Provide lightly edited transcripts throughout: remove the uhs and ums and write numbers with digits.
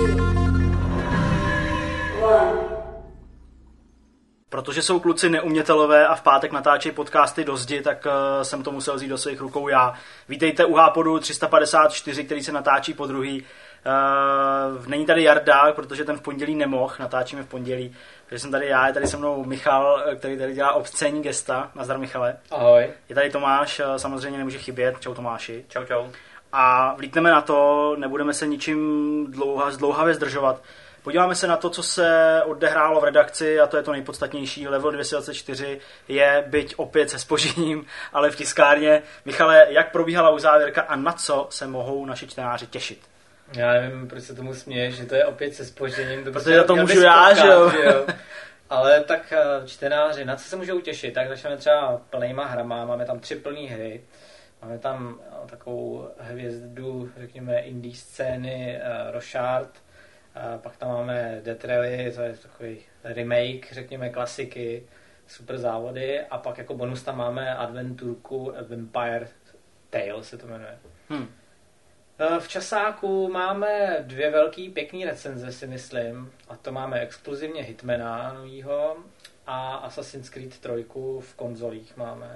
Protože jsou kluci neumětelové a v pátek natáčejí podcasty do zdi, tak jsem to musel vzít do svých rukou já. Vítejte u Hápodu 354, který se natáčí po druhý. Není tady Jarda, protože ten v pondělí nemohl, natáčíme v pondělí. Takže jsem tady já, je tady se mnou Michal, který tady dělá obscénní gesta. Nazdar, Michale. Ahoj. Je tady Tomáš, samozřejmě nemůže chybět. Čau Tomáši. Čau, čau. A vlítneme na to, nebudeme se ničím zdlouhavě zdržovat. Podíváme se na to, co se odehrálo v redakci, a to je to nejpodstatnější. Level 224 je, byť opět se zpožděním, ale v tiskárně. Michale, jak probíhala uzávěrka a na co se mohou naši čtenáři těšit? Já nevím, proč se tomu směješ, že to je opět se zpožděním. Protože za to můžu já, že jo? Ale tak čtenáři, na co se můžou těšit? Tak začneme třeba plnýma hrama, máme tam 3 plný hry. Máme tam takovou hvězdu, řekněme, indie scény, Rochard. Pak tam máme Death Rally, to je takový remake, řekněme, klasiky, super závody. A pak jako bonus tam máme adventurku Vampire Tale se to jmenuje. V časáku máme 2 velký pěkný recenze, si myslím. A to máme exkluzivně Hitmana novýho a Assassin's Creed 3 v konzolích máme.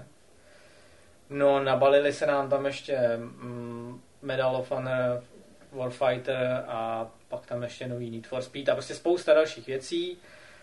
No, nabalili se nám tam ještě Medal of Honor, Warfighter a pak tam ještě nový Need for Speed a prostě spousta dalších věcí.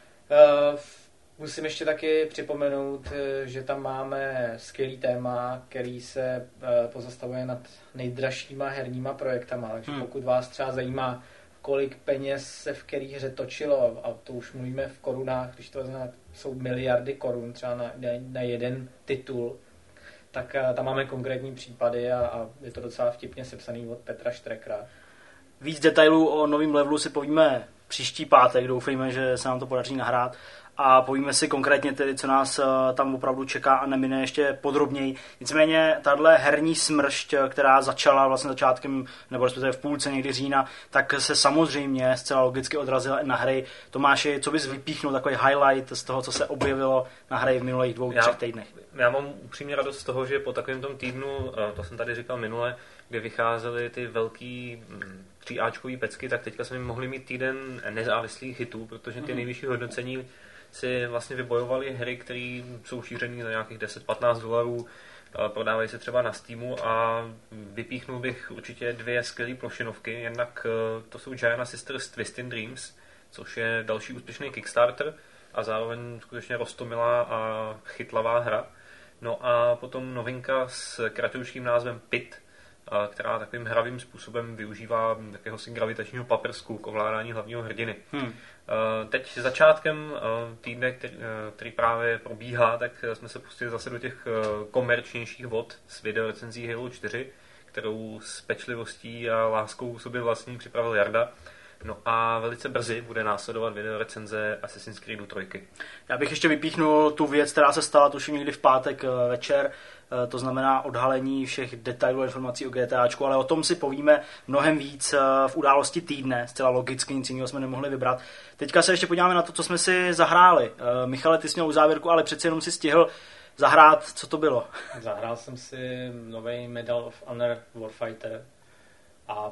Musím ještě taky připomenout, že tam máme skvělý téma, který se pozastavuje nad nejdražšíma herníma projektama. Takže pokud vás třeba zajímá, kolik peněz se v který hře točilo, a to už mluvíme v korunách, když to vezmeme, jsou miliardy korun třeba na jeden titul, tak tam máme konkrétní případy a je to docela vtipně sepsaný od Petra Štrekra. Víc detailů o novém levelu si povíme příští pátek, doufejme, že se nám to podaří nahrát. A povíme si konkrétně tedy, co nás tam opravdu čeká a nemine ještě podrobněji. Nicméně tahle herní smršť, která začala vlastně začátkem, nebo respektive v půlce někdy října, tak se samozřejmě zcela logicky odrazila i na hry. Tomáši, co bys vypíchnul takový highlight z toho, co se objevilo na hry v minulých 2-3 týdnech? Já mám upřímně radost z toho, že po takovém tom týdnu, to jsem tady říkal minule, kde vycházely ty velký 3áčkový pecky, tak teďka jsme mohli mít týden nezávislých hitů, protože ty nejvyšší hodnocení si vlastně vybojovali hry, které jsou šířené za nějakých $10-15, prodávají se třeba na Steamu a vypíchnul bych určitě 2 skvělé plošinovky. Jednak to jsou Giana Sisters Twisted Dreams, což je další úspěšný Kickstarter a zároveň skutečně roztomilá a chytlavá hra. No a potom novinka s kratoučkým názvem Pit, která takovým hravým způsobem využívá jakéhosi gravitačního paprsku k ovládání hlavního hrdiny. Teď začátkem týdne, který právě probíhá, tak jsme se pustili zase do těch komerčnějších vod s videorecenzí Halo 4, kterou s pečlivostí a láskou sobě vlastní připravil Jarda. No a velice brzy bude následovat videorecenze Assassin's Creedu 3. Já bych ještě vypíchnul tu věc, která se stala tuším někdy v pátek večer, to znamená odhalení všech detailů a informací o GTAčku, ale o tom si povíme mnohem víc v události týdne, zcela logicky, nic jiného jsme nemohli vybrat. Teďka se ještě podíváme na to, co jsme si zahráli. Michale, ty jsi měl uzávěrku, ale přeci jenom si stihl zahrát, co to bylo? Zahrál jsem si nový Medal of Honor Warfighter a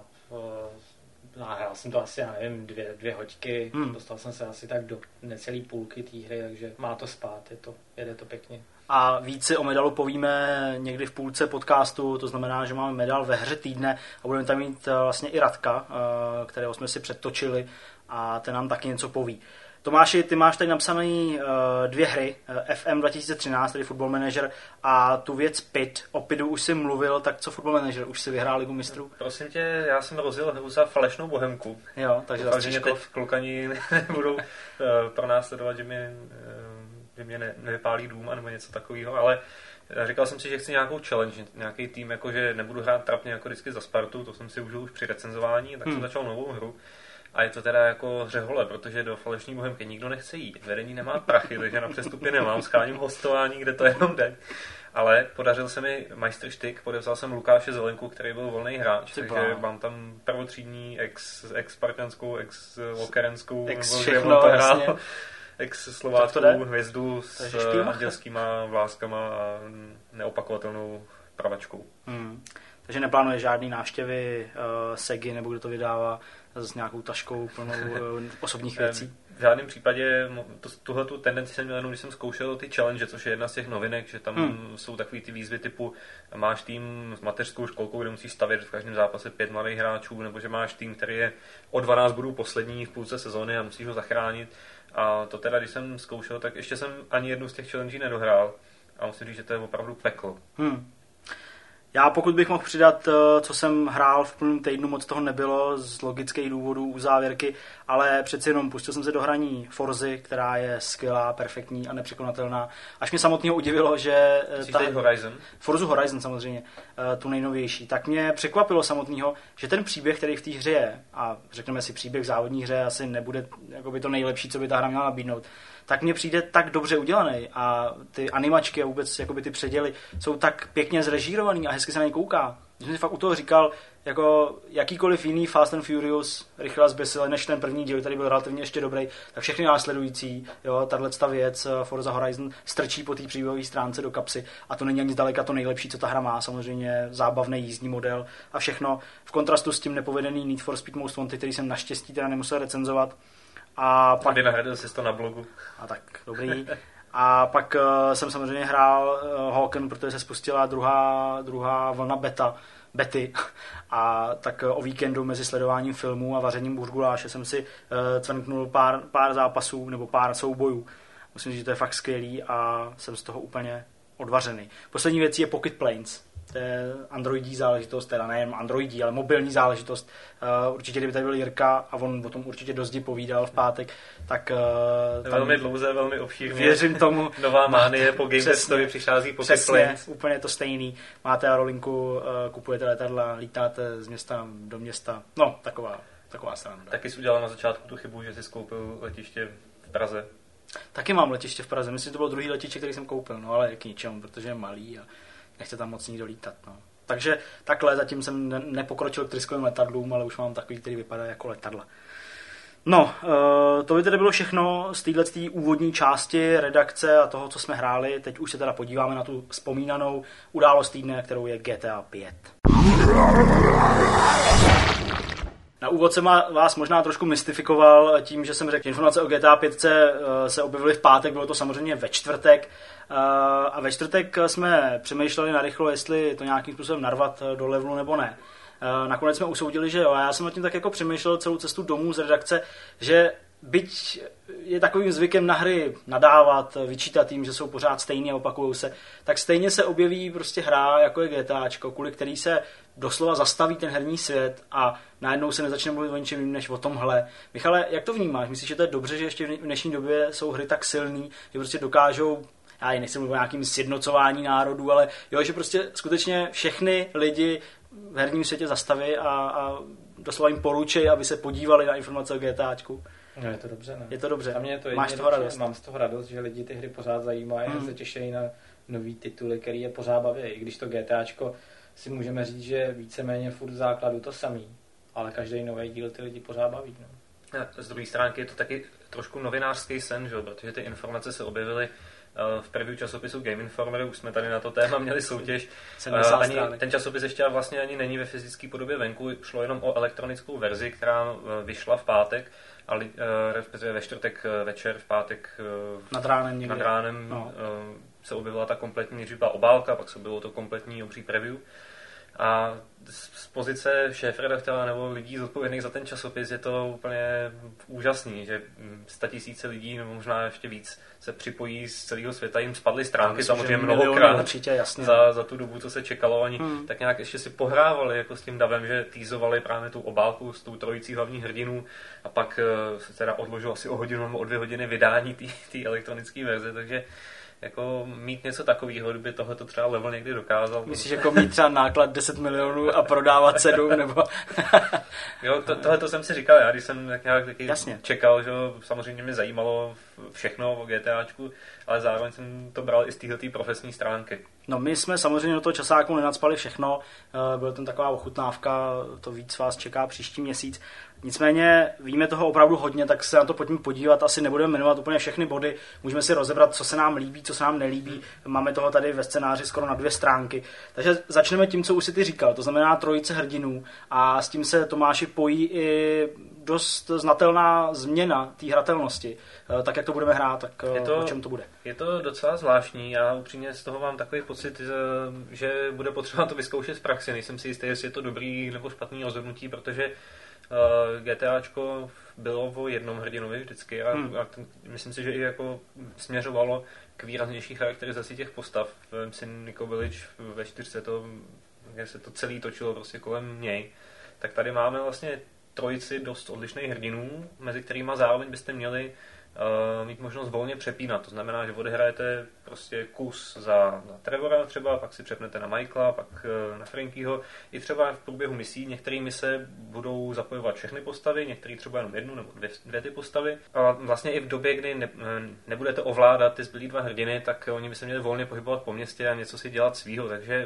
hrál jsem to asi, já nevím, 2 hoďky, dostal jsem se asi tak do necelý půlky té hry, takže má to spát, jede to pěkně. A víc si o medalu povíme někdy v půlce podcastu, to znamená, že máme medal ve hře týdne a budeme tam mít vlastně i Radka, kterého jsme si předtočili a ten nám taky něco poví. Tomáši, ty máš tady napsané 2 hry, FM 2013, tedy Football Manager, a tu věc Pit. O Pitu už jsi mluvil, tak co Football Manager? Už si vyhrál Ligu mistrů? Prosím tě, já jsem rozjel hru za falešnou Bohemku. Jo, takže doufám, že mě teď klukani nebudou pronásledovat, že mě nevypálí dům nebo něco takového, ale říkal jsem si, že chci nějakou challenge, nějaký tým, jakože nebudu hrát trapně jako vždycky za Spartu, to jsem si užil už při recenzování, tak jsem začal novou hru. A je to teda jako řehole, protože do falešní Bohemky nikdo nechce jít. Vedení nemá prachy, takže na přestupy nemám, scháním hostování, kde to jenom jde. Ale podařil se mi majstrštyk, podepsal jsem Lukáše Zelenku, který byl volný hráč, takže mám tam prvotřídní ex-spartanskou, ex-lokerenskou, ex-slováckou hvězdu s andělskýma vláskama a neopakovatelnou pravačkou. takže neplánuje žádný návštěvy Segy nebo kdo to vydává s nějakou taškou plnou osobních věcí. V žádném případě tuhletu tendenci jsem měl jenom, když jsem zkoušel ty challenge, což je jedna z těch novinek, že tam jsou takový ty výzvy typu máš tým s mateřskou školkou, kde musíš stavět v každém zápase 5 mladých hráčů, nebo že máš tým, který je o 12 bodů poslední v půlce sezóny a musíš ho zachránit. A to teda, když jsem zkoušel, tak ještě jsem ani jednu z těch challenge nedohrál a musím říct, že to je opravdu peklo. Já pokud bych mohl přidat, co jsem hrál v plném týdnu, moc toho nebylo z logických důvodů u závěrky, ale přeci jenom pustil jsem se do hraní Forzy, která je skvělá, perfektní a nepřekonatelná. Až mě samotného udivilo, že... Forzu Horizon samozřejmě, tu nejnovější. Tak mě překvapilo samotného, že ten příběh, který v té hře je, a řekneme si příběh v závodní hře asi nebude jakoby to nejlepší, co by ta hra měla nabídnout, tak mně přijde tak dobře udělaný a ty animačky a vůbec jakoby ty předěly jsou tak pěkně zrežírovaný a hezky se na ně kouká. Když jsem si fakt u toho říkal, jako jakýkoliv jiný Fast and Furious, rychle a zběsile, než ten první díl, který byl relativně ještě dobrý, tak všechny následující, jo, tato věc Forza Horizon strčí po té příběhové stránce do kapsy a to není ani zdaleka to nejlepší, co ta hra má, samozřejmě zábavný jízdní model a všechno v kontrastu s tím nepovedený Need for Speed Most Wanted, který jsem naštěstí teda nemusel recenzovat. A pak nahradil jsi to na blogu. A tak, dobrý. A pak jsem samozřejmě hrál Hawken, protože se spustila druhá vlna bety. A tak o víkendu mezi sledováním filmů a vařením buřguláše jsem si cvrknul pár zápasů nebo pár soubojů. Musím říct, že to je fakt skvělý a jsem z toho úplně odvařený. Poslední věc je Pocket Planes. To je androidí záležitost, teda nejen androidí, ale mobilní záležitost. Určitě, kdyby tady byl Jirka a on o tom určitě dost povídal v pátek, tak... velmi dlouze, velmi obšírně. Věřím tomu. Nová mánie po Game Story přichází Pocket Planes. Úplně to stejný. Máte aerolinku, kupujete letadla, lítáte z města do města. No, taková sranda. Taky jsi udělal na začátku tu chybu, že jsi koupil letiště v Praze. Taky mám letiště v Praze. Myslím, že to bylo druhý letiště, který jsem koupil, no ale k ničemu, protože je malý a nechce tam moc nikdo lítat. No. Takže takhle zatím jsem nepokročil k tryskovým letadlům, ale už mám takový, který vypadá jako letadla. No, to by tedy bylo všechno z této úvodní části redakce a toho, co jsme hráli. Teď už se teda podíváme na tu vzpomínanou událost týdne, kterou je GTA 5. Na úvod jsem vás možná trošku mystifikoval tím, že jsem řekl, že informace o GTA 5 se objevily v pátek, bylo to samozřejmě ve čtvrtek. A ve čtvrtek jsme přemýšleli narychlo, jestli to nějakým způsobem narvat do levelu nebo ne. Nakonec jsme usoudili, že jo. A já jsem nad tím tak jako přemýšlel celou cestu domů z redakce, že byť je takovým zvykem na hry nadávat, vyčítat jim, že jsou pořád stejný a opakujou se, tak stejně se objeví prostě hra, jako je GTAčko, kvůli který se doslova zastaví ten herní svět a najednou se nezačne mluvit o ničem jiném než o tomhle. Michale, jak to vnímáš? Myslíš, že to je dobře, že ještě v dnešní době jsou hry tak silný, že prostě dokážou, já nechci mluvit o nějakým sjednocování národů, ale jo, že prostě skutečně všechny lidi v herním světě zastaví a doslova jim poručí, aby se podívali na informace o GTAčku. No, je to dobře, ne? Je to dobře. A mě to máš z toho radost? Mám z toho radost, že lidi ty hry pořád zajímají a se těší na nový tituly, který je pořád baví. I když to GTAčko si můžeme říct, že víceméně furt v základu to samý, ale každý nový díl ty lidi pořád baví. No. Z druhé stránky je to taky trošku novinářský sen, že? Protože ty informace se objevily v preview časopisu Game Informer, už jsme tady na to téma měli soutěž. Ten časopis ještě vlastně ani není ve fyzické podobě venku, šlo jenom o elektronickou verzi, která vyšla v pátek, ale respektive ve čtvrtek večer, v pátek nad ránem no. Se objevila ta kompletní, nejdřív byla obálka, pak se bylo to kompletní obří preview. A z pozice šéfredaktora nebo lidí zodpovědných za ten časopis je to úplně úžasný, že 100 000 lidí, nebo možná ještě víc, se připojí z celého světa, jim spadly stránky samozřejmě mnohokrát za tu dobu, co se čekalo. Oni tak nějak ještě si pohrávali jako s tím davem, že týzovali právě tu obálku s tou trojicí hlavních hrdinů a pak se teda odložilo asi o hodinu nebo o 2 hodiny vydání té elektronické verze, takže jako mít něco takového, kdyby tohleto třeba level někdy dokázal. Myslíš, jako mít třeba náklad 10 milionů a prodávat 7, nebo... Jo, tohleto jsem si říkal, já když jsem tak nějak taky čekal, že samozřejmě mě zajímalo všechno o GTAčku, ale zároveň jsem to bral i z téhletý profesní stránky. No my jsme samozřejmě do toho časáku nenacpali všechno, byla tam taková ochutnávka, to víc vás čeká příští měsíc. Nicméně víme toho opravdu hodně, tak se na to pojďme podívat. Asi nebudeme jmenovat úplně všechny body, můžeme si rozebrat, co se nám líbí, co se nám nelíbí. Máme toho tady ve scénáři skoro na 2 stránky. Takže začneme tím, co už si ty říkal, to znamená trojice hrdinů a s tím se, Tomáši, pojí i dost znatelná změna té hratelnosti. Tak jak to budeme hrát, tak o čem to bude? Je to docela zvláštní. Já upřímně z toho mám takový pocit, že bude potřeba to vyzkoušet z praxe. Nejsem si jistý, jestli je to dobrý nebo špatný rozhodnutí, protože GTAčko bylo o jednom hrdinovi vždycky a myslím si, že i jako směřovalo k výraznější charakterizaci těch postav. Vem si Niko Bellic ve 4 se to celé točilo prostě kolem něj. Tak tady máme vlastně trojici dost odlišných hrdinů, mezi kterými zároveň byste měli mít možnost volně přepínat. To znamená, že odehrajete prostě kus za Trevora třeba, pak si přepnete na Michaela, pak na Frankyho. I třeba v průběhu misí některé mise budou zapojovat všechny postavy, některé třeba jenom jednu nebo dvě ty postavy. A vlastně i v době, kdy nebudete ovládat ty zbylý 2 hrdiny, tak oni by se měli volně pohybovat po městě a něco si dělat svýho. Takže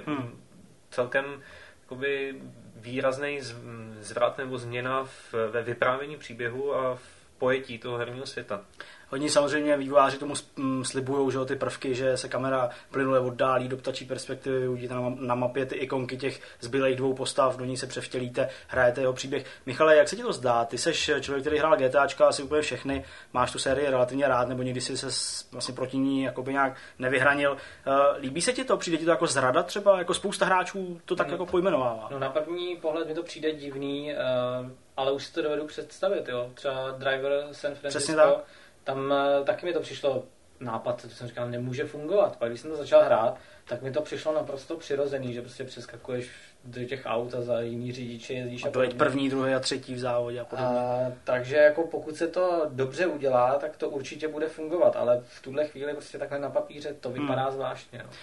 celkem jakoby výrazný zvrat nebo změna ve vyprávění příběhu a v pojetí toho herního světa. Oni samozřejmě vývojáři tomu slibují, že ty prvky, že se kamera plynule oddálí do ptačí perspektivy, uvidíte na mapě ty ikonky těch zbylých 2 postav, do ní se převtělíte, hrajete jeho příběh. Michale, jak se ti to zdá? Ty seš člověk, který hrál GTAčka asi úplně všechny, máš tu sérii relativně rád, nebo někdy si se vlastně proti ní jakoby nějak nevyhranil. Líbí se ti to? Přijde ti to jako zrada třeba? Jako spousta hráčů to tak jako pojmenovává. No na první pohled mi to přijde divný, ale už si to dovedu představit, jo. Třeba Driver San Francisco, tam taky mi to přišlo nápad, to jsem říkal, nemůže fungovat. Pak když jsem to začal hrát, tak mi to přišlo naprosto přirozený, že prostě přeskakuješ do těch aut a za jiný řidiče jezdíš. A to je první, druhý a třetí v závodě a podobně. Takže jako pokud se to dobře udělá, tak to určitě bude fungovat, ale v tuhle chvíli prostě takhle na papíře to vypadá zvláštně. No.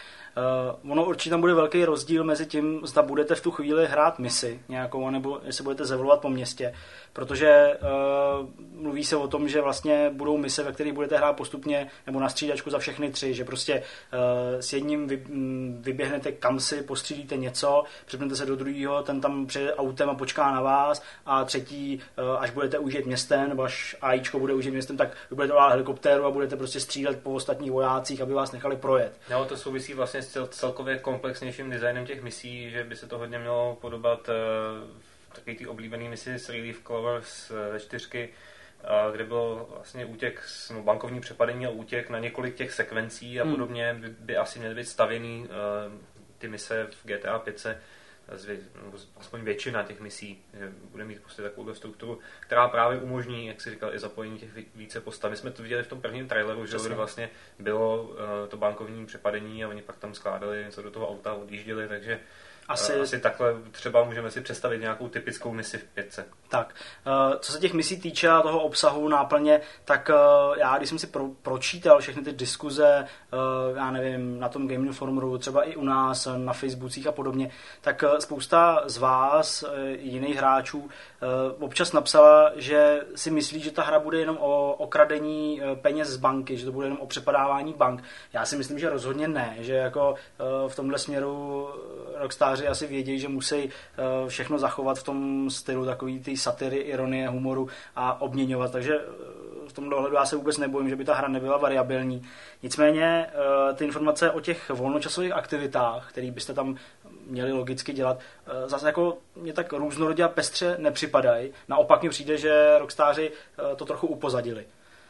Ono určitě tam bude velký rozdíl mezi tím, zda budete v tu chvíli hrát misi nějakou, nebo jestli budete zevolovat po městě, protože mluví se o tom, že vlastně budou mise, ve kterých budete hrát postupně nebo na střídačku za všechny 3, že prostě s jedním vyběhnete kamsi, postřílíte něco, přepnete se do druhého, ten tam přijede autem a počká na vás a třetí, až budete ujíždět městem, nebo až AIčko bude ujíždět městem, tak vy budete volat helikoptéru a budete prostě střílet po ostatních vojácích, aby vás nechali projet. No, to souvisí vlastně s celkově komplexnějším designem těch misí, že by se to hodně mělo podobat takový ty oblíbený misi z Relief Clovers ze 4, kde bylo vlastně útěk, bankovní přepadení a útěk na několik těch sekvencí a podobně by asi měly být stavěný ty mise v GTA 5, aspoň většina těch misí, že bude mít prostě takovou strukturu, která právě umožní, jak si říkal, i zapojení těch více postav. My jsme to viděli v tom prvním traileru, že vlastně bylo to bankovní přepadení a oni pak tam skládali něco do toho auta a odjížděli, takže asi takhle třeba můžeme si představit nějakou typickou misi v 5. Tak, co se těch misí týče a toho obsahu náplně, tak já, když jsem si pročítal všechny ty diskuze, já nevím, na tom Game Informeru, třeba i u nás, na Facebookích a podobně, tak spousta z vás, jiných hráčů, občas napsala, že si myslí, že ta hra bude jenom o okradení peněz z banky, že to bude jenom o přepadávání bank. Já si myslím, že rozhodně ne, že jako v tomhle směru Rockstáři asi vědí, že musí všechno zachovat v tom stylu takový ty satiry, ironie, humoru a obměňovat, takže v tomhle ohledu já se vůbec nebojím, že by ta hra nebyla variabilní. Nicméně ty informace o těch volnočasových aktivitách, které byste tam měli logicky dělat, zase jako mě tak různorodě a pestře nepřipadají. Naopak mi přijde, že Rockstáři to trochu upozadili.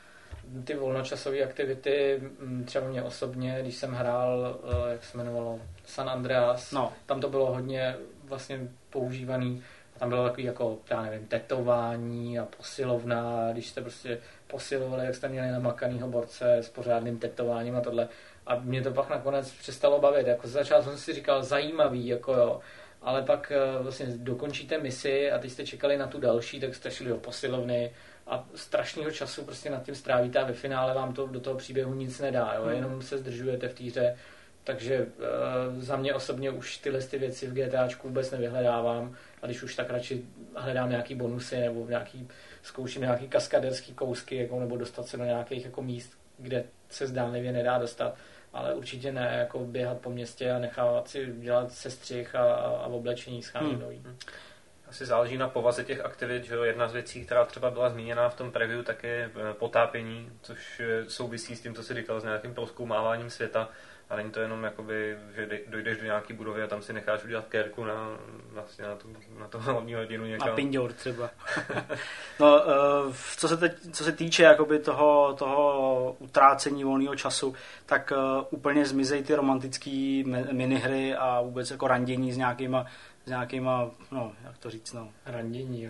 Ty volnočasové aktivity, třeba mě osobně, když jsem hrál, jak se jmenovalo, San Andreas, tam to bylo hodně vlastně používaný. Tam bylo takový jako, já nevím, tetování a posilovna, když jste prostě posilovali, jak jste měli namakanýho borce s pořádným tetováním a tohle. A mě to pak nakonec přestalo bavit. Jako začátku jsem si říkal zajímavý, jako jo. Ale pak vlastně dokončíte misi a teď jste čekali na tu další, tak jste šli do posilovny a strašného času prostě nad tím strávíte a ve finále vám to do toho příběhu nic nedá, jo? Jenom se zdržujete v té hře. Takže za mě osobně už tyhle věci v GTAčku vůbec nevyhledávám a když už tak radši hledám nějaký bonusy nebo zkouším nějaký kaskaderský kousky jako, nebo dostat se do nějakých jako míst, kde se zdánlivě nedá dostat, ale určitě ne jako běhat po městě a nechávat si dělat sestřih a oblečení schánět nový. asi záleží na povaze těch aktivit, že jedna z věcí, která třeba byla zmíněna v tom preview, tak je potápění, což souvisí s tím, co jsi říkal, s nějakým prozkoumáváním světa. A není to jenom jakoby, že dojdeš do nějaké budovy a tam si necháš udělat kérku na to hlavní hrdinu někam. Na pindour třeba. No, co se týče jakoby toho utrácení volného času, tak úplně zmizejí ty romantické minihry a vůbec jako randění s nějakýma, no, jak to říct, no. Randění.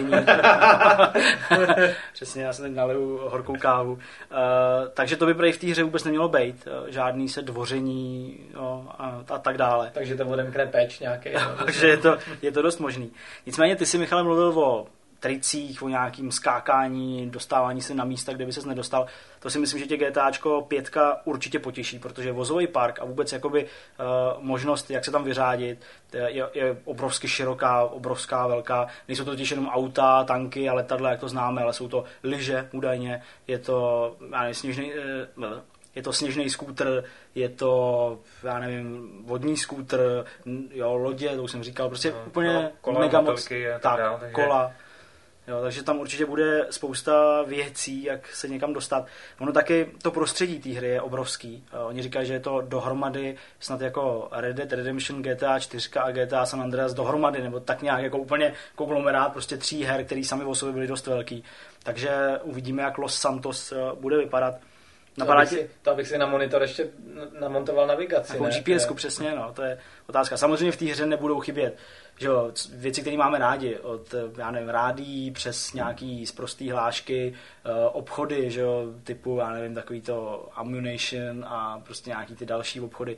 Přesně, já jsem teď naliju horkou kávu. Takže to by prý v té hře vůbec nemělo být. Žádný se dvoření, jo, a tak dále. Takže to odemkne peč nějaký. Takže je to dost možný. Nicméně ty si, Michale, mluvil o tricích, o nějakým skákání, dostávání se na místa, kde by ses nedostal. To si myslím, že tě GTAčko 5 určitě potěší, protože vozový park a vůbec jakoby možnost, jak se tam vyřádit, je obrovsky široká, obrovská, velká. Nejsou to totiž jenom auta, tanky a letadla, jak to známe, ale jsou to lyže údajně. Je to sněžný skútr, je to, já nevím, vodní skútr, jo, lodě, to už jsem říkal, prostě úplně kola, mega moc. Tak, kola. Jo, takže tam určitě bude spousta věcí, jak se někam dostat. Ono taky, to prostředí té hry je obrovský. Oni říkají, že je to dohromady snad jako Red Dead Redemption, GTA 4 a GTA San Andreas dohromady, nebo tak nějak jako úplně konglomerát prostě 3 her, který sami o sobě byly dost velký. Takže uvidíme, jak Los Santos bude vypadat. To abych si na monitor ještě namontoval navigaci. Jako GPS-ku, přesně, no, to je otázka. Samozřejmě v té hře nebudou chybět, že jo, věci, které máme rádi, od, já nevím, rádií přes nějaký sprostý hlášky, obchody, že jo, typu, já nevím, takový to ammunition a prostě nějaký ty další obchody.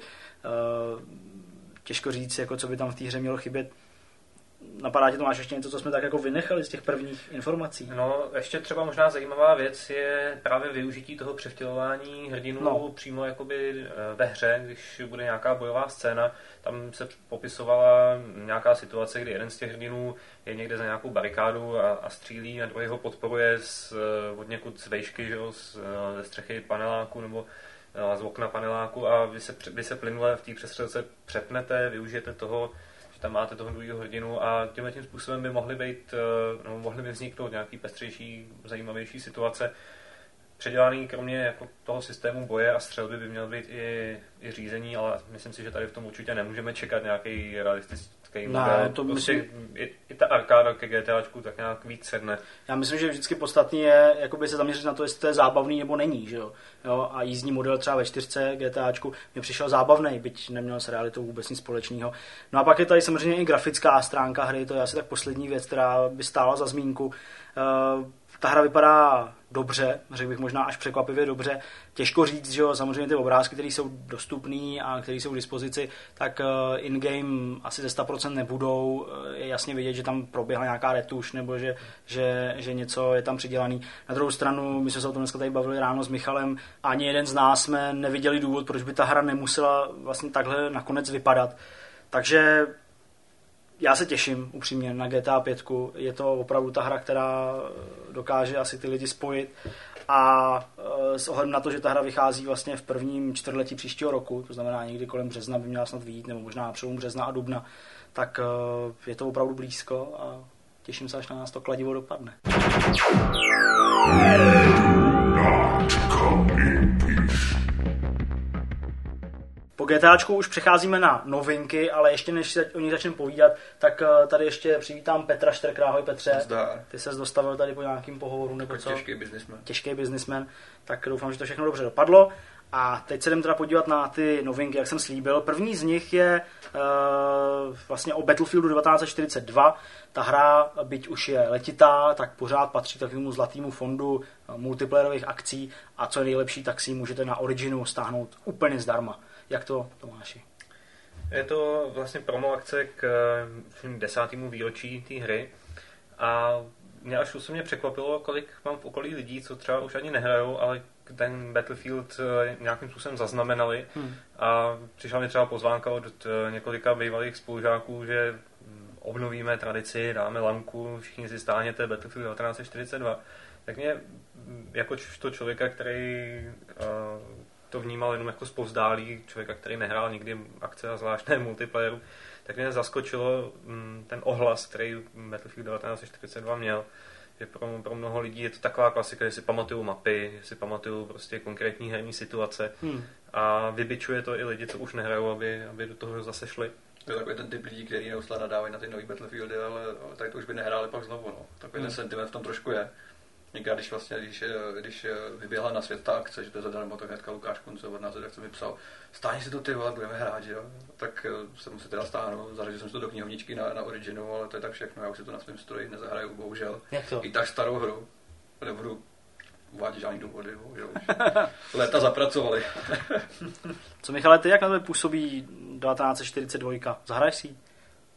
Těžko říct, jako co by tam v té hře mělo chybět. Napadá tě, Tomáš, ještě něco, co jsme tak jako vynechali z těch prvních informací? No, ještě třeba možná zajímavá věc je právě využití toho převtělování hrdinů přímo jakoby ve hře, když bude nějaká bojová scéna. Tam se popisovala nějaká situace, kdy jeden z těch hrdinů je někde za nějakou barikádu a střílí, a druhý ho podporuje od někud z vejšky, že jo, ze střechy paneláku nebo z okna paneláku, a vy se plynule v té přestřelce přepnete, využijete toho, že tam máte toho druhého hrdinu, a tím způsobem by mohly by vzniknout nějaký pestřejší, zajímavější situace. Předělaný kromě jako toho systému boje a střelby by měl být i řízení, ale myslím si, že tady v tom určitě nemůžeme čekat nějaký realistický model. To prostě i ta arkáda ke GTAčku tak nějak víc sedne. Já myslím, že vždycky podstatný je jakoby se zaměřit na to, jestli to je zábavný nebo není. Že jo? Jo, a jízdní model třeba ve 4 GTAčku mi přišel zábavný, byť neměl s realitou vůbec nic společného. No a pak je tady samozřejmě i grafická stránka hry, to je asi tak poslední věc, která by stála za zmínku. Ta hra vypadá dobře, řekl bych možná až překvapivě dobře. Těžko říct, že jo, samozřejmě ty obrázky, které jsou dostupné a které jsou k dispozici, tak in-game asi ze 100% nebudou. Je jasně vidět, že tam proběhla nějaká retuš nebo že něco je tam přidělaný. Na druhou stranu, my jsme se o tom dneska tady bavili ráno s Michalem, ani jeden z nás jsme neviděli důvod, proč by ta hra nemusela vlastně takhle nakonec vypadat. Takže já se těším upřímně na GTA 5. Je to opravdu ta hra, která dokáže asi ty lidi spojit, a s ohledem na to, že ta hra vychází vlastně v prvním čtvrtletí příštího roku, to znamená někdy kolem března by měla snad vyjít, nebo možná přelom března a dubna, tak je to opravdu blízko a těším se, až na nás to kladivo dopadne. Po GTAčku už přecházíme na novinky, ale ještě než se o nich začneme povídat, tak tady ještě přivítám Petra Šterkra. Ahoj Petře. Zdar. Ty ses dostavil tady po nějakým pohovoru nebo co? Těžký biznismen. Tak doufám, že to všechno dobře dopadlo. A teď se jdem teda podívat na ty novinky, jak jsem slíbil. První z nich je vlastně o Battlefieldu 1942. Ta hra, byť už je letitá, tak pořád patří takovému zlatému fondu multiplayerových akcí, a co je nejlepší, tak si ji můžete na Originu stáhnout úplně zdarma. Jak to, Tomáši? Je to vlastně promo akce k 10. výročí té hry, a mě až osobně překvapilo, kolik mám v okolí lidí, co třeba už ani nehrajou, ale ten Battlefield nějakým způsobem zaznamenali. A přišla mi třeba pozvánka od několika bývalých spolužáků, že obnovíme tradici, dáme lanku, všichni si stáhněte Battlefield 1942. Tak mě, jako to člověka, který to vnímal jenom jako zpovzdálí člověka, který nehrál nikdy akce a zvláštné multiplayeru, tak mě zaskočilo ten ohlas, který Battlefield 1942 měl, že pro mnoho lidí je to taková klasika, že si pamatují mapy, že si pamatují prostě konkrétní herní situace a vybičuje to i lidi, co už nehrajou, aby do toho zase šli. To je takový ten typ lidí, který neustále nadávají na ty nový Battlefieldy, ale tady to už by nehráli pak znovu. No. Takový ten sentiment v tom trošku je. Někdy, když vyběhla na svět ta akce, že to je zadarmo, tak hnedka Lukáš Kunce od nás redakce mi psal, stáni si to ty vole, budeme hrát, že jo. Tak jsem si teda stáhnul, zařadil jsem si to do knihovničky na Originu, ale to je tak všechno, já už si to na svém stroji nezahraju, bohužel. I tak starou hru, nebudu uvádět žádný důvody, bohužel už léta zapracovali. Co Michale, ty jak na to působí 1942? Zahraješ si ji?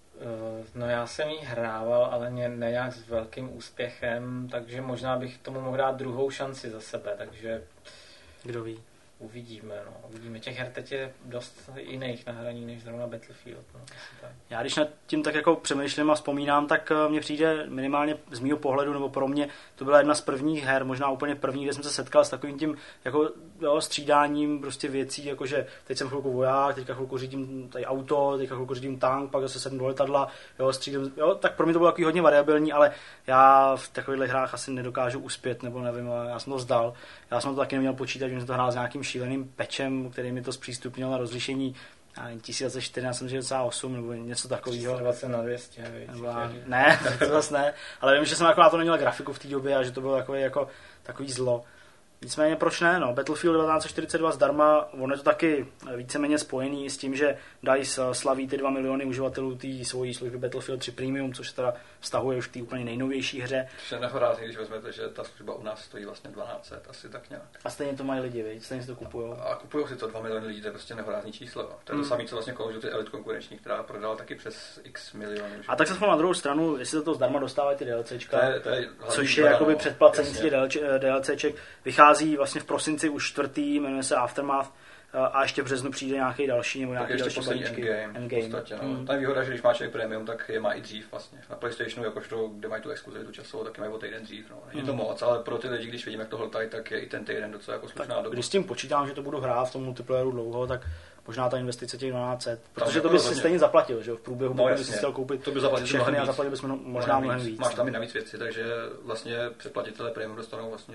No já jsem ji hrával, ale ne nějak s velkým úspěchem, takže možná bych tomu mohl dát druhou šanci za sebe, takže... Kdo ví? Uvidíme. Těch her teď je dost jiných na hraní než zrovna Battlefield. No, tak. Já když nad tím tak jako přemýšlím a vzpomínám, tak mně přijde minimálně z mýho pohledu, nebo pro mě, to byla jedna z prvních her, možná úplně první, kde jsem se setkal s takovým tím jako, střídáním prostě věcí, jakože teď jsem chvilku voják, teďka chvilku řídím tady auto, teďka chvilku řídím tank, pak zase sednu do letadla, střídám, tak pro mě to bylo takový hodně variabilní, ale já v takovýchhle hrách asi nedokážu uspět, nebo nevím, já jsem to vzdal. Já jsem to taky neměl počítat, že jsem to hrál s nějakým šíleným patchem, který mi to zpřístupnil na rozlišení 1024 na 768 nebo něco takového. 320 na 200. Ne, to zase ne, ale vím, že jsem jako na to neměl grafiku v té době a že to bylo takový zlo. Nicméně proč ne? No, Battlefield 1942 zdarma, ono je to taky víceméně spojený s tím, že DICE slaví ty 2 miliony uživatelů té svojí služby Battlefield 3 Premium, což se teda vztahuje už k té úplně nejnovější hře. Což je nehorázný, když vezmete, že ta služba u nás stojí vlastně 1200, asi tak nějak. A stejně to mají lidi, viď? Stejně si to kupujou. A kupujou si to 2 miliony lidí, to je prostě nehorázný číslo. To je to samé, co vlastně Call of Duty Elite konkurenční, která prodala taky přes x milionů. A tak se na druhou stranu, jestli to zdarma dostávají ty DLCčka, což je hlavní jakoby předplacení těch DLCček, vychází vlastně v prosinci už 4. jmenuje se Aftermath a ještě v březnu přijde nějaký další nebo nějaký další balíčky. Endgame. Ta je výhoda, že když má člověk premium, tak je má i dřív vlastně. Na PlayStationu, jakožto, kde mají tu exkluzivitu časovou, taky mají o týden dřív. No. Není to moc, ale pro ty lidi, když vidím, jak to hltají, tak je i ten týden docela jako slušná doba. Když s tím počítám, že to budu hrát v tom multiplayeru dlouho, tak možná ta investice těch 1200, protože to by si stejně zaplatil, že v průběhu pokud bys si chtěl koupit to by zaplatil všechny a zaplatil bys možná mnohem víc. Máš tam i navíc věci, takže vlastně předplatitelé premium dostanou vlastně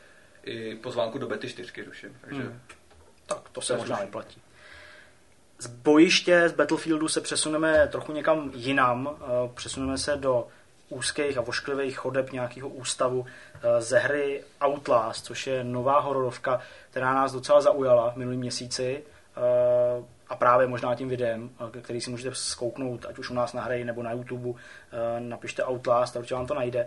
i pozvánku do bety 4, tuším. Takže tak to se možná vyplatí. Z bojiště, z Battlefieldu se přesuneme trochu někam jinam. Přesuneme se do úzkých a vošklivých chodeb nějakého ústavu ze hry Outlast, což je nová hororovka, která nás docela zaujala v minulým měsíci a právě možná tím videem, který si můžete zkouknout, ať už u nás na hry nebo na YouTube, napište Outlast a určitě vám to najde.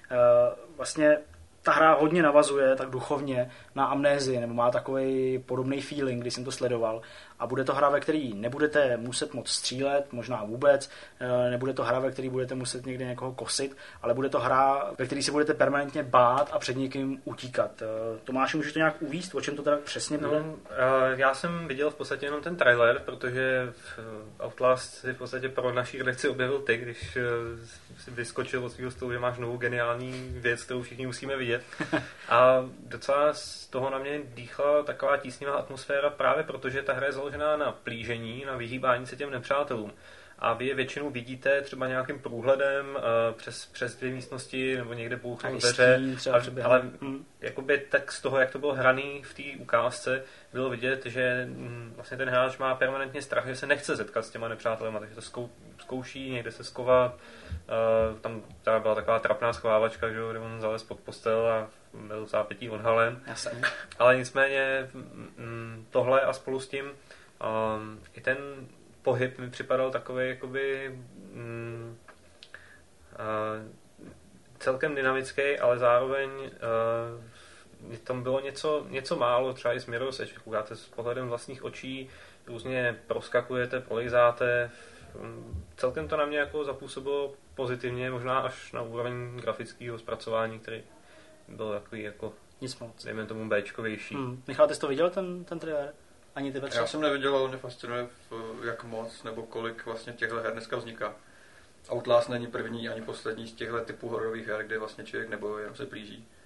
Vlastně ta hra hodně navazuje tak duchovně na Amnézii, nebo má takový podobný feeling, když jsem to sledoval. A bude to hra, ve který nebudete muset moc střílet, možná vůbec, nebude to hra, ve který budete muset někde někoho kosit, ale bude to hra, ve který se budete permanentně bát a před někým utíkat. Tomáši, můžeš to nějak uvíct, o čem to teda přesně bude? No, já jsem viděl v podstatě jenom ten trailer, protože Outlast si v podstatě pro naší redakci objevil ty, když si vyskočil od svého stolu, že máš novou geniální věc, kterou všichni musíme vidět. A docela z toho na mě dýchla taková tísnivá atmosféra právě protože ta hra je založená na plížení, na vyhýbání se těm nepřátelům. A vy je většinou vidíte třeba nějakým průhledem přes 2 místnosti nebo někde bouchnou dveře, ale jakoby tak z toho, jak to bylo hraný v té ukázce, bylo vidět, že vlastně ten hráč má permanentně strach, že se nechce setkat s těma nepřátelema, takže to zkouší někde se skovat. Tam byla taková trapná schovávačka, že, kde on zalez pod postel a byl zápětí odhalen. Ale nicméně tohle a spolu s tím i ten pohyb mi připadal takový jakoby celkem dynamický, ale zároveň tam bylo něco málo, třeba i s Mirror's Edge, koukáte s pohledem vlastních očí, různě proskakujete, prolejzáte. Celkem to na mě jako zapůsobilo pozitivně, možná až na úroveň grafického zpracování, který byl takový jako, nic moc, dejme tomu Bčkovější. Michal, ty jsi to viděl, ten trailer? Ani ty Petře? Já jsem neviděl, ale mě fascinuje, jak moc nebo kolik vlastně těchto her dneska vzniká. Outlast není první ani poslední z těchto typů hororových her, kde vlastně člověk nebojuje, jenom se plíží.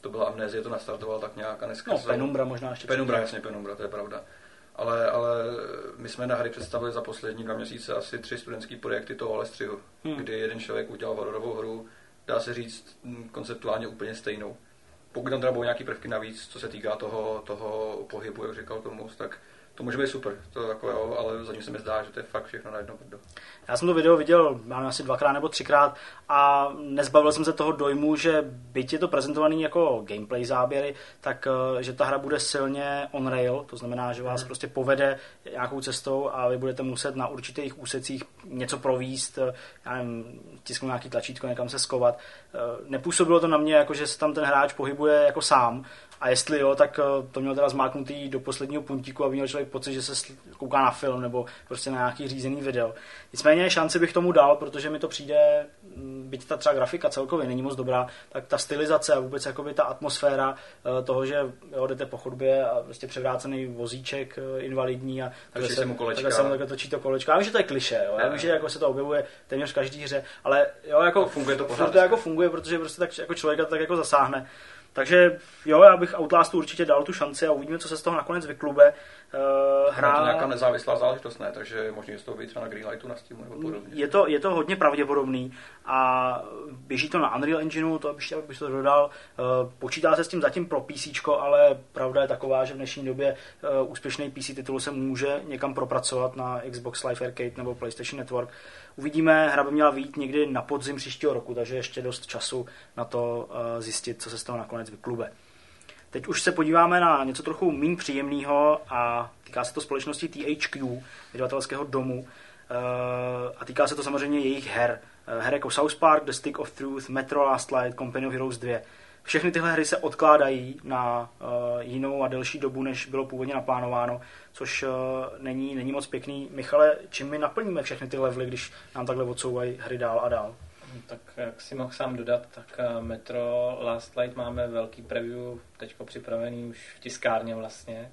to byla Amnézie, to nastartoval tak nějak a dneska... No, Penumbra možná ještě. Penumbra, jasně, Penumbra, to je pravda. Ale my jsme na hry představili za poslední 2 měsíce asi 3 studentský projekty toho Alestřiho, kdy jeden člověk udělal hororovou hru, dá se říct konceptuálně úplně stejnou. Pokud tam teda budou nějaký prvky navíc, co se týká toho pohybu, jak říkal Tomus, tak to může být super, to jako jo, ale zatím se mi zdá, že to je fakt všechno na jedno brdo. Já jsem to video viděl asi 2x nebo 3x a nezbavil jsem se toho dojmu, že byť je to prezentovaný jako gameplay záběry, tak že ta hra bude silně on rail, to znamená, že vás prostě povede nějakou cestou a vy budete muset na určitých úsecích něco províst, já nevím, tisknout nějaký tlačítko, někam se skovat. Nepůsobilo to na mě, jako že se tam ten hráč pohybuje jako sám, a jestli jo, tak to mělo teda zmáknutý do posledního puntíku, aby měl člověk pocit, že se kouká na film nebo prostě na nějaký řízený video. Nicméně šanci bych tomu dal, protože mi to přijde, byť ta třeba grafika celkově není moc dobrá, tak ta stylizace a vůbec jakoby ta atmosféra toho, že jo, jdete po chodbě a prostě převrácený vozíček invalidní a takhle se točí to kolečko. Já vím, že to je klišé, jo? Já vím, že jako se to objevuje téměř v každé hře, ale jo, jako funguje to pořád. To jako funguje, protože prostě tak jako člověka tak jako zasáhne. Takže jo, já bych Outlastu určitě dal tu šanci a uvidíme, co se z toho nakonec vyklube. Hra... To nějaká nezávislá záležitost, ne? Takže možná z toho být třeba na Greenlightu, na Steamu nebo podobně. Je to hodně pravděpodobný a běží to na Unreal Engineu, to bych to dodal. Počítá se s tím zatím pro PCčko, ale pravda je taková, že v dnešní době úspěšný PC titul se může někam propracovat na Xbox Live Arcade nebo PlayStation Network. Uvidíme, hra by měla vyjít někdy na podzim příštího roku, takže ještě dost času na to zjistit, co se z toho nakonec vyklube. Teď už se podíváme na něco trochu méně příjemného a týká se to společnosti THQ, vydavatelského domu, a týká se to samozřejmě jejich her. Her jako South Park, The Stick of Truth, Metro Last Light, Company of Heroes 2. Všechny tyhle hry se odkládají na jinou a delší dobu, než bylo původně naplánováno, což není moc pěkný. Michale, čím my naplníme všechny ty levely, když nám takhle odsouvají hry dál a dál? Tak jak si mohl sám dodat, tak Metro Last Light máme velký preview teďko připravený už v tiskárně vlastně.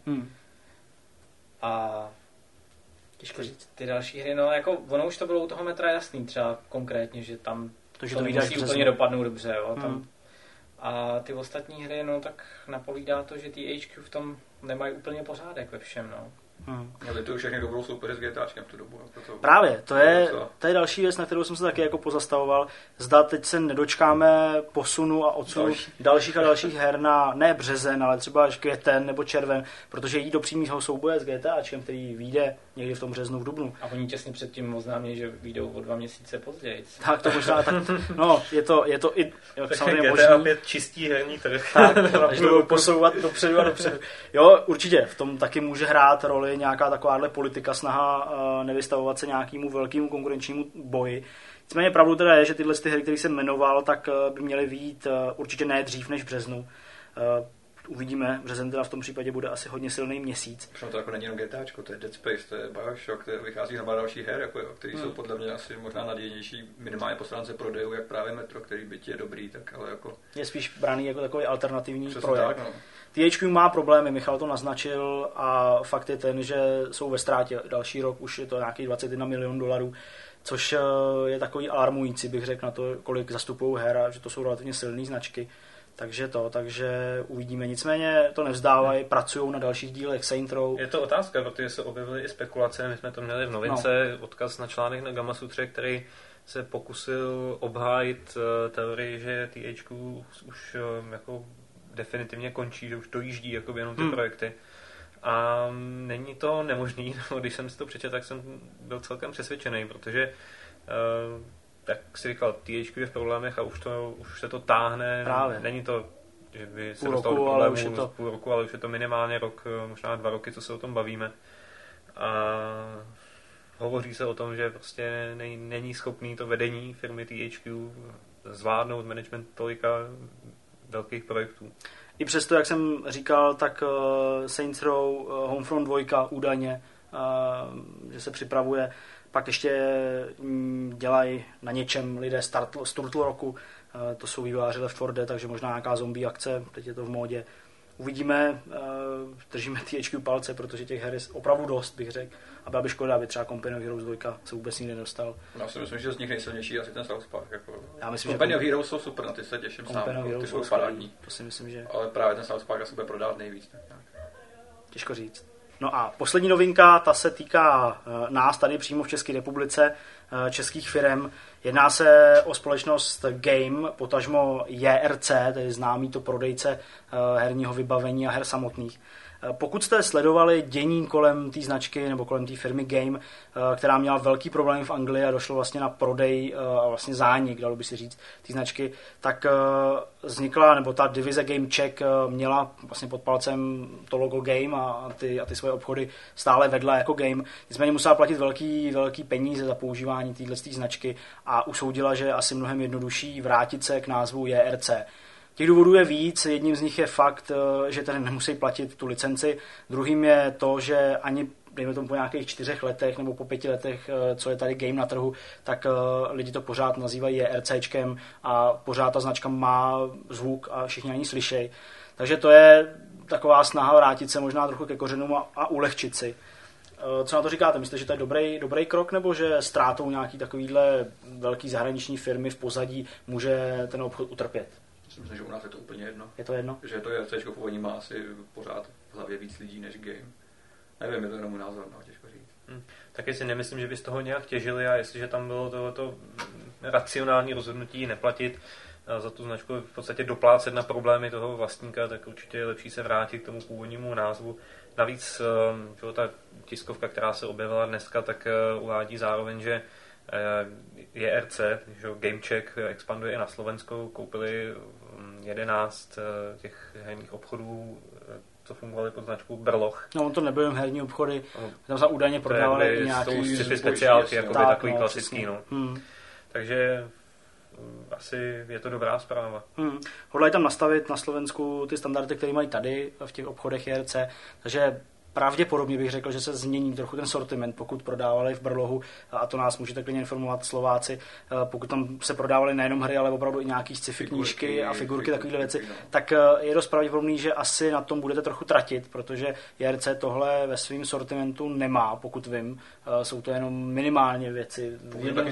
A těžko říct. Ty další hry, no jako ono už to bylo u toho Metra jasný třeba konkrétně, že tam to musí úplně dopadnout dobře, jo. Tam. A ty ostatní hry, no tak napovídá to, že THQ v tom nemají úplně pořádek ve všem, no. Měli to už všechny dobrou soupeři s GTAčkem v tu dobu. Právě, to je další věc, na kterou jsem se taky jako pozastavoval. Zda teď se nedočkáme posunu a odsunu dalších a dalších her na ne březen, ale třeba až květen nebo červen, protože jít do přímého souboje s GTAčkem, který vyjde někdy v tom březnu, v dubnu. A oni těsně předtím oznámili, že vyjdou o 2 měsíce později. Tak to možná, tak, no, je to i samozřejmě možný. GTA 5 čistí herní trh. Tak, až budou posouvat dopředu a dopředu. Jo, určitě, v tom taky může hrát roli nějaká takováhle politika, snaha nevystavovat se nějakému velkému konkurenčnímu boji. Nicméně pravdou teda je, že tyhle hry, které jsem jmenoval, tak by měly vyjít určitě ne dřív než v březnu. Uvidíme, březen teda v tom případě bude asi hodně silný měsíc. To jako není jenom GTAčko, to je Dead Space, to je Bioshock, to vychází na další her, jako, které jsou podle mě asi možná nadějnější, minimálně po stránce prodejů, jak právě Metro, který byť je dobrý, tak ale jako... Je spíš braný jako takový alternativní přesně projekt. Tak, no. THQ má problémy, Michal to naznačil a fakt je ten, že jsou ve ztrátě. Další rok už je to nějakých 21 milionů dolarů, což je takový alarmující, bych řekl, na to, kolik zastupují her a že to jsou relativně silné značky. Takže uvidíme. Nicméně to nevzdávají, pracují na dalších dílech Saints Row. Je to otázka, protože se objevily i spekulace, my jsme to měli v novince, odkaz na článek na Gamma Sutře, který se pokusil obhájit teorii, že THQ už jako definitivně končí, že už dojíždí jako jenom ty projekty. A není to nemožný, když jsem si to přečetl, tak jsem byl celkem přesvědčený, protože tak si říkal, THQ je v problémech a už se to táhne. Právě. Není to, že by se půl dostalo do roku, problémů ale už je to... půl roku, ale už je to minimálně rok, možná 2 roky, co se o tom bavíme. A hovoří se o tom, že prostě není schopný to vedení firmy THQ zvládnout management tolika velkých projektů. I přesto, jak jsem říkal, tak Saints Row Homefront 2 údajně, že se připravuje, pak ještě dělají na něčem lidé z Turtle Rocku, to jsou vývojáři Left 4 Dead, takže možná nějaká zombie akce, teď je to v módě. Uvidíme, držíme THQ palce, protože těch her je opravdu dost, bych řekl. A byla by škoda, aby třeba Company of Heroes 2 se vůbec nikdy nedostal. Já si myslím, že z nich nejsilnější asi ten South Park. Jako... Já myslím, Company of Heroes jsou super, na ty se těším sám. Ty jsou parádní. To si myslím, že... Ale právě ten South Park asi bude prodávat nejvíc. Těžko říct. No a poslední novinka, ta se týká nás tady přímo v České republice, českých firem. Jedná se o společnost Game, potažmo JRC, tedy známý to prodejce herního vybavení a her samotných. Pokud jste sledovali dění kolem té značky nebo kolem té firmy Game, která měla velký problém v Anglii a došlo vlastně na prodej a vlastně zánik, dalo by se říct, té značky, tak vznikla, nebo ta divize Game Czech měla vlastně pod palcem to logo Game a ty svoje obchody stále vedla jako Game. Nicméně musela platit velký peníze za používání této značky a usoudila, že je asi mnohem jednodušší vrátit se k názvu JRC. Těch důvodů je víc, jedním z nich je fakt, že tady nemusí platit tu licenci, druhým je to, že ani dejme tomu po nějakých 4 letech nebo po 5 letech, co je tady Game na trhu, tak lidi to pořád nazývají JRCčkem a pořád ta značka má zvuk a všichni na ní slyšejí. Takže to je taková snaha vrátit se možná trochu ke kořenům a ulehčit si. Co na to říkáte? Myslíte, že to je dobrý krok, nebo že ztrátou nějaký takovýhle velký zahraniční firmy v pozadí může ten obchod utrpět? Myslím, že u nás je to úplně jedno. Je to jedno? Že to JRCčko původní má asi pořád v hlavě víc lidí než Game. Nevím, je to jenom můj názor, no, těžko říct. Taky si nemyslím, že by z toho nějak těžili a jestliže tam bylo tohleto racionální rozhodnutí neplatit za tu značku, v podstatě doplácet na problémy toho vlastníka, tak určitě je lepší se vrátit k tomu původnímu názvu. Navíc ta tiskovka, která se objevila dneska, tak uvádí zároveň, že JRC, Game Czech, expanduje i na Slovensku, koupili 11 těch herních obchodů, co fungovaly pod značkou Brloch. No, on to nebyly herní obchody, tam se údajně prodávali i nějaký sci-fi speciálky, jako tak, takový no, klasický. No. Takže asi je to dobrá zpráva. Hodlají tam nastavit na Slovensku ty standardy, které mají tady v těch obchodech JRC, takže pravděpodobně bych řekl, že se změní trochu ten sortiment, pokud prodávali v Brlohu, a to nás můžete klidně informovat Slováci, pokud tam se prodávaly nejenom hry, ale opravdu i nějaký sci-fi knížky a figurky, takovéhle věci, tak je dost pravděpodobný, že asi na tom budete trochu tratit, protože JRC tohle ve svém sortimentu nemá, pokud vím, jsou to jenom minimálně věci.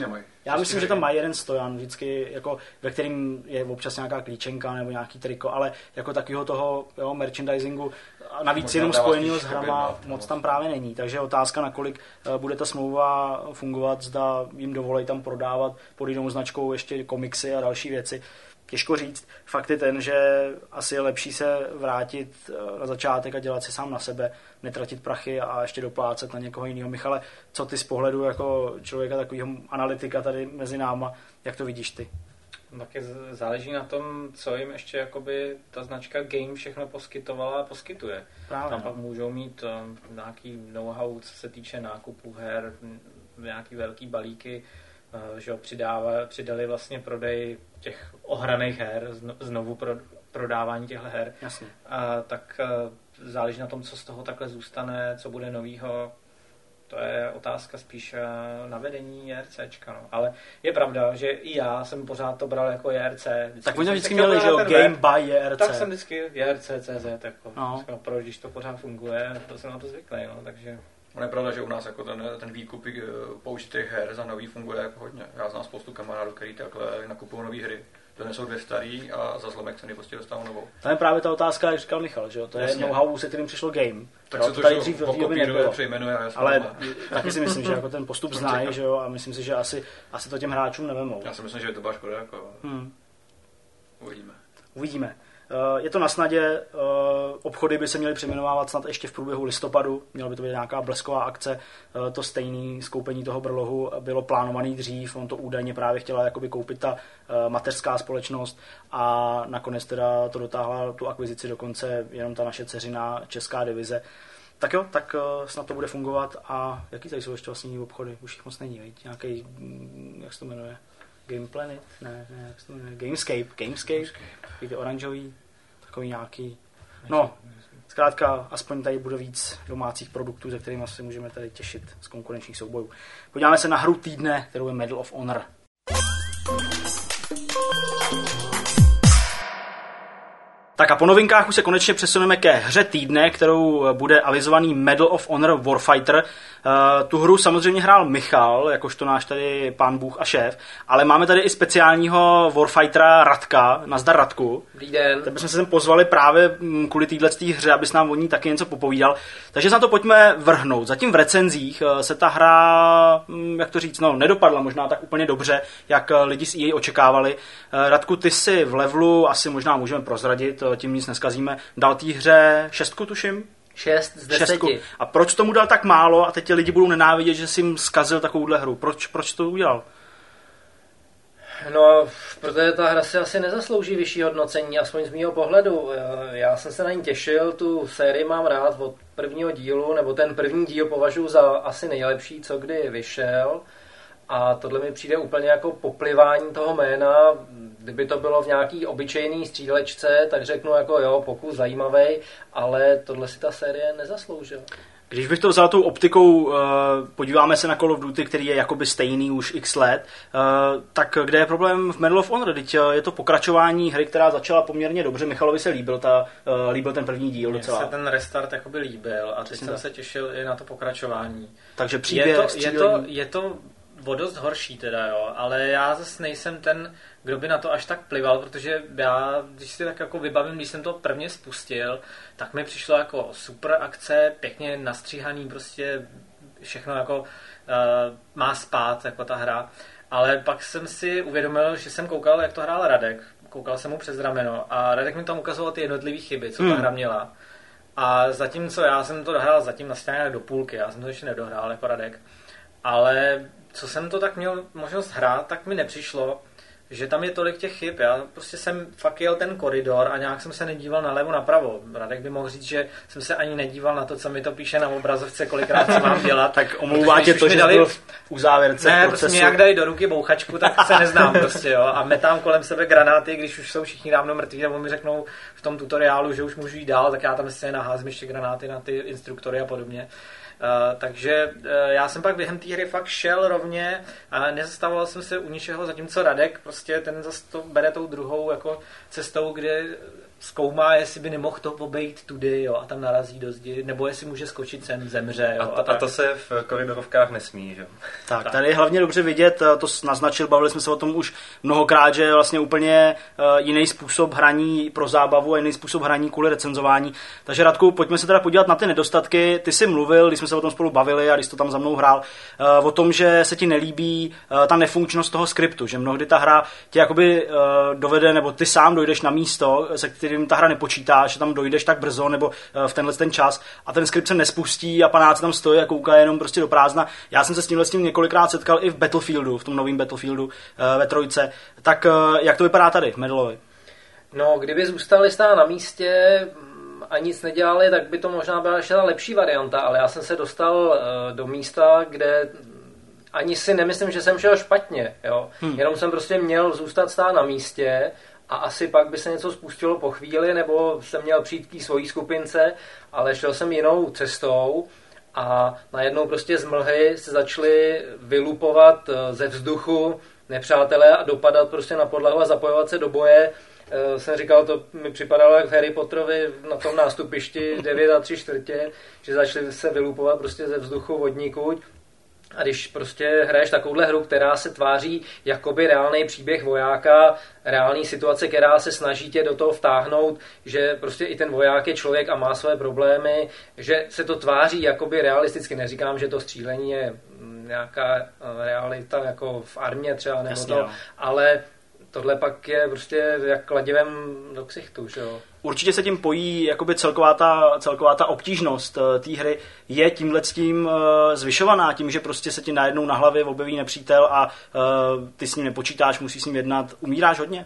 Já myslím, že tam mají jeden stojan vždycky, jako, ve kterým je občas nějaká klíčenka nebo nějaký triko, ale jako takového toho merchandisingu navíc jenom spojenýho s hrama moc tam právě není. Takže otázka, nakolik bude ta smlouva fungovat, zda jim dovolí tam prodávat pod jinou značkou ještě komiksy a další věci. Těžko říct. Fakt je ten, že asi je lepší se vrátit na začátek a dělat si sám na sebe, netratit prachy a ještě doplácet na někoho jiného. Michale, co ty z pohledu jako člověka, takového analytika tady mezi náma, jak to vidíš ty? Taky záleží na tom, co jim ještě jakoby ta značka Game všechno poskytovala a poskytuje. Právě, tam pak můžou mít nějaký know-how, co se týče nákupu her, nějaký velký balíky, že přidali vlastně prodej těch ohraných her, znovu prodávání těchto her. Jasně. Tak záleží na tom, co z toho takhle zůstane, co bude novýho. To je otázka spíš na vedení JRCčka. No. Ale je pravda, že i já jsem pořád to bral jako JRC. Tak oni vždycky měli, že Game by JRC. Tak jsem vždycky JRC.cz. Jako, proč, když to pořád funguje, to jsem na to zvyklý. No, takže... Ono je pravda, že u nás jako ten výkup použitých her za nový funguje jako hodně. Já znám spoustu kamarádů, který takhle nakupují nové hry. Donesou 2 starý a za zlomek ceny prostě dostávou novou. To je právě ta otázka, jak říkal Michal, že jo? To je know-how, se kterým přišlo Game. Tak se to tady dřív nebylo. Přejmenuje. Ale taky si myslím, že jako ten postup znají, že jo? A myslím si, že asi to těm hráčům nevemou. Já si myslím, že to byla škoda. Jako... Uvidíme. Je to na snadě, obchody by se měly přejmenovávat snad ještě v průběhu listopadu, měla by to být nějaká blesková akce, to stejné skoupení toho Brlohu bylo plánovaný dřív, on to údajně právě chtěla jakoby koupit ta mateřská společnost a nakonec teda to dotáhla tu akvizici dokonce jenom ta naše dceřiná česká divize. Tak jo, tak snad to bude fungovat a jaký tady jsou ještě vlastně obchody, už jich moc není, veď? Nějaký, jak se to jmenuje? Game Planet? Ne, jak se to jmenuje? Gamescape. Ty oranžový, takový nějaký. No, zkrátka, aspoň tady bude víc domácích produktů, ze kterými se můžeme tady těšit z konkurenčních soubojů. Podíváme se na hru týdne, kterou je Medal of Honor. Tak a po novinkách už se konečně přesuneme ke hře týdne, kterou bude avizovaný Medal of Honor Warfighter. Tu hru samozřejmě hrál Michal, jakožto náš tady pán Bůh a šéf, ale máme tady i speciálního Warfightera Radka. Nazdar, Radku. Dobrý den. Tak bychom se sem pozvali právě kvůli této hře, abys nám o ní taky něco popovídal. Takže se na to pojďme vrhnout. Zatím v recenzích se ta hra, jak to říct, nedopadla možná tak úplně dobře, jak lidi z EA očekávali. Radku, ty si v levelu, asi možná můžeme prozradit, tím nic neskazíme, dal té hře 6, tuším? 6 z 10. 6. A proč tomu dal tak málo a teď ti lidi budou nenávidět, že jsi jim zkazil takovouhle hru? Proč to udělal? No, protože ta hra si asi nezaslouží vyšší hodnocení, aspoň z mýho pohledu. Já jsem se na ní těšil, tu sérii mám rád od prvního dílu, nebo ten první díl považuji za asi nejlepší, co kdy vyšel. A tohle mi přijde úplně jako poplivání toho jména. Kdyby to bylo v nějaký obyčejný střílečce, tak řeknu jako jo, pokus zajímavý, ale tohle si ta série nezasloužila. Když bych to vzal tou optikou, podíváme se na Call of Duty, který je jakoby stejný už x let, tak kde je problém v Medal of Honor? Teď je to pokračování hry, která začala poměrně dobře. Michalovi se líbil ten první díl docela. Mně se ten restart jakoby líbil a teď jsem se těšil i na to pokračování. Takže příběh, je to o dost horší teda, jo, ale já zase nejsem ten, kdo by na to až tak plival, protože já, když si tak jako vybavím, když jsem to prvně spustil, tak mi přišlo jako super akce, pěkně nastříhaný, prostě všechno jako má spát, jako ta hra, ale pak jsem si uvědomil, že jsem koukal, jak to hrál Radek, koukal jsem mu přes rameno a Radek mi tam ukazoval ty jednotlivé chyby, co ta hra měla. A zatímco já jsem to dohrál zatím na do půlky, já jsem to ještě nedohrál jako Radek, ale co jsem to tak měl možnost hrát, tak mi nepřišlo, že tam je tolik těch chyb. Já prostě jsem fakt jel ten koridor a nějak jsem se nedíval nalevo napravo. Radek by mohl říct, že jsem se ani nedíval na to, co mi to píše na obrazovce, kolikrát co mám dělat. Tak omlouvá tě to, že dali v uzávěrce ne, prostě mě jak dali do ruky bouchačku, tak se neznám prostě, jo. A metám kolem sebe granáty, když už jsou všichni dávno mrtví, nebo mi řeknou v tom tutoriálu, že už můžu jít dál, tak já tam si naházím ještě granáty na ty instruktory a podobně. Takže já jsem pak během té hry fakt šel rovně a nezastavoval jsem se u ničeho, zatímco Radek prostě ten zase to bere tou druhou jako cestou, kde zkoumá, jestli by nemohl to obejít tudy, jo, a tam narazí do zdi, nebo jestli může skočit sem, zemře. Jo, a to se v koridorovkách nesmí, že? Tak, tady je hlavně dobře vidět, to naznačil, bavili jsme se o tom už mnohokrát, že je vlastně úplně jiný způsob hraní pro zábavu a jiný způsob hraní kvůli recenzování. Takže Radku, pojďme se teda podívat na ty nedostatky. Ty jsi mluvil, když jsme se o tom spolu bavili a když to tam za mnou hrál, o tom, že se ti nelíbí ta nefunkčnost toho skriptu, že mnohdy ta hra tě jakoby dovede, nebo ty sám dojdeš na místo, se kterým ta hra nepočítá, že tam dojdeš tak brzo nebo v tenhle ten čas a ten skript se nespustí a panáci tam stojí a kouká jenom prostě do prázdna. Já jsem se s tím několikrát setkal i v Battlefieldu, v tom novém Battlefieldu ve trojce. Tak jak to vypadá tady v Medalovi? No, kdyby zůstali stát na místě a nic nedělali, tak by to možná byla ještě ta lepší varianta, ale já jsem se dostal do místa, kde ani si nemyslím, že jsem šel špatně, jo. Jenom jsem prostě měl zůstat stát na místě a asi pak by se něco spustilo po chvíli, nebo jsem měl přijít k svojí skupince, ale šel jsem jinou cestou a najednou prostě z mlhy se začaly vylupovat ze vzduchu nepřátelé a dopadat prostě na podlahu a zapojovat se do boje. Jsem říkal, to mi připadalo jak v Harry Potterovi na tom nástupišti 9 3/4, že začaly se vylupovat prostě ze vzduchu vodníkuť. A když prostě hraješ takovouhle hru, která se tváří jakoby reálný příběh vojáka, reálný situace, která se snaží tě do toho vtáhnout, že prostě i ten voják je člověk a má své problémy, že se to tváří jakoby realisticky. Neříkám, že to střílení je nějaká realita jako v armě třeba, nebo jasně, to, no. Ale tohle pak je prostě jak kladivem do ksichtu, že jo. Určitě se tím pojí jakoby celková ta obtížnost té hry je tímhletím zvyšovaná, tím, že prostě se ti najednou na hlavě objeví nepřítel a ty s ním nepočítáš, musíš s ním jednat. Umíráš hodně?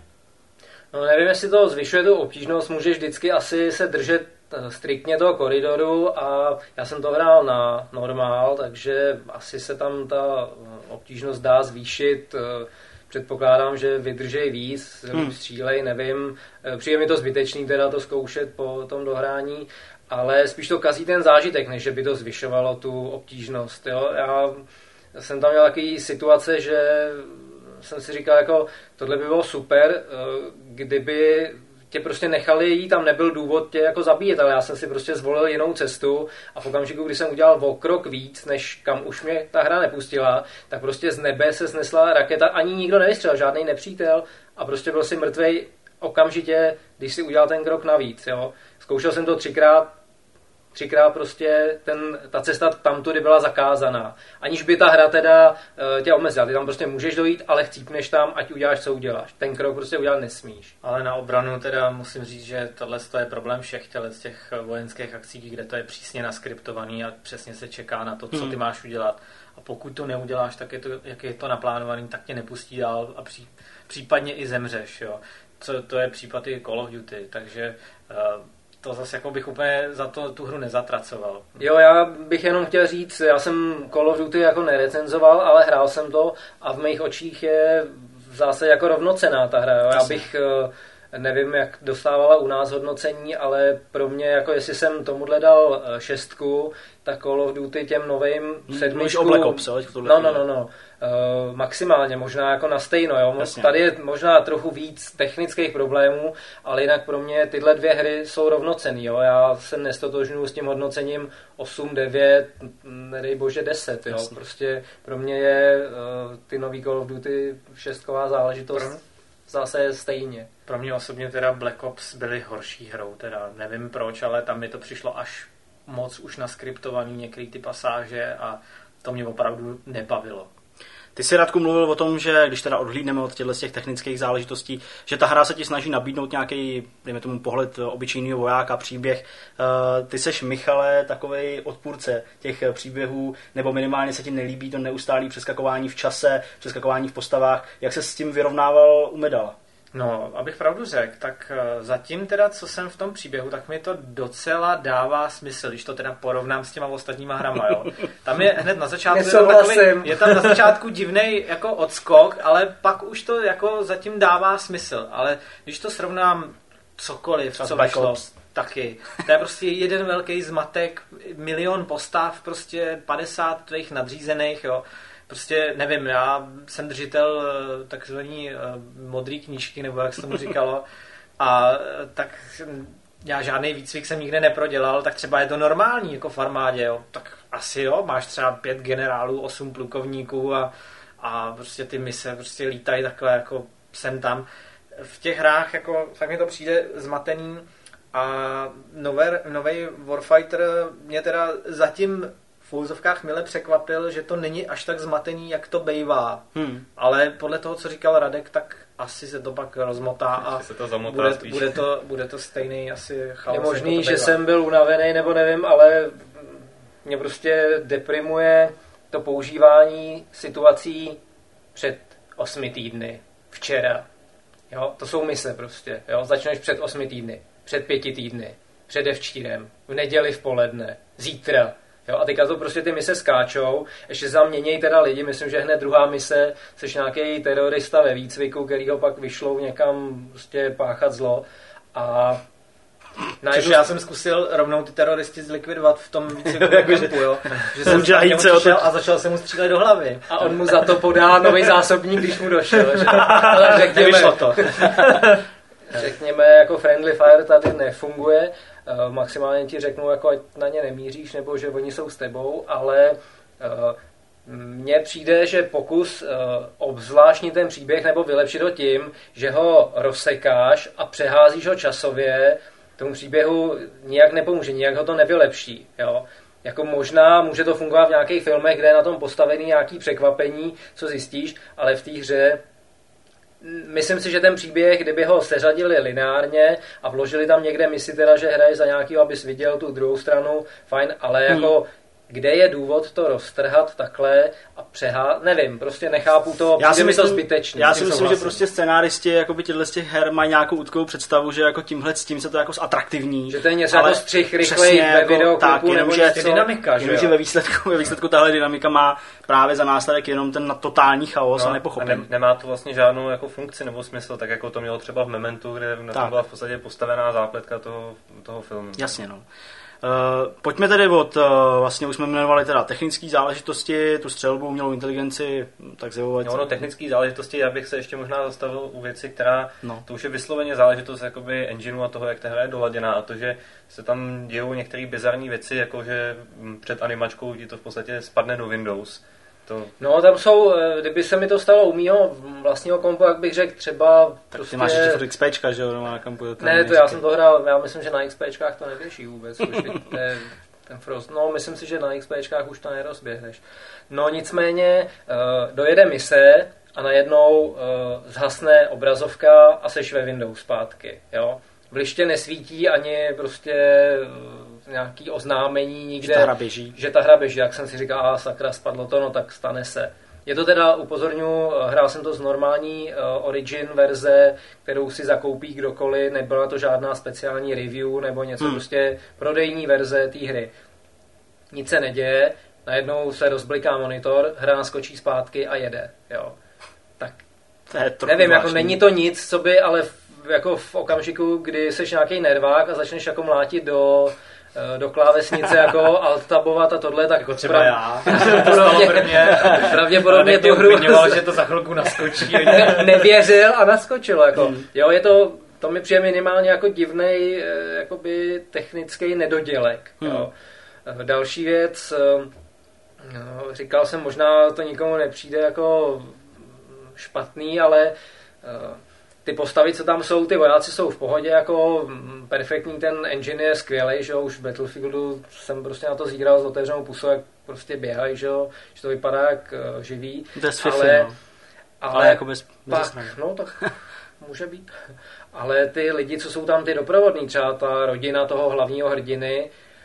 No nevím, jestli to zvyšuje tu obtížnost, můžeš vždycky asi se držet striktně toho koridoru a já jsem to hrál na normál, takže asi se tam ta obtížnost dá zvýšit. Předpokládám, že vydržej víc, střílej, nevím. Přijde mi to zbytečný teda to zkoušet po tom dohrání, ale spíš to kazí ten zážitek, než že by to zvyšovalo tu obtížnost. Jo? Já jsem tam měl takový situace, že jsem si říkal, jako tohle by bylo super, kdyby tě prostě nechali jít, tam nebyl důvod tě jako zabíjet, ale já jsem si prostě zvolil jinou cestu a v okamžiku, kdy jsem udělal o krok víc, než kam už mě ta hra nepustila, tak prostě z nebe se snesla raketa, ani nikdo nevystřelil, žádný nepřítel a prostě byl si mrtvej okamžitě, když si udělal ten krok navíc, jo. Zkoušel jsem to třikrát prostě ta cesta tamtudy byla zakázaná. Aniž by ta hra teda tě omezila. Ty tam prostě můžeš dojít, ale chcípneš tam, ať uděláš, co uděláš. Ten krok prostě udělat nesmíš. Ale na obranu teda musím říct, že tohle je problém všech z těch vojenských akcí, kde to je přísně naskriptovaný a přesně se čeká na to, co ty máš udělat. A pokud to neuděláš, tak jak je to naplánovaný, tak tě nepustí dál a případně i zemřeš. Jo. To je případ i Call of Duty, takže to zase jako bych úplně za tu hru nezatracoval. Jo, já bych jenom chtěl říct, já jsem Call of Duty jako nerecenzoval, ale hrál jsem to a v mých očích je v zásadě jako rovnocenná ta hra. Jo. Já bych nevím, jak dostávala u nás hodnocení, ale pro mě, jako jestli jsem tomuhle dal 6, tak Call of Duty těm novým 7. o Black Ops, No. Maximálně, možná jako na stejno. Jo. Tady je možná trochu víc technických problémů, ale jinak pro mě tyhle dvě hry jsou rovnocenný. Jo. Já se nestotožňuji s tím hodnocením 8, 9, nedej bože 10. Jo. Prostě pro mě je ty nový Call of Duty 6 záležitost zase stejně. Pro mě osobně teda Black Ops byly horší hrou, teda nevím proč, ale tam mi to přišlo až moc už naskriptovaný některé ty pasáže a to mě opravdu nebavilo. Ty jsi, Radku, mluvil o tom, že když teda odhlídneme od těch technických záležitostí, že ta hra se ti snaží nabídnout nějaký, dejme tomu, pohled obyčejného vojáka, příběh. Ty seš, Michale, takovej odpůrce těch příběhů, nebo minimálně se ti nelíbí to neustálé přeskakování v čase, přeskakování v postavách. Jak se s tím vyrovnával u Medala? No, abych pravdu řekl, tak zatím teda, co jsem v tom příběhu, tak mi to docela dává smysl, když to teda porovnám s těma ostatníma hrama, jo. Tam je hned na začátku je tam na začátku divnej jako odskok, ale pak už to jako zatím dává smysl, ale když to srovnám cokoliv, co vyšlo, taky. To je prostě jeden velký zmatek, milion postav, prostě 50 tvých nadřízených, jo. Prostě nevím, já jsem držitel takzvaný modrý knížky, nebo jak se tomu říkalo, a tak já žádný výcvik jsem nikde neprodělal, tak třeba je to normální jako v armádě, jo. Tak asi jo, máš třeba 5 generálů, 8 plukovníků a prostě ty mise prostě lítají takhle jako sem tam. V těch hrách jako fakt mi to přijde zmatený a nový Warfighter mě teda zatím v úzovkách mile překvapil, že to není až tak zmatený, jak to bejvá. Ale podle toho, co říkal Radek, tak asi se to pak rozmotá a bude to stejný asi chaos. Je možný, jako že jsem byl unavený, nebo nevím, ale mě prostě deprimuje to používání situací před 8 týdny, včera. Jo, to jsou mise prostě. Jo, začneš před 8 týdny, před 5 týdny, předevčírem, v neděli v poledne, zítra. Jo, a teďka to prostě ty mise skáčou, ještě se tam měnějí teda lidi, myslím, že hned druhá mise, seš nějaký terorista ve výcviku, který ho pak vyšlou někam prostě páchat zlo a Což já jsem zkusil rovnou ty teroristy zlikvidovat v tom výcviku, jo. Že jsem přišel a začal jsem mu střílet do hlavy. A on mu za to podá nový zásobník, když mu došel. Že? Nevyšlo to. Řekněme, jako friendly fire tady nefunguje. Maximálně ti řeknu, jako ať na ně nemíříš, nebo že oni jsou s tebou, ale mně přijde, že pokus obzvláštnit ten příběh nebo vylepšit ho tím, že ho rozsekáš a přeházíš ho časově, tomu příběhu nijak nepomůže, nijak ho to nevylepší. Jo? Jako možná může to fungovat v nějakých filmech, kde je na tom postavený nějaký překvapení, co zjistíš, ale v té hře myslím si, že ten příběh, kdyby ho seřadili lineárně a vložili tam někde misi teda, že hraješ za nějakýho, abys viděl tu druhou stranu, fajn, ale jako kde je důvod to roztrhat takhle a nevím, prostě nechápu to, přijde mi to zbytečný. Já si myslím, že prostě scenáristi jakoby těchto z těch her mají nějakou útkovou představu, že jako tímhle s tím se to jako zatraktivní. Že to je něco jako střih rychlej ve videoklipu nebo něco. Dynamika, že že ve výsledku tahle dynamika má právě za následek jenom ten totální chaos a nepochopení. Nemá to vlastně žádnou jako funkci nebo smysl, tak jako to mělo třeba v Mementu, kde na tom byla v podstatě postavená zápletka toho filmu. Jasně, no. Pojďme tedy vlastně už jsme jmenovali teda technické záležitosti, tu střelbu, umělou inteligenci, tak zjevovat. No, technické záležitosti, já bych se ještě možná zastavil u věci, která, to už je vysloveně záležitost jakoby engineu a toho, jak ta hra je doladěná a to, že se tam dějou některé bizarní věci, jako že před animačkou ti to v podstatě spadne do Windows. No, tam jsou, kdyby se mi to stalo u mýho vlastního kompu, jak bych řekl, třeba tak prostě... ty máš ještě furt XPčka, že jo, doma na kompu. Ne, to já jsem to hrál, já myslím, že na XPčkách to neběží vůbec, ten Frost, no, myslím si, že na XPčkách už to nerozběhneš. No, nicméně, dojede mise a najednou zhasne obrazovka a seš ve Windows zpátky, jo. V liště nesvítí ani prostě nějaký oznámení nikde, že ta hra běží, jak jsem si říkal, sakra, spadlo to, no tak stane se. Je to teda, upozorňuji, hrál jsem to z normální Origin verze, kterou si zakoupí kdokoliv, nebyla to žádná speciální review nebo něco, prostě prodejní verze té hry. Nic se neděje, najednou se rozbliká monitor, hra naskočí zpátky a jede, jo. Tak nevím, jako není to nic, co by, ale jako v okamžiku, kdy seš nějaký nervák a začneš jako mlátit do klávesnice jako alt-tabovat a tohle, tak jako třeba já. Pravděpodobně tu hru že to za chvilku naskočí. Nevěřil a naskočilo. Jako. Jo, je to mi přijde minimálně jako divnej jakoby technický nedodělek. Jo. Další věc, říkal jsem, možná to nikomu nepřijde jako špatný, ale ty postavy, co tam jsou, ty vojáci jsou v pohodě, jako perfektní, ten engine je skvělej, že jo, už v Battlefieldu jsem prostě na to zíral s otevřenou pusou, jak prostě běhají, že jo, že to vypadá jak živý, ale jako bez no tak může být, ale ty lidi, co jsou tam ty doprovodní, třeba ta rodina toho hlavního hrdiny,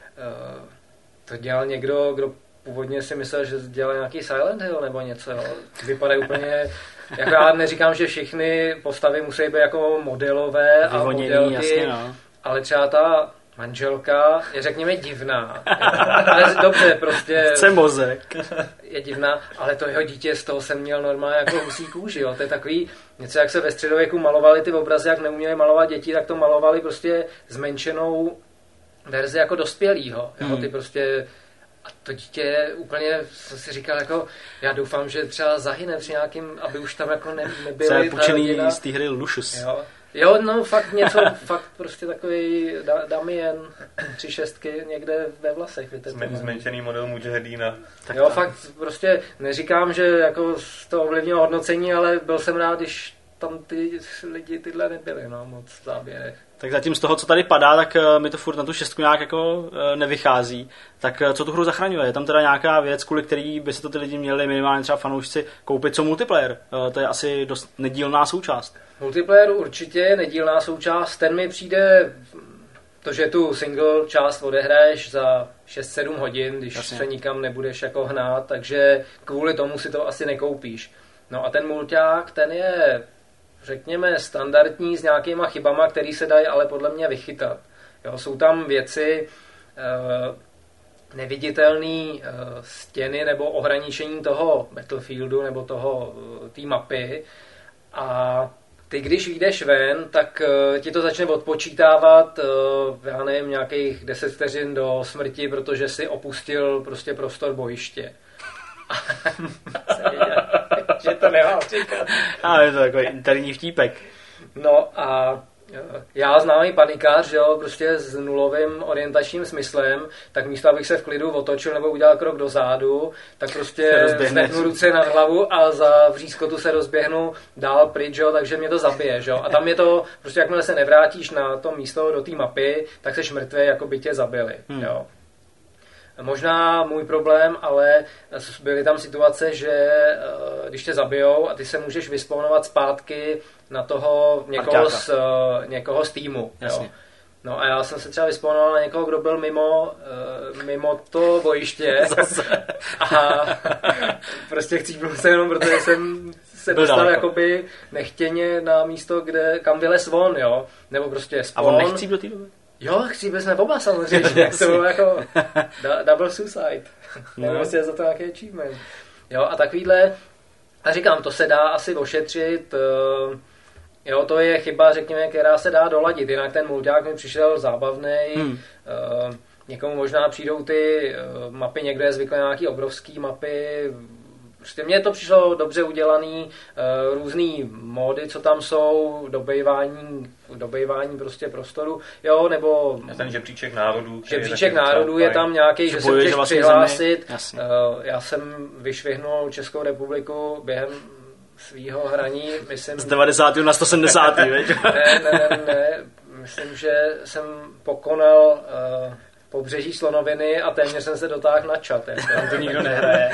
to dělal někdo, kdo původně si myslel, že dělá nějaký Silent Hill nebo něco, jo. Vypadají úplně, jako já neříkám, že všechny postavy musí být jako modelové a modelky, jasně, no. Ale třeba ta manželka je, řekněme, divná. Ale dobře, prostě... Chce mozek. Je divná, ale to jeho dítě, z toho jsem měl normálně jako husí kůži, jo. To je takový, něco jak se ve středověku malovali ty obrazy, jak neuměli malovat děti, tak to malovali prostě zmenšenou verzi jako dospělýho, jo. Ty prostě... A to dítě úplně, jsem si říkal, jako, já doufám, že třeba zahyne při nějakým, aby už tam jako nebyly... Co je půjčený z té hry Lucius. Jo, no fakt něco, fakt prostě takový Damien 3.6 někde ve vlasech. Zmenšený model Mujahedína. Jo, fakt prostě neříkám, že jako to ovlivnilo hodnocení, ale byl jsem rád, když tam ty lidi tyhle nebyly, no, moc v záběrech. Tak zatím z toho, co tady padá, tak mi to furt na tu 6 nějak jako nevychází. Tak co tu hru zachraňuje? Je tam teda nějaká věc, kvůli který by se to ty lidi měli minimálně třeba fanoušci koupit, co multiplayer? To je asi dost nedílná součást. Multiplayer určitě je nedílná součást. Ten mi přijde, to, že tu single část odehraješ za 6-7 hodin, když se nikam nebudeš jako hnát, takže kvůli tomu si to asi nekoupíš. No a ten mulťák, ten je... řekněme, standardní s nějakýma chybama, které se dají ale podle mě vychytat. Jo, jsou tam věci, neviditelné stěny nebo ohraničení toho Battlefieldu nebo té mapy a ty, když jdeš ven, tak ti to začne odpočítávat, já nevím, nějakých 10 vteřin do smrti, protože si opustil prostě prostor bojiště. Že to nemám říkat. Ale je to takový interní vtípek. No a já známý panikář, že jo, prostě s nulovým orientačním smyslem, tak místo, abych se v klidu otočil nebo udělal krok dozadu, tak prostě zvednu ruce nad hlavu a za vřízkotu se rozběhnu dál pryč, jo, takže mě to zabije, že jo. A tam je to, prostě jakmile se nevrátíš na to místo do té mapy, tak seš mrtvý, jako by tě zabili, jo. Možná můj problém, ale byly tam situace, že když tě zabijou a ty se můžeš vyspawnovat zpátky na toho někoho z týmu. Jo. No a já jsem se třeba vyspawnoval na někoho, kdo byl mimo to bojiště. A prostě chcípnul se jenom, protože jsem se dostal jakoby nechtěně na místo, kam vylez von, jo. Nebo prostě spawn. A on nechcí do té doby? Jo, chcípili jsme oba samozřejmě, to bylo jako double suicide, nebo si je za to nějaký achievement. Jo, a takovýhle, a říkám, to se dá asi ošetřit, jo, to je chyba, řekněme, která se dá doladit, jinak ten mulťák mi přišel zábavnej, Někomu možná přijdou ty mapy, někdo je zvyklý na nějaký obrovský mapy. Prostě mně to přišlo dobře udělaný, různý módy, co tam jsou, dobejvání prostě prostoru, jo, nebo... Ten žebříček národů. Žebříček národů je tam nějaký, že se můžeš vlastně přihlásit. Já jsem vyšvihnul Českou republiku během svýho hraní, myslím... Z 90. na 170. Ne, myslím, že jsem pokonal... pobřeží Slonoviny a téměř jsem se dotáhl na čat. Tam to nikdo nehraje.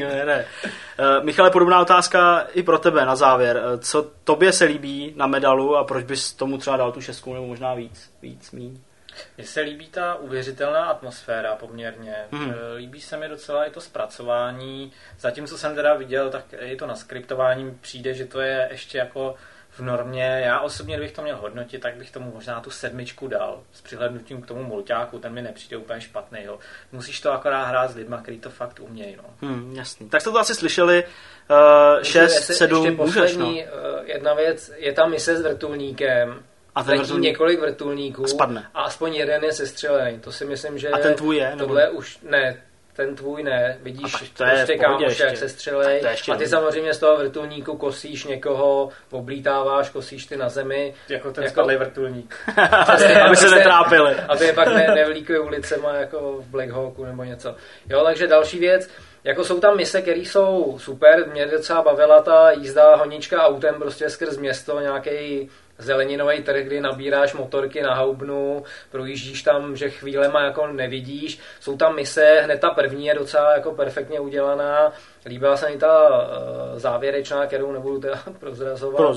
Michale, podobná otázka i pro tebe na závěr. Co tobě se líbí na medalu a proč bys tomu třeba dal tu 6 nebo možná víc míň? Mně se líbí ta uvěřitelná atmosféra poměrně. Líbí se mi docela i to zpracování. Zatím, co jsem teda viděl, tak i to naskriptování přijde, že to je ještě jako v normě. Já osobně, kdybych to měl hodnotit, tak bych tomu možná tu 7 dal. S přihlédnutím k tomu mulťáku, ten mi nepřijde úplně špatný. Jo. Musíš to akorát hrát s lidma, kteří to fakt umějí. No. Jasný. Tak jste to asi slyšeli. 6, 7, můžeš, no. Jedna věc, je tam mise s vrtulníkem. A ten několik vrtulníků a aspoň jeden je sestřelený. To si myslím, že... A ten tvůj je? Tohle už ne. Ten tvůj ne, vidíš prostě kámoše, jak se střelej a ty samozřejmě z toho vrtulníku kosíš někoho, oblítáváš, kosíš ty na zemi. Jako ten spadlej vrtulník. Aby se netrápili. Aby je pak nevlíkli ulicema jako v Black Hawku nebo něco. Jo, takže další věc, jako jsou tam mise, které jsou super, mě docela bavila ta jízda honička autem prostě skrz město, nějaký zeleninový trh, kdy nabíráš motorky na haubnu, projíždíš tam, že chvílema jako nevidíš. Jsou tam mise, hned ta první je docela jako perfektně udělaná. Líbila se mi ta závěrečná, kterou nebudu teda prozrazovat.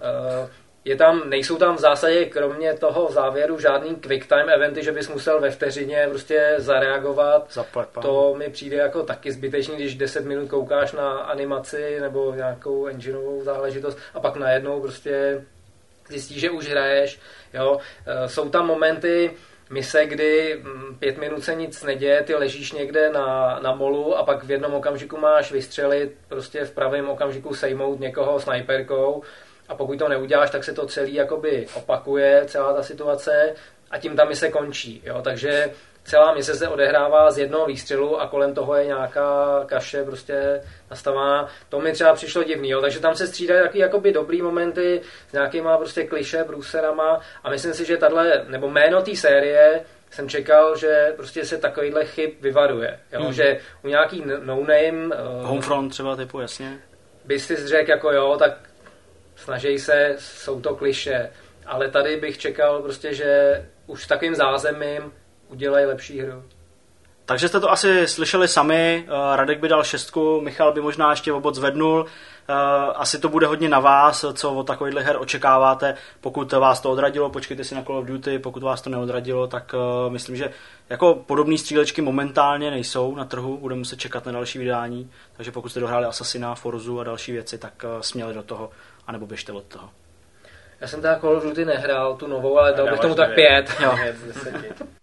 Nejsou tam v zásadě kromě toho závěru žádný quick time eventy, že bys musel ve vteřině prostě zareagovat. To mi přijde jako taky zbytečný, když 10 minut koukáš na animaci nebo nějakou engineovou záležitost a pak najednou prostě zjistíš, že už hraješ. Jo. Jsou tam momenty, mise, kdy 5 minut se nic neděje, ty ležíš někde na molu a pak v jednom okamžiku máš vystřelit, prostě v pravém okamžiku sejmout někoho snajperkou a pokud to neuděláš, tak se to celý jakoby opakuje, celá ta situace a tím ta mise končí. Jo. Takže celá mise se odehrává z jednoho výstřelu a kolem toho je nějaká kaše prostě nastavená. To mi třeba přišlo divný, jo. Takže tam se střídají taky jakoby dobrý momenty s nějakýma prostě klišé, průserama a myslím si, že nebo jméno té série jsem čekal, že prostě se takovýhle chyb vyvaruje. Jo. Že u nějaký no-name... Homefront třeba typu, jasně. Bys si řekl jako jo, tak snaží se, jsou to kliše. Ale tady bych čekal prostě, že už s takovým zázemím udělají lepší hru. Takže jste to asi slyšeli sami, Radek by dal 6, Michal by možná ještě obod zvednul, asi to bude hodně na vás, co od takovýchhle her očekáváte, pokud vás to odradilo, počkejte si na Call of Duty, pokud vás to neodradilo, tak myslím, že jako podobné střílečky momentálně nejsou na trhu, budeme muset čekat na další vydání, takže pokud jste dohráli Assassina, Forzu a další věci, tak směli do toho, anebo běžte od toho. Já jsem teda Call of Duty nehrál, tu novou, ale dal bych tomu tak 5. Jo. 5 z 10.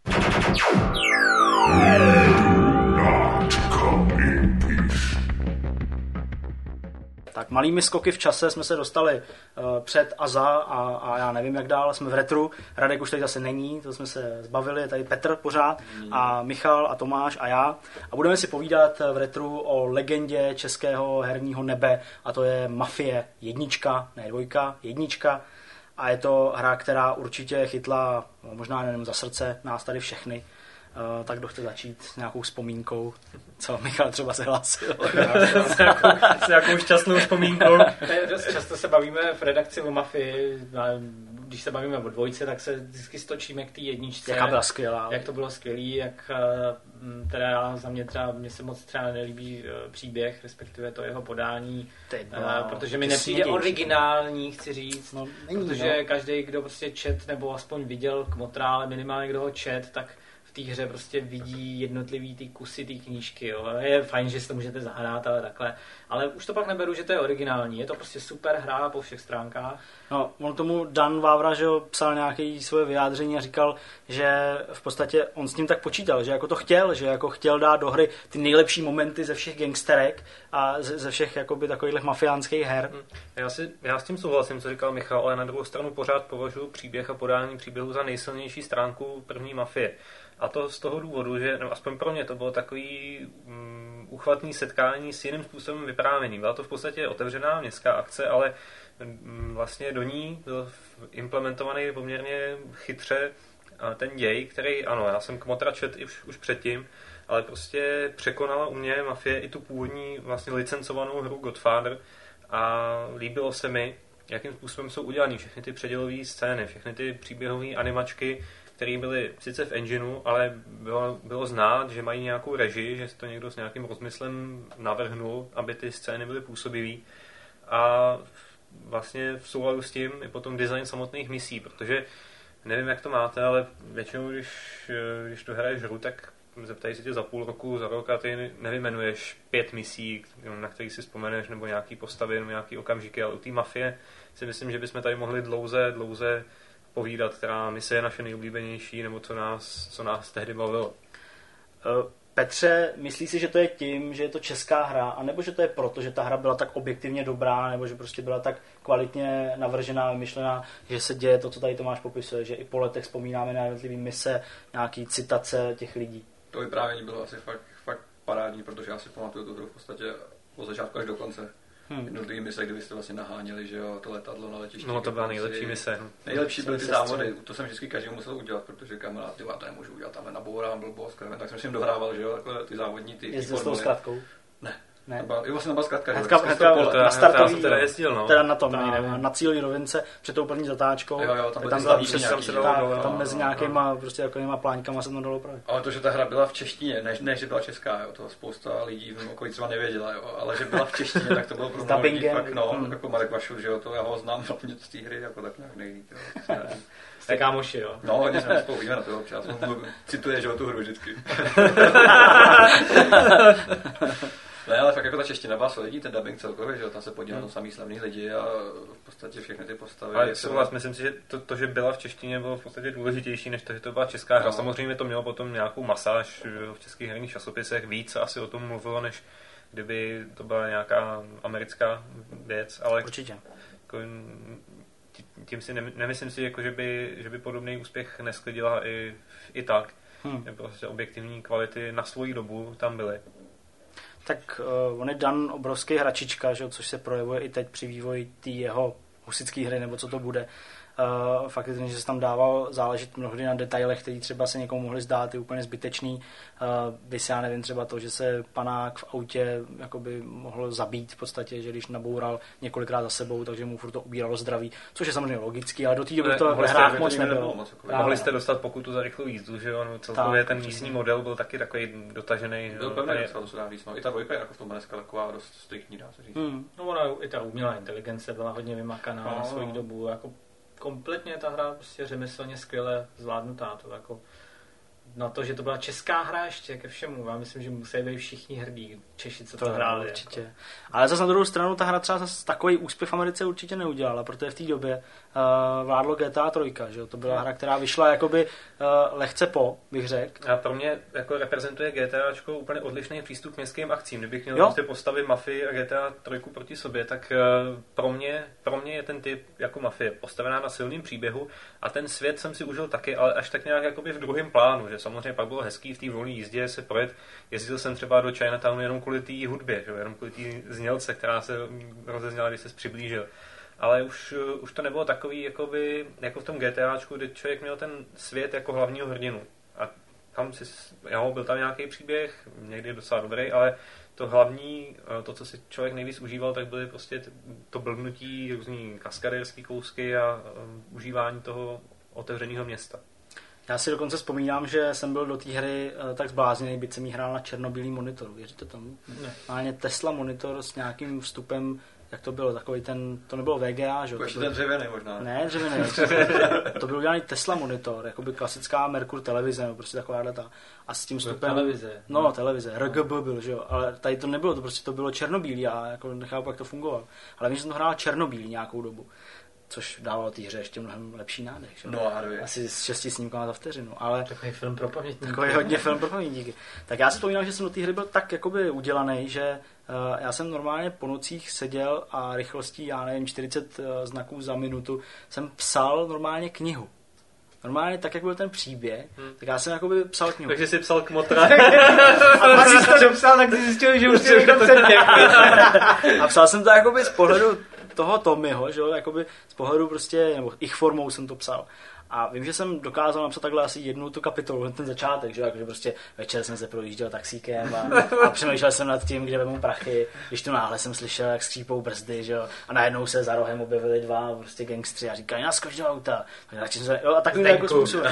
Tak malými skoky v čase jsme se dostali před a za a já nevím jak dál, jsme v retru, Radek už tady zase není, to jsme se zbavili, je tady Petr pořád a Michal a Tomáš a já a budeme si povídat v retru o legendě českého herního nebe a to je Mafie 1, ne 2, 1 a je to hra, která určitě chytla možná jenom za srdce nás tady všechny. Tak kdo chce začít s nějakou vzpomínkou, co Michal třeba se hlásil. S nějakou šťastnou vzpomínkou. Dost často se bavíme v redakci o Mafii, když se bavíme o 2, tak se vždycky stočíme k té 1. Jaká byla skvělá. Jak to bylo skvělý, jak teda za mě třeba, mně se moc třeba nelíbí příběh, respektive to jeho podání, protože mi nepřijde originální, chci říct, protože každý, kdo prostě čet nebo aspoň viděl Kmotrále, minimálně kdo ho čet, tak v té hře prostě vidí jednotlivý ty kusy té knížky. Jo. Je fajn, že si to můžete zahrát, ale takhle. Ale už to pak neberu, že to je originální. Je to prostě super hra po všech stránkách. No, on tomu Dan Vávra, že psal nějaké svoje vyjádření a říkal, že v podstatě on s ním tak počítal, že jako to chtěl, že jako chtěl dát do hry ty nejlepší momenty ze všech gangsterek a ze všech jakoby takových mafiánských her. Já s tím souhlasím, co říkal Michal, ale na druhou stranu pořád považuji příběh a podání příběhu za nejsilnější stránku první Mafie. A to z toho důvodu, že aspoň pro mě to bylo takový uchvatný setkání s jiným způsobem vyprávění. Byla to v podstatě otevřená městská akce, ale vlastně do ní byl implementovaný poměrně chytře ten děj, který, ano, já jsem Kmotra čet už předtím, ale prostě překonala u mě Mafie i tu původní vlastně licencovanou hru Godfather a líbilo se mi, jakým způsobem jsou udělané všechny ty předělové scény, všechny ty příběhové animačky, které byly sice v engineu, ale bylo znát, že mají nějakou režii, že se to někdo s nějakým rozmyslem navrhnul, aby ty scény byly působivý. A vlastně v souladu s tím i potom design samotných misí, protože nevím, jak to máte, ale většinou, když tu hraješ hru, tak zeptají se tě za půl roku, za rok a ty nevyjmenuješ 5 misí, na kterých si vzpomeneš, nebo nějaký postavy, nebo nějaký okamžiky, ale u té Mafie si myslím, že bychom tady mohli dlouze povídat, která mise je naše nejoblíbenější, nebo co nás tehdy bavilo. Petře, myslíš si, že to je tím, že je to česká hra, anebo že to je proto, že ta hra byla tak objektivně dobrá, nebo že prostě byla tak kvalitně navržená, vymyšlená, že se děje to, co tady Tomáš popisuje, že i po letech vzpomínáme na jednotlivé mise, nějaký citace těch lidí? To vyprávění bylo asi fakt parádní, protože já si pamatuju tu hru v podstatě od začátku až do konce. Jednotlivý mise, kdy byste vlastně naháněli, že jo, to letadlo na letišti. No to byla nejlepší mise. Nejlepší byly ty závody, to jsem vždycky každý musel udělat, protože kamarád, já to nemůžu udělat, tamhle nabourám blbost, tak jsem si jim dohrával, že jo, takhle ty závodní ty. Jezdil s tou zkratkou? Ne. Ne. Vlastně nebyla zkratka, na startový, teda jezdil, no. teda na tom, na cílové rovince, před tou první zatáčkou. Jo, tam mezi nějakýma prostě takovýma pláňkama se to dalo právě. Ale to, že ta hra byla v češtině, ne že byla česká, jo, to spousta lidí v okolí třeba nevěděla, jo, ale že byla v češtině, tak to bylo pro mě lidí fakt, jako Marek Vašul, že jo, to já ho znám hlavně z té hry, jako tak nějak nejlíp, jo. Jste kámoši, jo? No, hodně jsme spolu víme na to občas, cituje, že jo, tu hru vždycky. Ne, ale fakt jako ta čeština byla solidní, ten dubbing celkově, že jo, tam se podíval na samý slavný lidi a v podstatě všechny ty postavy. Ale myslím si, že to, že byla v češtině, bylo v podstatě důležitější, než to, že to byla česká hra. No. Samozřejmě to mělo potom nějakou masáž v českých herních časopisech, víc asi o tom mluvilo, než kdyby to byla nějaká americká věc, ale určitě. Jako, tím si nemyslím si, jako, že by podobný úspěch nesklidila i tak. Prostě objektivní kvality na svoji dobu tam byly. Tak on je Dan obrovský hračička, že, což se projevuje i teď při vývoji té jeho husické hry, nebo co to bude. Fakt je, že se tam dával záležet mnohdy na detailech, který třeba se někomu mohly zdát i úplně zbytečný. Vys, já nevím, třeba to, že se panák v autě jakoby mohl zabít v podstatě, že když naboural několikrát za sebou, takže mu furt to ubíralo zdraví, což je samozřejmě logický, ale do té doby to ve hrách moc nebylo. Mohli jste dostat pokutu za rychlou jízdu, že jo? Celkově ten místní model byl taky takový dotažený. Byl pevný, to se dá říct. No. I ta dvojka je jako v tom dneska taková dost striktní, dá se říct. No ona i ta umělá inteligence byla hodně vymakaná na svou dobu, jako kompletně ta hra prostě řemeslně skvěle zvládnutá. To jako na to, že to byla česká hra ještě ke všemu. Já myslím, že musí být všichni hrdí Češi, co to hráli. Určitě. Jako. Ale zase na druhou stranu ta hra třeba takový úspěch v Americe určitě neudělala, protože v té době vládlo GTA 3, že? To byla hra, která vyšla jakoby lehce bych řekl. A pro mě jako reprezentuje GTAčko úplně odlišný přístup k městským akcím. Kdybych měl prostě postavy Mafii a GTA 3 proti sobě, tak pro mě je ten typ jako Mafie postavená na silným příběhu a ten svět jsem si užil taky, ale až tak nějak jakoby v druhém plánu, že samozřejmě pak bylo hezký v té volné jízdě se projet. Jezdil jsem třeba do Chinatownu jenom kvůli té hudbě, že? Jenom kvůli té znělce, která se rozezněla, když se přiblížil. Ale už to nebylo takový jakoby, jako v tom GTAčku, kde člověk měl ten svět jako hlavního hrdinu. A tam byl tam nějaký příběh, někdy docela dobrý, ale to hlavní, to, co si člověk nejvíc užíval, tak byly prostě to blbnutí, různý kaskadérský kousky a užívání toho otevřeného města. Já si dokonce vzpomínám, že jsem byl do té hry tak zblázněný, byť jsem jí hrál na černobílý monitor. Věříte tomu? Normálně Tesla monitor s nějakým vstupem, jak to bylo, takový to nebylo VGA, že? Ještě ten dřevěný možná. Ne, dřevěný. To byl udělaný Tesla monitor, jakoby klasická Merkur televize, nebo prostě takováhle ta. A s tím vstupem... Televize. No, televize. RGB byl, že jo. Ale tady to nebylo, to prostě to bylo černobílý a jako nechápu, jak to fungovalo. Ale když jsem to hrál černobílý nějakou dobu, což dávalo té hře ještě mnohem lepší nádech. Že? No, asi s 6 snímkama za vteřinu. Ale takový film pro pamětníky. Takový hodně film pro pamětníky. Tak já si vzpomínal, že jsem do té hry byl tak jakoby udělaný, že já jsem normálně po nocích seděl a rychlostí, 40 znaků za minutu, jsem psal normálně knihu. normálně tak, jak byl ten příběh, tak já jsem jakoby psal knihu. Takže jsi psal kmotra. A pak jsi to dopsal, tak jsi zjistil, že už jsi dokonce A psal jsem to jakoby z pohledu toho Tommyho, že jo, jakoby z pohledu prostě, nebo ich formou jsem to psal. A vím, že jsem dokázal napsat takhle asi jednu tu kapitolu, ten začátek, že jakože prostě večer jsem se projížděl taxíkem a přemýšlel jsem nad tím, kde vemu prachy, když tu náhle jsem slyšel, jak skřípou brzdy, že jo, a najednou se za rohem objevili dva prostě gangstři a říkají, naskoč do auta. A takovým jako způsobem.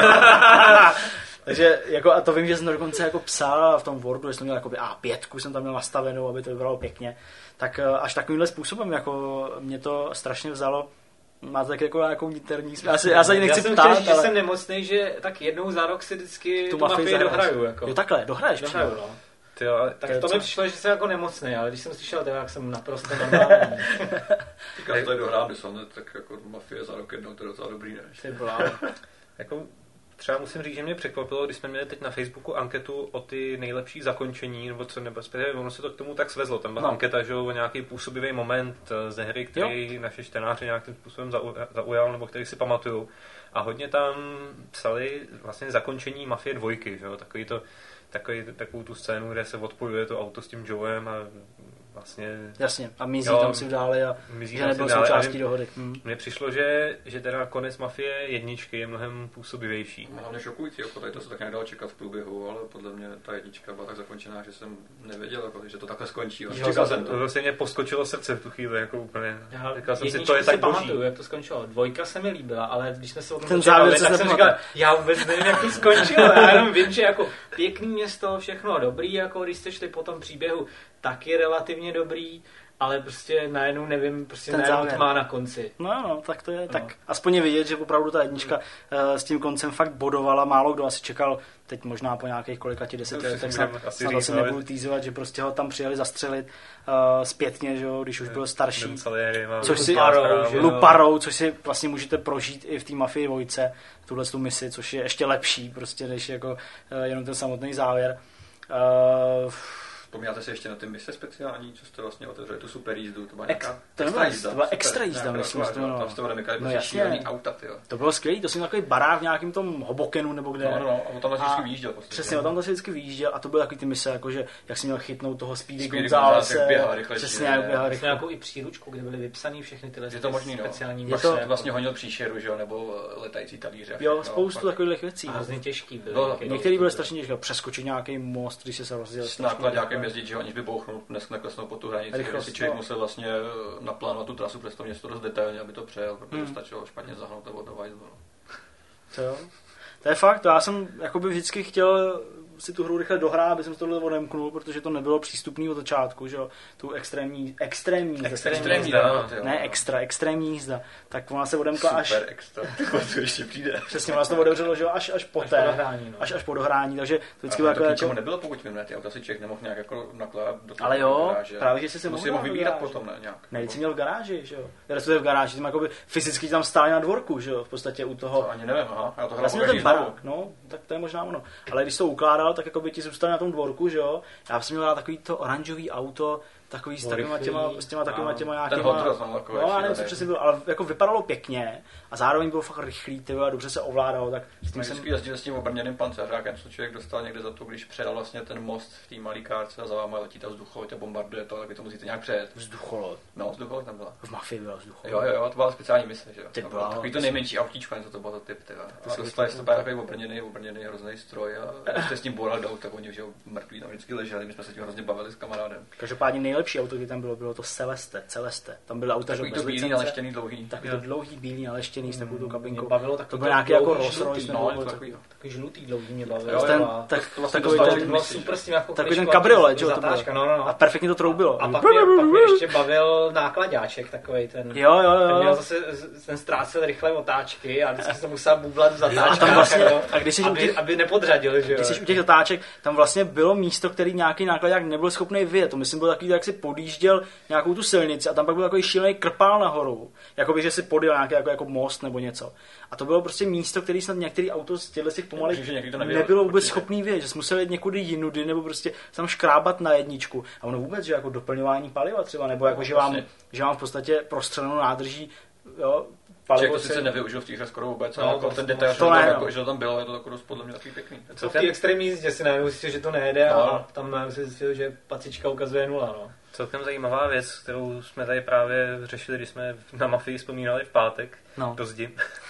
Takže jako, a to vím, že jsem to dokonce jako psal v tom Wordu, že jsem měl jakoby A5 jsem tam měl nastavenou, aby to vypadalo pěkně. Tak až takovýmhle způsobem jako mě to strašně vzalo. Máte tak jako nějakou niterní já se ani nechci ptát, ale... že jsem nemocnej, že tak jednou za rok si vždycky tu mafii dohraju. Jako. Jo takhle, dohraješ dohraju, no. Tak to mi přišlo, že jsem jako nemocnej, ale když jsem slyšel to, jak jsem naprosto normální. Říkáš, to je dohrám, tak jako mafie za rok jednou, to je docela dobrý, ne? Ty byla. Jako třeba musím říct, že mě překvapilo, když jsme měli teď na Facebooku anketu o ty nejlepší zakončení, nebo co nebezpečné, ono se to k tomu tak svezlo. Tam byla anketa, že o nějaký působivý moment ze hry, který naše čtenáře nějakým způsobem zaujal, nebo který si pamatujou. A hodně tam psali vlastně zakončení Mafie 2, že jo? Takovou tu scénu, kde se odpojuje to auto s tím Joem a vlastně... Jasně, a mizí tam si dále a že nebyl součástí dohody. Mně přišlo, že teda konec Mafie 1 je mnohem působivější. Hlavně šokující, jako tady to se tak nedalo čekat v průběhu, ale podle mě ta 1 byla tak zakončená, že jsem nevěděl, jako, že to takhle skončí. Čekal jsem to. Vlastně mě poskočilo srdce v tu chvíli, jako úplně. Říkal jsem si, to je tak boží. Pamatuju, jak to skončilo. 2 se mi líbila, ale když jsme se o tom ten závěr tak jsem říkal, já vůbec nevím, jak to skončilo. Já jenom vím, že jako pěkný město, všechno dobrý, jako když jste šli po tom příběhu, taky relativně dobrý, ale prostě najednou nevím, prostě ten najednou to má na konci. No, tak to je, tak aspoň je vidět, že opravdu ta 1 s tím koncem fakt bodovala, málo kdo asi čekal, teď možná po nějakých kolikati 10 let, tak snad asi nebudu týzovat, že prostě ho tam přijeli zastřelit zpětně, že jo, když už byl starší, což si Luparou, což si vlastně můžete prožít i v té Mafii 2, tuhle tu misi, což je ještě lepší, prostě než jako jenom ten samotný závěr. Vzpomínáte si ještě na ty mise speciální, co jste vlastně otevřeli, tu super jízdu, to byla extra jízda, myslím. Tam jste byli šílený auta, tyjo. To bylo skvělý, to jsem takový barák v nějakým tom Hobokenu nebo kde. No, a tam vždycky vyjížděl. Přesně, tam vždycky vyjížděl a to byly takový ty mise, jakože jak si měl chytnout toho Speedy Gonzálese. Přesně, jak běhal rychle. Nějakou i příručku, kde byly vypsaný všechny tyhle speciální mise. Vlastně honil příšeru, že jo, nebo letající talíře. Jo, spoustu takových věcí. Hrozně těžký byly. Některý byly strašně těžké, přeskočit nějaký most, když se jezdit, že aniž by bouchnul, neklesnul po tu hranici, kde si člověk musel vlastně naplánovat tu trasu přes to město dost detailně, aby to přejel, protože stačilo špatně zahnout nebo to vajzlo. To je fakt, já jsem jakoby vždycky chtěl si tu hru rychle dohrát, aby jsem to tohle odemknul, protože to nebylo přístupný od začátku, že jo, tu extrémní jízda, ne extrémní jízda, tak ona se odemkla až... Super extra, to ještě přijde. Přesně, ona se to odevřelo, že jo, až poté, až po dohrání, takže to vždycky bylo jako... Ničemu nebylo, pokud vím, ne, ty auta si člověk nemohl nějak jako nakládat do ale jo, garáže. Právě, že si mohl vybírat potom, ne, nějak. Ne, jsi měl v garáži, že jo, v garáži, tam jakoby fyzicky tam stáli na dvorku, že jo, v podstatě u toho... To ani nevím, aha, já jsem měl ten barák, no, tak to je možná ono, ale když to ukládal, tak jako by ti zůstali na tom dvorku, že jo? Já jsem měl takový to oranžový auto, takový s takovýma těma nějakýma... Ten Hotros, no, já nevím, co přesně bylo, ale jako vypadalo pěkně a zároveň bylo fakt rychlý, a dobře se ovládalo, tak s tím jsem jezdil s tím obrněným pancéřákem, co člověk dostal někde za to, když přejel vlastně ten most v té malé kárce a za váma letí ta vzducholoď a bombarduje to, tak vy to musíte nějak přejet. Vzducholoď? No, vzducholoď tam byla. V Mafii byla vzducholoď. Jo, to byla speciální mise, že jo. Takový to nejmenší autíčko, co to bylo to typ, ty se dostali to byl takový obrněný hrozný stroj a jste s tím boral jdou, tak oni že mrtví tam vždycky leželi, my jsme se tím hrozně bavili s kamarádem. Každopádně nejlepší auto, které tam bylo to Celeste. Tam byly auta, takový to bílý naleštěný dlouhý. Takový to dlouhý bílý naleštěný s takovou kabinkou. Bavilo to byl nějaký jako Rolls Royce nebo takový žlutý dlouhý mě bavilo. Takový ten kabriolet, jo, to bylo. A perfektně to troubilo. A pak mě ještě bavil nákladáček takovej ten. Jo. Měl zase ten ztrácel rychle otáčky a vždycky se musel bublat v zatáčkách, aby nepodřadil, že jo. Když jsi u těch zatáček, tam vlastně bylo místo, který nějaký nákladák nebyl schopný vyjet. To myslím bylo takový, jak si podjížděl nějakou tu silnici a tam pak byl takový šílený krpál nahoru. Jakoby, že si podjel nějaký jako most nebo něco. A to bylo prostě místo, který snad některý auto z těch pomalých nebylo vůbec schopný vyjet, že jsme museli jít někudy jinudy nebo prostě tam škrábat na jedničku. A ono vůbec, že jako doplňování paliva třeba, nebo jako, že vám v podstatě prostřelenou nádrží, jo, Člověk to sice nevyužil v té hře skoro vůbec, ale jako ten detail, že to tam bylo, je to jako dost podle mě takový pěkný. Co v té extrémní jízdě si najednou zjistil, že to nejede a tam si zjistil, že pacička ukazuje 0. No. Celkem zajímavá věc, kterou jsme tady právě řešili, když jsme na Mafii vzpomínali v pátek, do zdi.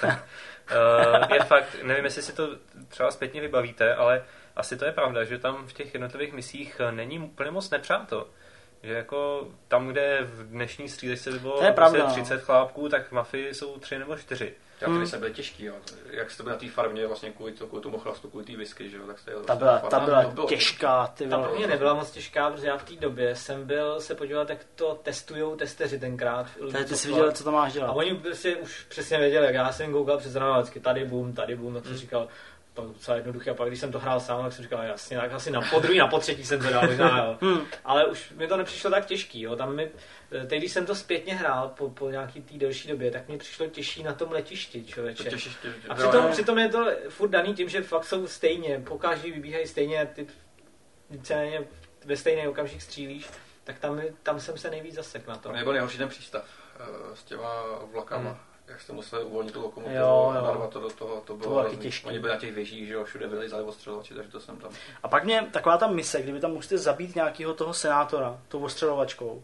Je fakt, nevím, jestli si to třeba zpětně vybavíte, ale asi to je pravda, že tam v těch jednotlivých misích není úplně moc nepřátel. Že jako tam, kde v dnešní střílečce by bylo 30 chlápků, tak v Mafii jsou 3 nebo 4. Já ty se byly těžký, jo. Jak jste byl na té farmě vlastně kvůli tomu chlastu, kvůli té whisky, že jo, tak jste jel. Ta byla těžká, ty vole. Ta pro mě nebyla moc těžká, protože já v té době jsem byl se podívat, jak to testujou testeři tenkrát. Ty jsi viděl, co to máš dělat. A oni prostě už přesně věděli, jak já jsem koukal přes ráno vždycky tady boom, a co říkal. To bylo docela jednoduché, a pak když jsem to hrál sám, tak jsem říkal, jasně, tak asi na podruhý, na potřetí jsem to dal, možná, jo. Ale už mi to nepřišlo tak těžký, jo. Tam teď, když jsem to zpětně hrál po nějaký té delší době, tak mi přišlo těžší na tom letišti, člověče. A přitom je to furt daný tím, že fakt jsou stejně, pokaždý vybíhají stejně, ty víceméně ve stejný okamžik střílíš, tak tam jsem se nejvíc zasek na to. Mě byl nejhorší ten přístav s těma vlakama. Jak jste museli uvolnit tu lokomotivu a narvat to do toho, to bylo taky těžké. Oni byli na těch věžích, že jo, všude vylezali ostřelovači, takže to jsem tam. A pak mě taková ta mise, kdyby tam musíte zabít nějakého toho senátora, tou ostřelovačkou,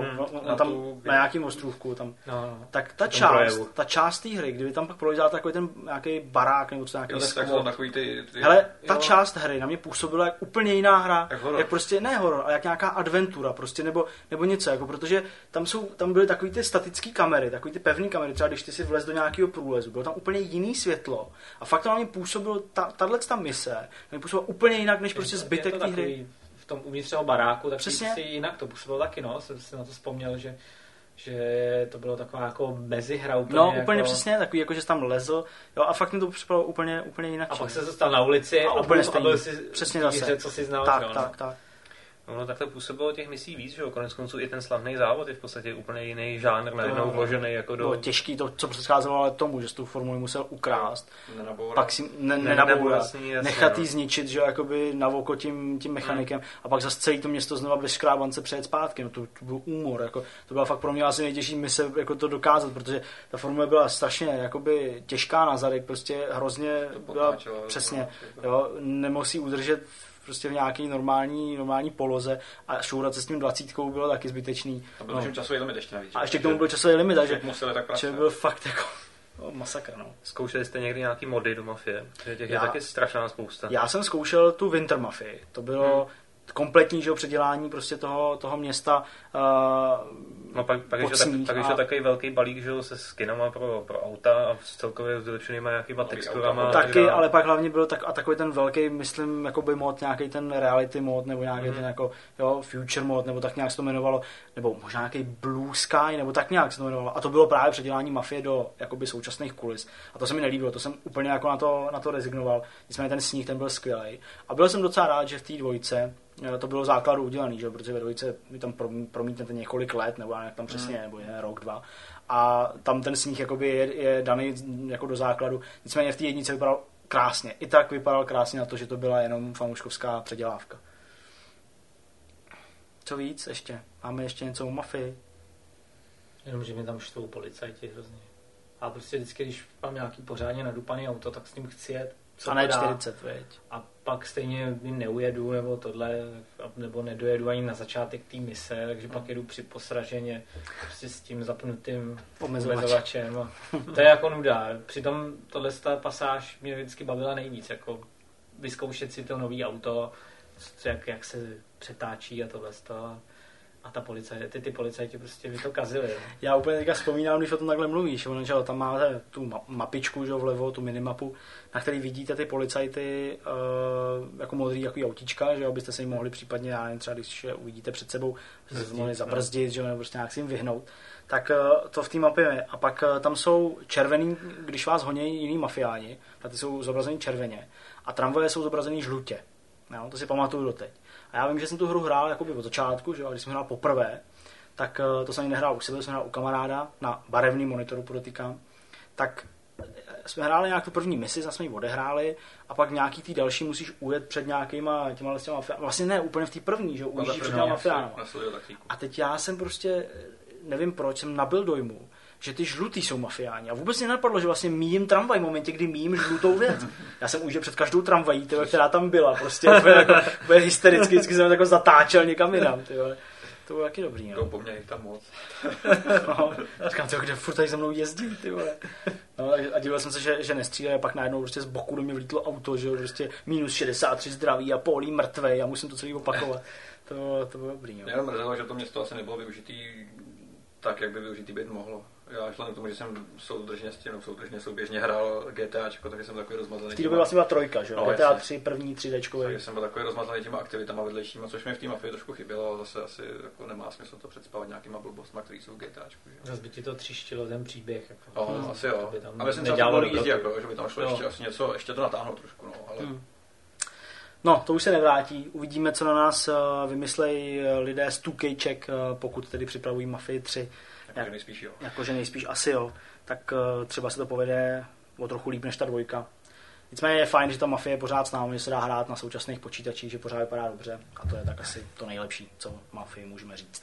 na nějakým ostrůvku tam. Tak ta část té hry, kdyby tam pak prolezal takový ten nějaký barák nebo co nějaký skvot. Hele, ta část hry na mě působila jak úplně jiná hra, jak prostě ne horor, ale jak nějaká adventura prostě nebo něco, jako protože tam byly takový ty statické kamery, takový ty pevné kamery, třeba když ty si vlez do nějakého průlezu, bylo tam úplně jiný světlo a fakt to na mě působilo ta mise, na mě působila úplně jinak než prostě zbytek té hry. V tom uvnitř toho baráku, tak si jinak to působilo taky, no, jsem si na to vzpomněl, že to bylo taková jako mezihra úplně. No, úplně jako přesně, takový jako, že jsi tam lezl, jo, a fakt mi to připadalo úplně jinak. A pak se dostal na ulici a byl si přesně zase. Co si znal. Tak. No tak to působilo těch misí víc, že jo, konec konců i ten slavný závod je v podstatě úplně jiný žánr, najednou vložený jako do... Bylo těžký to, co předcházelo ale tomu, že jsi tu formuli musel ukrást, pak si nechat jí zničit, že jo, jakoby na oko tím mechanikem a pak zase celý to město znova bez škrábance přejet zpátky, no to byl úmor, jako, to byla fakt pro mě asi nejtěžší mise jako to dokázat, protože ta formule byla strašně jakoby těžká na zadek, prostě hrozně byla přesně, jo, nemohl si udržet prostě v nějaký normální poloze a šourat se s tím 20 bylo taky zbytečný. A byl časový limit ještě navíc. A ještě k tomu byl časový limit, takže byl fakt jako masakr, no. Zkoušeli jste někdy nějaký mody do Mafie? Těch je taky strašná spousta. Já jsem zkoušel tu Winter Mafii. To bylo kompletní, že, předělání prostě toho města. No pak je to takový velký balík, že, se skinama pro auta a s celkově vylepšenýma nějakýma texturama. Taky, ale pak hlavně byl takový ten velký, myslím, jakoby mod, nějaký ten reality mod, nebo nějaký ten jako, jo, future mod, nebo tak nějak se to jmenovalo, nebo možná nějaký Blue Sky, nebo tak nějak se to jmenovalo. A to bylo právě předělání Mafie do jakoby současných kulis. A to se mi nelíbilo, to jsem úplně jako na to rezignoval. Nicméně ten sníh, ten byl skvělý. A byl jsem docela rád, že v té dvojce to bylo základu udělaný, že? Protože ve dvojce vy tam promítnete několik let, nebo jak tam přesně, nebo je rok, 2. A tam ten sníh jakoby je daný jako do základu. Nicméně v té jednice vypadal krásně. I tak vypadal krásně na to, že to byla jenom fanouškovská předělávka. Co víc ještě? Máme ještě něco o Mafii? Jenom, že mi tam štvou policajti hrozně. A prostě vždycky, když mám nějaký pořádně nadupaný auto, tak s tím chci jet. A ne 40, veď. A pak stejně neujedu, nebo tohle, nebo nedojedu ani na začátek té mise, takže pak jedu při posraženě prostě s tím zapnutým omezovačem. To je jako nuda. Přitom tohle pasáž mě vždycky bavila nejvíc, jako vyzkoušet si to nový auto, jak se přetáčí a tohle. A ty policajti prostě mi to kazili. Já úplně teďka vzpomínám, když o tom takhle mluvíš. Tam máte tu mapičku, že, vlevo, tu minimapu, na který vidíte ty policajty jako modrý jako autíčka, že abyste se jim mohli případně, já nevím, třeba když je uvidíte před sebou, se mohli zabrzdit, že, nebo prostě nějak si jim vyhnout. Tak to v té mapě je. A pak tam jsou červený, když vás honějí jiný mafiáni, tak ty jsou zobrazený červeně. A tramvaje jsou zobrazený žlutě. Jo, to si pamatuju doteď. A já vím, že jsem tu hru hrál jakoby od začátku, že? A když jsem hrál poprvé, tak to jsem nehrál u sebe, jsem hrál u kamaráda na barevném monitoru, podotýkám. Tak jsme hráli nějak tu první misi, jsme ji odehráli a pak nějaký tý další musíš ujet před nějakýma těma mafiánama. Vlastně ne úplně v té první, že ujíždí před těma mafiánama. A teď já jsem prostě, nevím proč, jsem nabil dojmu, že ty žlutý jsou mafiáni. A vůbec mě napadlo, že vlastně míjím tramvaj v momentě, kdy míjím žlutou věc. Já jsem už před každou tramvají, která tam byla, prostě úplně hystericky, vždycky jsem jako zatáčel někam jinam. To bylo taky dobrý. To po mně jich tam moc. No, říkám, kde furt tady za mnou jezdí, ty vole. No, a díval jsem se, že nestříleli, a pak najednou prostě z boku do mě vlítlo auto, že jo, prostě minus 63 zdraví a Polí mrtvej a musím to celý opakovat. To bylo dobrý, jo. Jenom mrzelo, že to město asi nebylo využitý tak, jak by využitý být mohlo. Já vzhledem k tomu, že jsem souběžně hrál GTAčko, takže jsem takový rozmazaný. V té době vlastně byla trojka, že jo? No, GTA 3, první 3Dčkový. Takže jsem byl takový rozmazaný těma aktivitama vedlejšíma, což mi v té mafii trošku chybělo, ale zase asi jako nemá smysl to předspávat nějakýma blbostma, který jsou v GTAčku. Zase by ti to tříštilo ten příběh. Jako, asi jo. A myslím, že že by tam šlo ještě asi něco, ještě to natáhnout trošku, no, ale... No, to už se nevrátí. Uvidíme, co na nás vymyslejí lidé z 2K, pokud tedy připravují Mafii 3. Jakože nejspíš jo. Jakože nejspíš asi jo. Tak třeba se to povede o trochu líp než ta dvojka. Nicméně je fajn, že ta Mafie je pořád s námi, že se dá hrát na současných počítačích, že pořád vypadá dobře. A to je tak asi to nejlepší, co Mafii můžeme říct.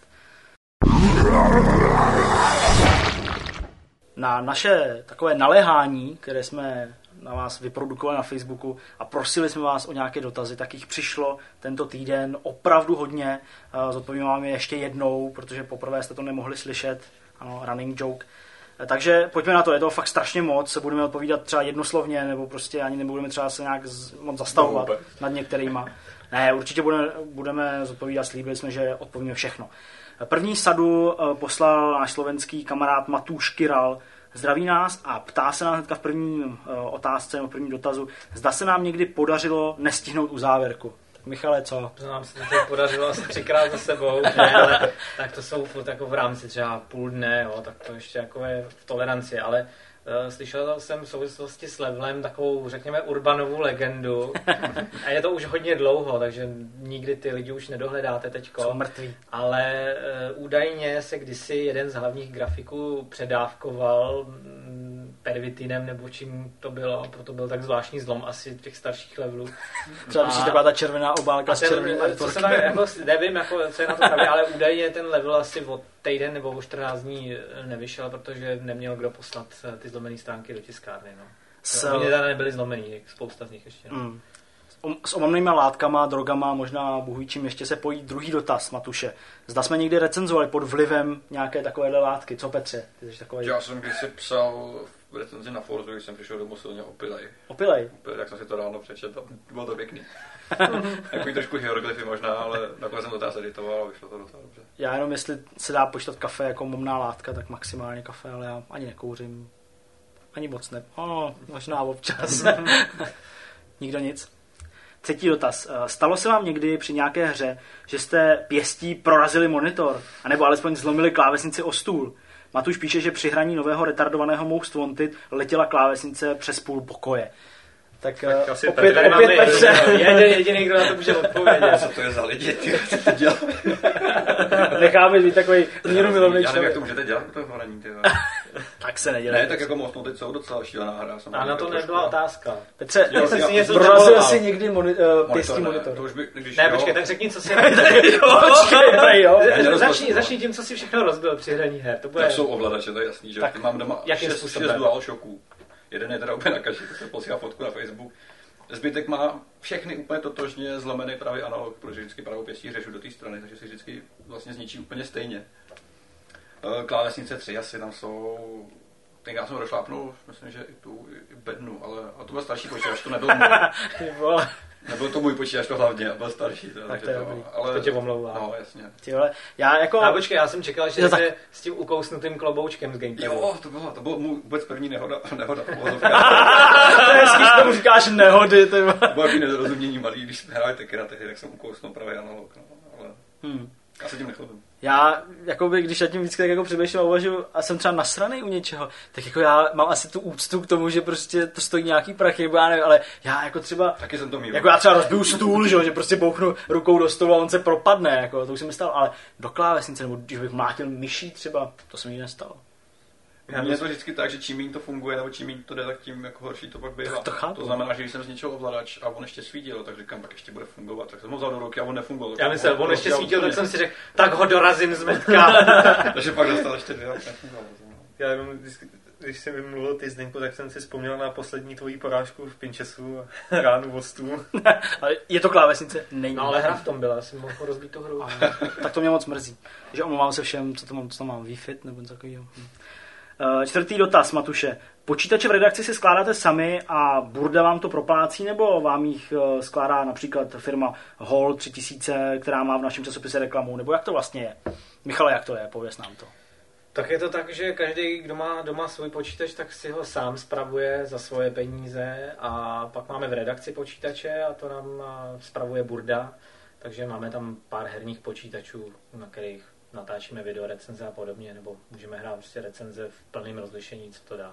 Na naše takové naléhání, které jsme na vás vyprodukovali na Facebooku a prosili jsme vás o nějaké dotazy, tak jich přišlo tento týden opravdu hodně. Zodpovíme vám je ještě jednou, protože poprvé jste to nemohli slyšet. Ano, running joke. Takže pojďme na to, je to fakt strašně moc, budeme odpovídat třeba jednoslovně, nebo prostě ani nebudeme třeba se nějak moc zastavovat nad některýma. Ne, určitě budeme zodpovídat, slíbili jsme, že odpovíme všechno. První sadu poslal náš slovenský kamarád Matúš Kiral. Zdraví nás a ptá se nás hnedka v první otázce, v prvním dotazu, zda se nám někdy podařilo nestihnout u závěrku. Tak Michale, co? To nám se to podařilo asi 3krát za sebou, ne, ale tak to jsou furt jako v rámci třeba půl dne, jo, tak to ještě jako je v toleranci, ale slyšel jsem v souvislosti s levelem takovou, řekněme, urbanovou legendu a je to už hodně dlouho, takže nikdy ty lidi už nedohledáte teďko. Jsou mrtví. Ale údajně se kdysi jeden z hlavních grafiků předávkoval pervitinem nebo čím to bylo, proto byl tak zvláštní zlom asi těch starších levelů. Třeba když taková ta červená obálka s červeným artworkem. Jako, nevím, jako, co je na to pravě, ale údajně ten level asi od týden nebo o 14 dní nevyšel, protože neměl kdo poslat ty zlomené stránky do tiskárny. No. Oni teda nebyli zlomený, spousta z nich ještě. No. S omamnýma látkama, drogama, možná bohujíčím ještě se pojí druhý dotaz, Matuše. Zda jsme někdy recenzovali pod vlivem nějaké takovéhle látky. Co, Petře? Ty jsi takový... Já jsem kdysi psal v recenzi na Forzu, když jsem přišel domů silně opilej. Opilej? Jak jsem si to ráno přečetl, bylo to pěkný. Takový trošku hieroglyfy možná, ale nakonec jsem to teda editoval a vyšlo to docela dobře. Já jenom jestli se dá počítat kafe jako momná látka, tak maximálně kafe, ale já ani nekouřím. Ani moc ne. Možná občas. Nikdo nic. Třetí dotaz. Stalo se vám někdy při nějaké hře, že jste pěstí prorazili monitor, anebo alespoň zlomili klávesnici o stůl? Matuš píše, že při hraní nového retardovaného Most Wanted letěla klávesnice přes půl pokoje. Tak opět Petře. Jediný, kdo na to může odpovědět. Co to je za lidi, ty, co to dělat? Necháme být takový míru milovný člověk. Já nevím, jak to můžete dělat to hraní, ty. Tak se nedělá. Ne, tak jako Most Wanted jsou docela šílená hra. A na to nebyla otázka. Petře, prorazil jsi někdy pěstí monitor? To už by, když ne, počkej, tak řekni, co si... Začni tím, co si všechno rozbil při hraní her. To bude... Tak jsou ovladače, to je jasný, že mám doma 6 DualShocků. Jeden je teda úplně nakaží, to se posílá fotku na Facebook. Zbytek má všechny úplně totožně zlomený pravý analog, protože vždycky pravou pěstí řešu do té strany, takže si vždycky vlastně zničí úplně stejně. Klávesnice 3 asi tam jsou... Tenkrát jsem došlápnul, myslím, že i tu bednu, ale to byl starší počítač, to nebyl můj. Nebyl to můj počítač, to hlavně, byl starší. Tak to je dobrý. Ale to tě omlouvá. No, jasně. Tyhle, já jako... A počkej, já jsem čekal, že jste s tím ukousnutým kloboučkem z gamepadu. Jo, to bylo můj vůbec první nehoda. To je hezký, že tomu říkáš nehody. Bylo jaký nedorozumění malý, když jsme hráli taky na tehdy, tak jsem ukousnul pravý analog, no, ale... Já se tím nechlubím. Já, jakoby, když já tím vždycky tak jako přemýšlím a uvažuji a jsem třeba nasranej u něčeho, tak jako já mám asi tu úctu k tomu, že prostě to stojí nějaký prachy, nebo já nevím, ale já jako třeba... Taky jsem to mýval. Jako já třeba rozbiju stůl, že prostě bouchnu rukou do stolu a on se propadne, jako, to už se mi stalo, ale do klávesnice, nebo když bych mlátil myší třeba, to se mi nestalo. Mně to vždycky tak, že čím méně to funguje, nebo čím méně to jde, tak tím jako horší to pak bývá. To znamená, že když jsem zničil ovladač a on ještě svítil, tak říkám, tak ještě bude fungovat. Tak jsem ho vzal do ruky a on nefungoval. Já myslel, on ještě svítil, tak jsem si řekl, tak ho dorazím z metka. Takže pak dostal ještě 2 a nefungoval. Já jenom, když jsem mluvil ty Zdeňku, tak jsem si vzpomněl na poslední tvojí porážku v Pinchesu a ránu o stůl. Ale je to klávesnice? Není. No ale hra v tom byla, já jsem mohl rozbít tu hru. Tak to mě moc mrzí. Takže omlouvám se všem, co to mám Wi-Fi nebo něco takového. Čtvrtý dotaz, Matuše. Počítače v redakci si skládáte sami a burda vám to proplácí, nebo vám jich skládá například firma Hall 3000, která má v našem časopise reklamu, nebo jak to vlastně je? Michale, jak to je? Pověz nám to. Tak je to tak, že každý, kdo má doma svůj počítač, tak si ho sám spravuje za svoje peníze a pak máme v redakci počítače a to nám spravuje burda, takže máme tam pár herních počítačů, na kterých natáčíme video recenze a podobně, nebo můžeme hrát prostě recenze v plném rozlišení, co to dá.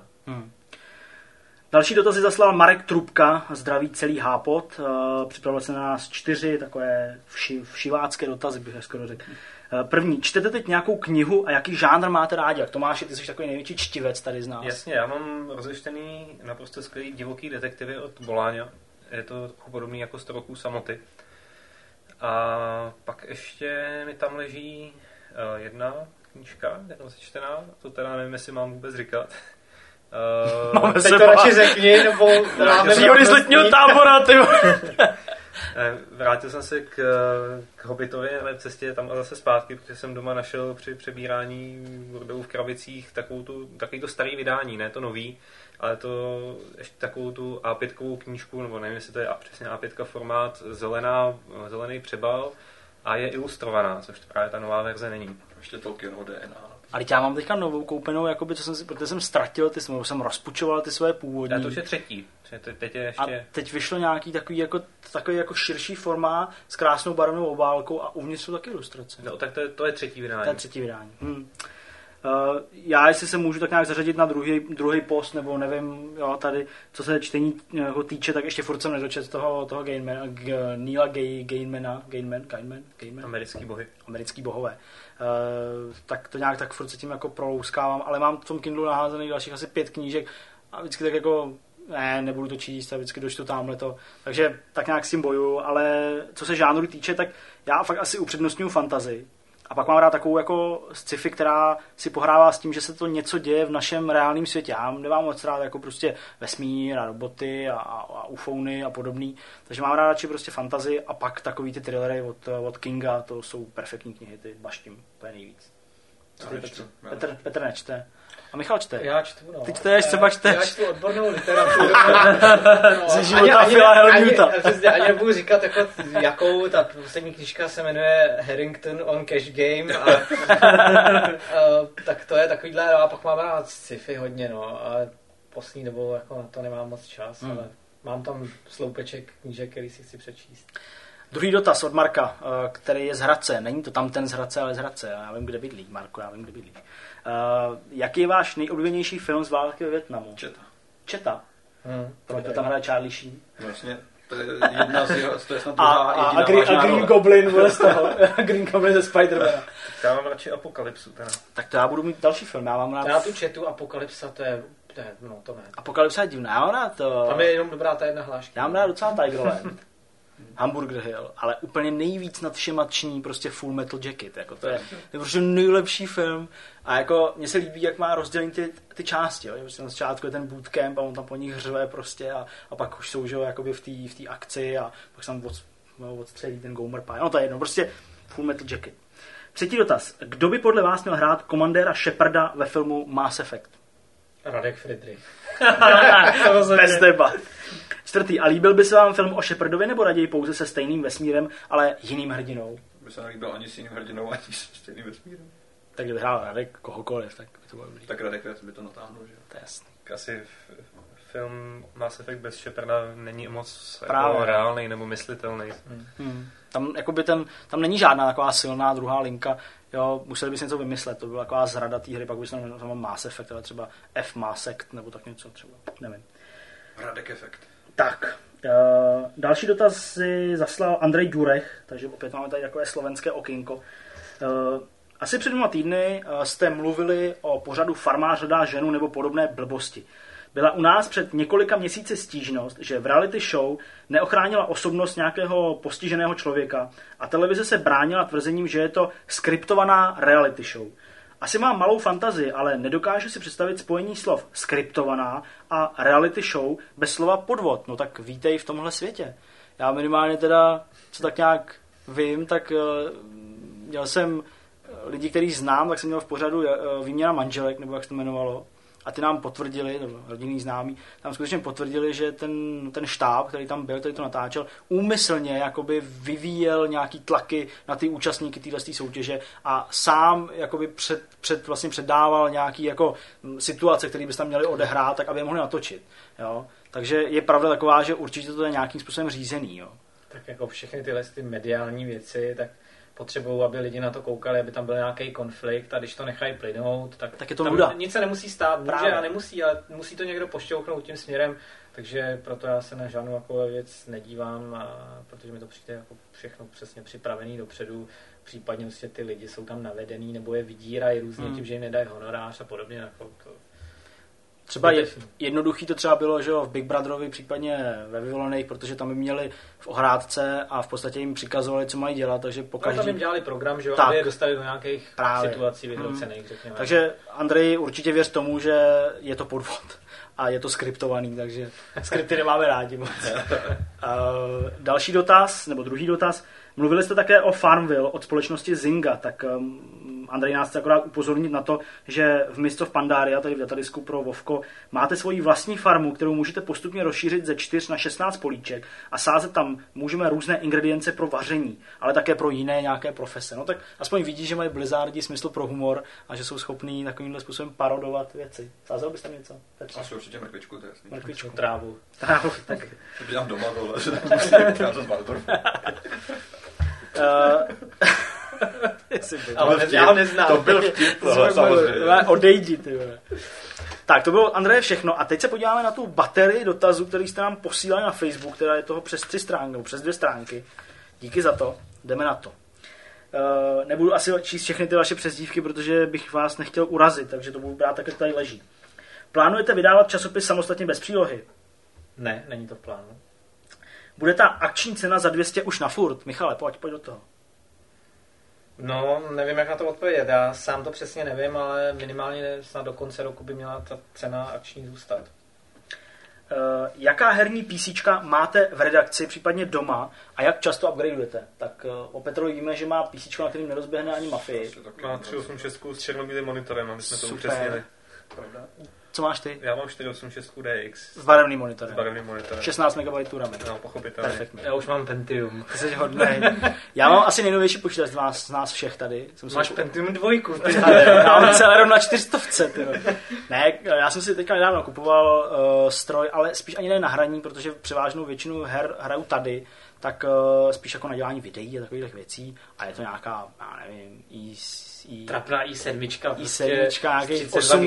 Další dotazy zaslal Marek Trubka, zdraví celý Hápot. Připravil se na nás 4 takové všivácké dotazy, bych skoro řekl. První, čtete teď nějakou knihu a jaký žánr máte rádi? Jak Tomáši, ty jsi takový největší čtivec tady z nás. Jasně, já mám rozeštěný naprosto skvělý divoký detektivy od Boláňa. Je to podobný jako 100 roků samoty. A pak ještě mi tam leží jedna knížka, která se čtená, to teda nevím, jestli mám vůbec říkat. Teď to radši řekni, nebo příhody z letního tábora, ty. Vrátil jsem se k Hobbitovi na cestě tam a zase zpátky, protože jsem doma našel při přebírání Wordů v krabicích takový to starý vydání, ne to nový, ale to ještě takovou tu A5kovou knížku, nebo nevím, jestli to je přesně A5 formát, zelený přebal a je ilustrovaná, což právě ta nová verze není. Ještě Tolkienovo DNA. Ale já mám teďka novou koupenou, jakoby, protože jsem ztratil, jsem rozpučoval ty své původní. A to už je třetí. Teď je ještě... A teď vyšlo nějaký takový jako širší formát s krásnou barevnou obálkou a uvnitř jsou taky ilustrace. No tak to je třetí vydání. To je třetí vydání. Já, jestli se můžu tak nějak zařadit na druhý post, nebo nevím, jo, tady, co se čtení jako týče, tak ještě furt jsem nedočet toho Neila Gaimana. Americký bohové. Tak to nějak tak furt se tím jako prolouskávám, ale mám v tom Kindlu naházených dalších asi 5 knížek a vždycky tak jako nebudu to číst a vždycky dočtu tamhleto. Takže tak nějak s tím bojuju, ale co se žánru týče, tak já fakt asi upřednostňuji fantazii. A pak mám rád takovou jako sci-fi, která si pohrává s tím, že se to něco děje v našem reálném světě. Já nemám moc rád jako prostě vesmír a roboty a ufouny a podobný. Takže mám rád radši prostě fantazii a pak takový ty thrillery od Kinga, to jsou perfektní knihy, ty baštím, to je nejvíc. Petr nečte. A Michal čte. Já čtu, no. Ty čteš, třeba čteš. Já čtu odbornou literaturu. Ze života Phila Hellmuta. Ani nebudu říkat, jakou, ta poslední knížka se jmenuje Harrington on Cash Game. Tak to je takovýhle, no, a pak mám rád sci-fi hodně, no. A poslední dobou jako na to nemám moc čas, ale mám tam sloupeček knížek, který si chci přečíst. Druhý dotaz od Marka, který je z Hradce. Není to tam ten z Hradce, ale z Hradce. Já vím, kde bydlí. Marko, já vím, kde bydlíš. Jaký je váš nejoblíbenější film z války ve Vietnamu? Četa. Proč to tam hraje Charlie Sheen? Vlastně, to je jedna to je snad a Green Goblin bude z toho. Green Goblin ze Spider-Mana. Já mám radši Apokalypsu. Teda. Tak to já budu mít další film. Já mám rád... Já tu Četu, Apokalypsa, to ne. Apokalypsa je divná, já mám rád to... Tam je jenom dobrá ta jedna hláška. Já mám rád docela Tigerland. Hamburger Hill, ale úplně nejvíc nadvšemační prostě Full Metal Jacket, jako to je prostě nejlepší film a jako mně se líbí, jak má rozdělení ty části, jo? Prostě na začátku je ten bootcamp a on tam po nich řve prostě a pak už jsou, že jakoby v té akci a pak se tam odstřelí ten Gomer Pie, no to je jedno, prostě Full Metal Jacket. Třetí dotaz, kdo by podle vás měl hrát komandéra Sheparda ve filmu Mass Effect? Radek Friedrich. Bez debat. Čtvrtý, a líbil by se vám film o Shepardovi nebo raději pouze se stejným vesmírem, ale jiným hrdinou? By se nelíbil ani s jiným hrdinou, ani s stejným vesmírem. Tak kdyby hrál Radek kohokoliv, tak by to bylo dobrý. Tak Radek by to natáhnul, že? To je jasný. Asi film Mass Effect bez Sheparda není moc jako reálnej nebo myslitelný. Tam, tam není žádná taková silná druhá linka. Jo, museli by si něco vymyslet, to byla taková zrada té hry, pak by se tam Mass Effect, ale třeba F Mass Effect nebo tak něco třeba, nevím. Radek Effect. Tak, další dotaz si zaslal Andrej Durech, takže opět máme tady takové slovenské okýnko. Asi před 2 týdny jste mluvili o pořadu Farmář hledá ženu nebo podobné blbosti. Byla u nás před několika měsíci stížnost, že v reality show neochránila osobnost nějakého postiženého člověka a televize se bránila tvrzením, že je to skriptovaná reality show. Asi mám malou fantazii, ale nedokážu si představit spojení slov skriptovaná a reality show bez slova podvod. No tak vítej v tomhle světě. Já minimálně teda, co tak nějak vím, tak měl jsem lidi, který znám, tak jsem měl v pořadu výměna manželek, nebo jak se to jmenovalo. A ty nám potvrdili, nebo rodinný známí, tam skutečně potvrdili, že ten štáb, který tam byl, který to natáčel, úmyslně jakoby vyvíjel nějaký tlaky na ty účastníky téhle soutěže a sám jakoby vlastně předával nějaký jako situace, které by se tam měly odehrát, tak aby je mohli natočit. Jo? Takže je pravda taková, že určitě to je nějakým způsobem řízený. Jo? Tak jako všechny tyhle ty mediální věci, tak potřebují, aby lidi na to koukali, aby tam byl nějaký konflikt a když to nechají plynout, tak je to tam nuda. Nic se nemusí stát, může Právě. a nemusí, ale musí to někdo pošťouchnout tím směrem, takže proto já se na žádnou takovou věc nedívám, protože mi to přijde jako všechno přesně připravený dopředu, případně vlastně ty lidi jsou tam navedený nebo je vydírají různě tím, že jim nedají honorář a podobně. Jako to... Třeba jednoduchý to třeba bylo, že jo, v Big Brotherovi, případně ve Vyvolených, protože tam by měli v ohrádce a v podstatě jim přikazovali, co mají dělat, takže po každý... tam jim dělali program, že jo, tak, aby je dostali do nějakých právě. situací vyhrocených, řekněme. Takže Andrej, určitě věř tomu, že je to podvod a je to skriptovaný, takže skripty nemáme rádi moc. Další dotaz, nebo druhý dotaz. Mluvili jste také o Farmville od společnosti Zynga, tak Andrej nás chce akorát upozornit na to, že v Mists of Pandaria, tady v datadisku pro Vovko, máte svoji vlastní farmu, kterou můžete postupně rozšířit ze 4 na 16 políček a sázet tam můžeme různé ingredience pro vaření, ale také pro jiné nějaké profese. No tak aspoň vidí, že mají Blizzardi smysl pro humor a že jsou schopní takovýmhle způsobem parodovat věci. Sázel byste něco? Asi určitě mrkvičku, to je jasný. Mrkvičku. Trávu. Tak. To dělám doma, tohle. Já jsem z Waldorfu. Ale já ho neznám. To byl vtip, samozřejmě. Odejdi, ty vole. Tak, to bylo, Andreje, všechno. A teď se podíváme na tu baterii dotazů, který jste nám posílali na Facebook, která je toho přes 3 stránky, nebo přes 2 stránky. Díky za to. Jdeme na to. Nebudu asi číst všechny ty vaše přezdívky, protože bych vás nechtěl urazit, takže to budu brát tak, jak tady leží. Plánujete vydávat časopis samostatně bez přílohy? Ne, není to v plánu. Bude ta akční cena za 200 už na furt? Michale, pojď do toho. No, nevím, jak na to odpovědět. Já sám to přesně nevím, ale minimálně snad do konce roku by měla ta cena akční zůstat. Jaká herní PCčka máte v redakci, případně doma a jak často upgradeujete? Tak o Petrovi víme, že má PCčko, na kterým nerozběhne ani Mafii. Má 386 s černobílým monitorem, aby jsme to Super. upřesnili. Co máš ty? Já mám 486 DX S barevným monitorem. s barevným monitorem. 16 MB RAM. No, pochopitelně. Perfektně. Já už mám Pentium. Ty jsi hodnej. Já mám asi nejnovější počítač z nás všech tady. Máš Pentium 2. Já mám Celeron na 400. Ne, já jsem si teďka nedávno kupoval stroj, ale spíš ani ne na hraní, protože převážnou většinu her hraju tady, tak spíš jako na dělání videí a takových věcí. A je to nějaká, já nevím, Trapná i7. nějakých 8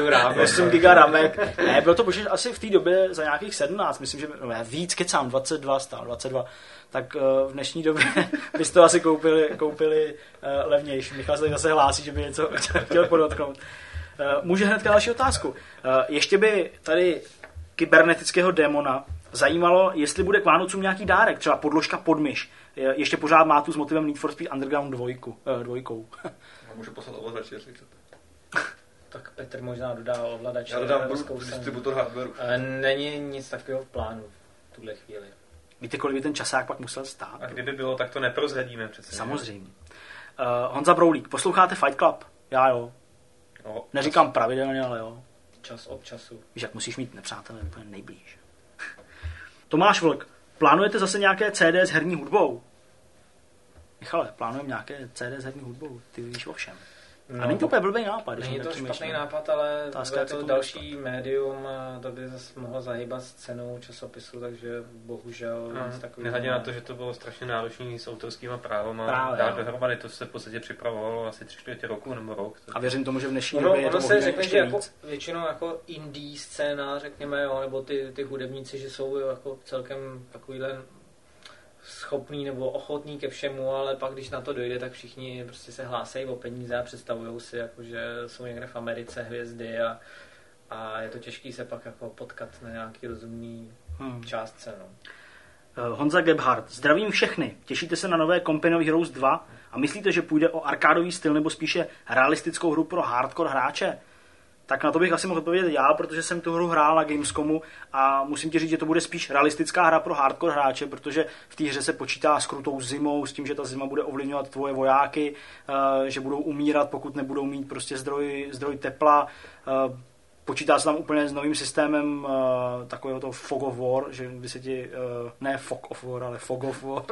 giga ramek. Ne, bylo to počítač asi v té době za nějakých 17, myslím, že víc kecám, 22 stál, 22. Tak v dnešní době byste to asi koupili levnější. Michal se zase hlásí, že by něco chtěl podotknout. Může hnedka další otázku. Ještě by tady kybernetického démona zajímalo, jestli bude k Vánocům nějaký dárek, třeba podložka pod myš. Ještě pořád má tu s motivem Need for Speed Underground 2. Můžu poslat ovladač, jestli chcete. Tak Petr možná dodá ovladač. Já dodám distributor hardwareu. Není nic takového v plánu v tuhle chvíli. Víte, kolik by ten časák pak musel stát? A kdyby bylo, tak to neprozradíme přece. Samozřejmě. Honza Broulík, posloucháte Fight Club? Já jo. No, Neříkám pravidelně, ale jo. Čas od času. Víš, jak musíš mít nepřátelé úplně nejblíž. Tomáš Vlk, plánujete zase nějaké CD s herní hudbou? Michale, plánujeme nějaké CD s herní hudbou, ty víš o všem. A není to úplně blbý nápad. Není to špatný nápad, ale Otázka, to další médium, to by zase mohlo zahýbat s cenou časopisu, takže bohužel nic takového. Nehledě na to, že to bylo strašně náročné s autorskýma právama. Právě, dát jo. dohromady, to se v podstatě připravovalo asi 3/4 roku nebo rok. A věřím tomu, že v dnešní době je to ono se možná řekne, ještě že jako víc. většinou jako indie scéna, řekněme, jo, nebo ty hudebníci, že jsou jako celkem takovýhle schopný nebo ochotný ke všemu, ale pak když na to dojde, tak všichni prostě se hlásejí o peníze a představují si, jako, že jsou někde v Americe hvězdy a je to těžký se pak jako potkat na nějaký rozumný částce. No. Honza Gebhardt. Zdravím všechny. Těšíte se na nové Company of Heroes 2 a myslíte, že půjde o arkádový styl nebo spíše realistickou hru pro hardcore hráče? Tak na to bych asi mohl odpovědět já, protože jsem tu hru hrál na Gamescomu a musím ti říct, že to bude spíš realistická hra pro hardcore hráče, protože v té hře se počítá s krutou zimou, s tím, že ta zima bude ovlivňovat tvoje vojáky, že budou umírat, pokud nebudou mít prostě zdroj tepla. Počítá se tam úplně s novým systémem takového toho Fog of War, že kdy se ti, ne Fog of War, ale Fog of War,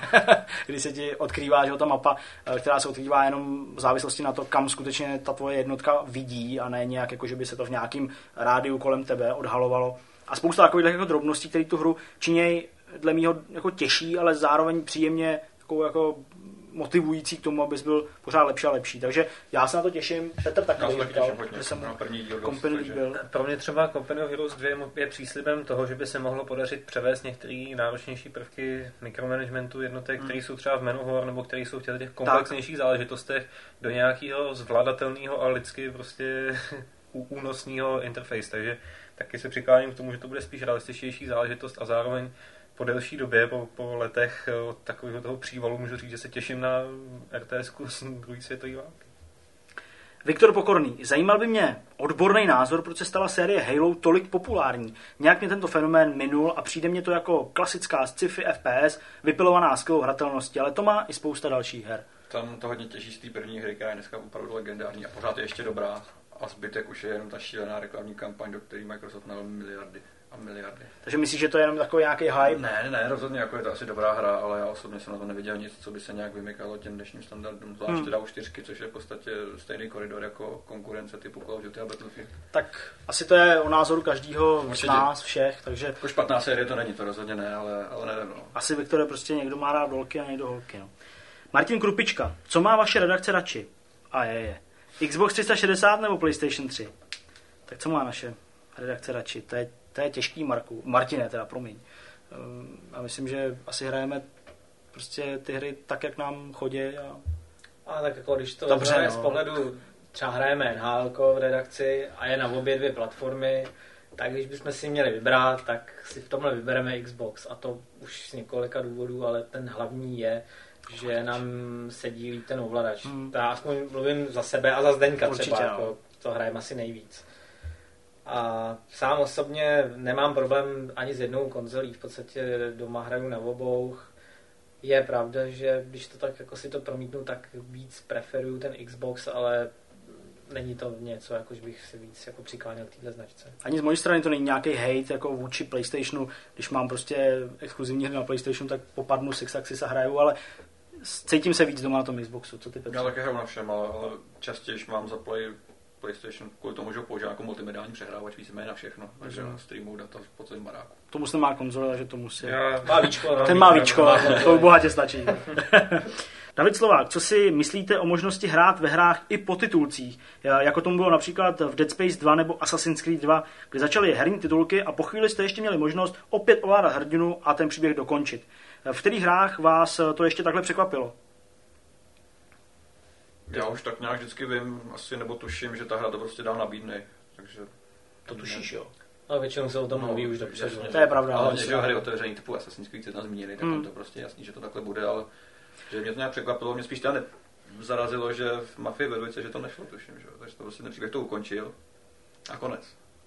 kdy se ti odkrývá, že ta mapa, která se odkrývá jenom v závislosti na to, kam skutečně ta tvoje jednotka vidí a ne nějak, jako že by se to v nějakým rádiu kolem tebe odhalovalo. A spousta takových jako drobností, které tu hru činějí dle mýho jako těžší, ale zároveň příjemně jako motivující k tomu, abys byl pořád lepší a lepší. Takže já se na to těším. Petr taky říkal, že jsem na první díl byl. Pro mě třeba Company of Heroes 2 je příslibem toho, že by se mohlo podařit převést některé náročnější prvky mikromanagementu jednotek, které jsou třeba v Manowar nebo které jsou v těch komplexnějších záležitostech do nějakého zvládatelného a lidsky prostě únosného interface. Takže taky se přikláním k tomu, že to bude spíš realističtější záležitost a zároveň po delší době, po letech od takového toho přívalu můžu říct, že se těším na RTS-ku z druhé světové války. Viktor Pokorný. Zajímal by mě odborný názor, proč se stala série Halo tolik populární. Nějak mě tento fenomén minul a přijde mě to jako klasická sci-fi FPS, vypilovaná skvělou hratelností, ale to má i spousta dalších her. Tam to hodně těží z té první hry, která je dneska opravdu legendární a pořád je ještě dobrá. A zbytek už je jenom ta šílená reklamní kampaň, do které Microsoft nalil miliardy a miliardy. Takže myslíš, že to je jenom takový nějaký hype? Ne, rozhodně jako je to asi dobrá hra, ale já osobně jsem na to neviděl nic, co by se nějak vymykalo těm dnešním standardům, zvlášť teda u 4, což je v podstatě stejný koridor jako konkurence typu Call of Duty a Battlefield. Tak asi to je o názoru každého z nás všech, takže... Jako špatná série to není, to rozhodně ne, ale nevím. No. Asi Viktore, prostě někdo má rád dolky a někdo holky. No. Martin Krupička, co má vaše redakce radši? A je. Xbox 360 nebo PlayStation 3? Tak co má naše redakce radši? To je těžký, Martine, teda, promiň. A myslím, že asi hrajeme prostě ty hry tak, jak nám chodí. A tak jako když to vezmeme z pohledu, třeba hrajeme NHL v redakci a je na obě dvě platformy, tak když bychom si měli vybrat, tak si v tomhle vybereme Xbox. A to už z několika důvodů, ale ten hlavní je, že nám se dílí ten ovladač. To já aspoň mluvím za sebe a za Zdeňka třeba, jako, to hrajeme asi nejvíc. A sám osobně nemám problém ani s jednou konzolí, v podstatě doma hraju na obou. Je pravda, že když to tak jako si to promítnu, tak víc preferuju ten Xbox, ale není to něco, jako že bych si víc jako přikláněl k téhle značce. Ani z mojí strany to není nějaký hate jako vůči PlayStationu, když mám prostě exkluzivní hry na PlayStationu, tak popadnu Six Axis a hraju, ale cítím se víc doma na tom Xboxu. Co ty, Petře? Já taky hraju na všem, ale častěji mám za PlayStation, kvůli tomu, že ho používám jako multimediální přehrávač, víceméně na všechno, takže streamuju data po celém baráku. To musím má konzole, takže to musí. Má víčko. Ten má víčko, to bohatě stačí. David Slovák, co si myslíte o možnosti hrát ve hrách i po titulcích, jako tomu bylo například v Dead Space 2 nebo Assassin's Creed 2, kdy začaly herní titulky a po chvíli jste ještě měli možnost opět ovládat hrdinu a ten příběh dokončit. V kterých hrách vás to ještě takhle překvapilo? Já už tak nějak vždycky vím, asi nebo tuším, že ta hra to prostě dál nabídne, takže... To tušíš, jo? Ale většinou se o tom mluví už dopředu. To je pravda. Ale že hry otevření typu Assassin's Creed se tam zmínili, tak tam to prostě jasný, že to takhle bude, ale že mě to nějak překvapilo, mě spíš teda zarazilo, že v Mafii ve dvojce, že to nešlo, tuším, že? Takže to prostě ten příběh to ukončil a konec.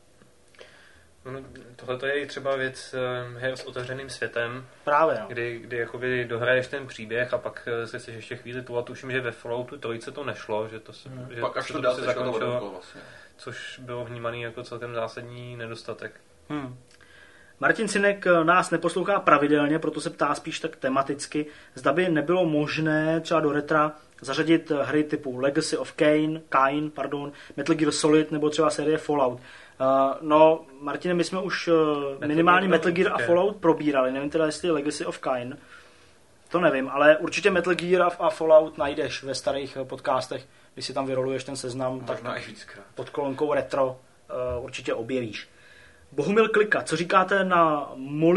Tohle je třeba věc her s otevřeným světem, právě, no. kdy jakoby dohraješ ten příběh a pak se chceš ještě chvíli tu a tuším, že ve Falloutu 3 to nešlo, že to se, že pak až se to dál zakončilo, vlastně. Což bylo vnímaný jako celkem zásadní nedostatek. Martin Cinek nás neposlouchá pravidelně, proto se ptá spíš tak tematicky, zda by nebylo možné třeba do retra zařadit hry typu Legacy of Kain, Metal Gear Solid nebo třeba série Fallout. No, Martine, my jsme už minimálně Metal Gear a Fallout probírali, nevím teda, jestli Legacy of Kain, to nevím, ale určitě Metal Gear a Fallout najdeš ve starých podcastech, když si tam vyroluješ ten seznam, tak pod kolonkou retro určitě objevíš. Bohumil Klika, co říkáte na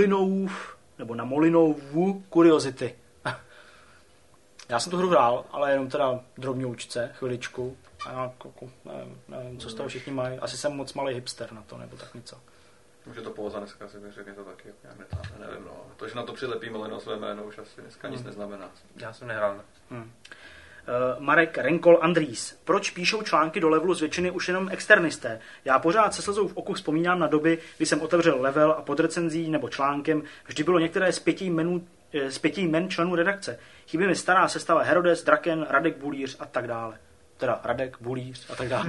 Molinovu Curiosity? Já jsem tu hru hrál, ale jenom teda drobňoučce, chviličku. A nevím, co z toho všichni mají. Asi jsem moc malý hipster na to, nebo tak něco. Už je to pouza dneska, si bych řekl, to taky nějak netáhne, nevím, no. To, že na to přilepíme Leno své jméno, už asi dneska nic neznamená. Já jsem nehrál. Marek Renkol Andrýs. Proč píšou články do levelu z většiny už jenom externisté? Já pořád se slzou v oku vzpomínám na doby, kdy jsem otevřel level a pod recenzí nebo článkem vždy bylo některé z 5 jmen členů redakce. Chybí mi stará sestava Herodes, Draken, Radek Bulíř a tak dále. Teda Radek, Bulíř a tak dále.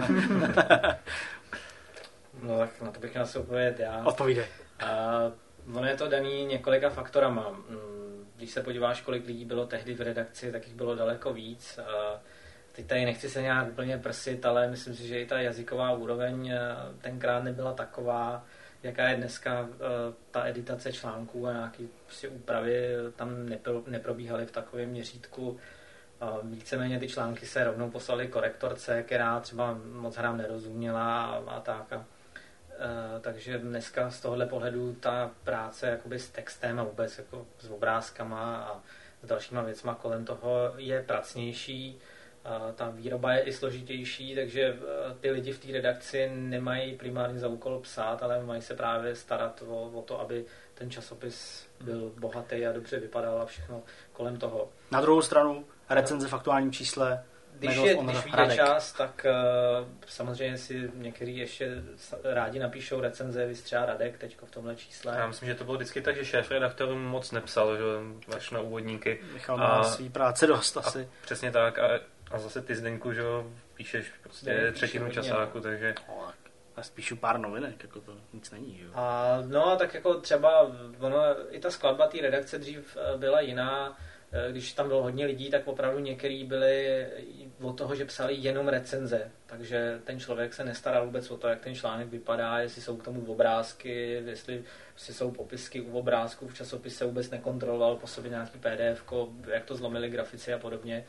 No tak na to bych měl se odpovědět já. Odpovídej. Ono je to daný několika faktorama. Když se podíváš, kolik lidí bylo tehdy v redakci, tak jich bylo daleko víc. Teď tady nechci se nějak úplně prsit, ale myslím si, že i ta jazyková úroveň tenkrát nebyla taková, jaká je dneska. Ta editace článků a nějaké prostě úpravy tam neprobíhaly v takovém měřítku. Víceméně ty články se rovnou poslali korektorce, která třeba moc hrám nerozuměla a tak. Takže dneska z tohohle pohledu ta práce jakoby s textem a vůbec jako s obrázkama a s dalšíma věcma kolem toho je pracnější. Ta výroba je i složitější, takže ty lidi v té redakci nemají primárně za úkol psát, ale mají se právě starat o to, aby ten časopis byl bohatý a dobře vypadal a všechno kolem toho. Na druhou stranu recenze v aktuálním čísle. Když vyjde čas, tak samozřejmě si někteří ještě rádi napíšou recenze, vystřelá Radek teďko v tomhle čísle. Já myslím, že to bylo vždycky tak, že šéf-redaktor moc nepsal, že až na úvodníky. Michal má svý práce dost asi. Přesně tak a zase ty Zdeňku, že píšeš prostě třetinu časáku, takže... Já spíšu pár novinek, jako to nic není, jo. No tak jako třeba i ta skladba té redakce dřív byla jiná. Když tam bylo hodně lidí, tak opravdu některý byli od toho, že psali jenom recenze. Takže ten člověk se nestaral vůbec o to, jak ten článek vypadá, jestli jsou k tomu obrázky, jestli jsou popisky u obrázků, v časopise vůbec nekontroloval po sobě nějaký PDF-ko, jak to zlomili grafici a podobně.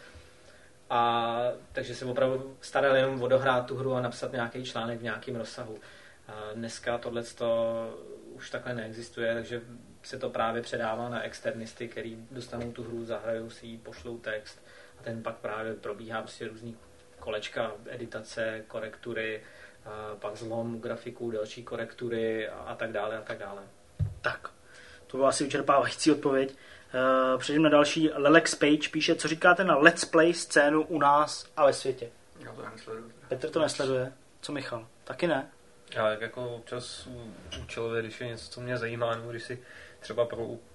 Takže se opravdu starali jenom odohrát tu hru a napsat nějaký článek v nějakém rozsahu. Dneska tohleto už takhle neexistuje, takže se to právě předává na externisty, který dostanou tu hru, zahrajou si ji, pošlou text a ten pak právě probíhá prostě různý kolečka, editace, korektury, pak zlom grafiků, další korektury a tak dále a tak dále. Tak, to byla asi vyčerpávající odpověď. Přejdeme na další. Lelex Page píše, co říkáte na let's play scénu u nás a ve světě. Já to nesleduju. Petr to nesleduje. Co Michal? Taky ne? Já jako občas účelově, když je něco, co mě zajímá, nebo když si třeba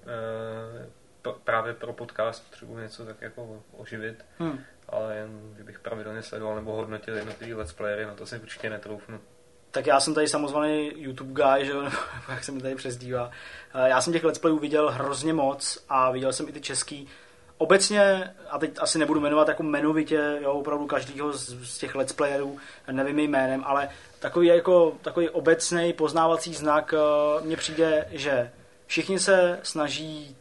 právě pro podcast potřebuji něco tak jako oživit, ale jen kdybych pravidelně sledoval nebo hodnotil jednotlivý let's playery, no to si určitě netroufnu. Tak já jsem tady samozvaný YouTube guy, že jo, nebo jak se mi tady přezdívá. Já jsem těch let's playů viděl hrozně moc a viděl jsem i ty český. Obecně, a teď asi nebudu jmenovat jako jmenovitě, jo, opravdu každýho z těch let's playerů, nevím jménem, ale takový obecný poznávací znak mně přijde, že všichni se snaží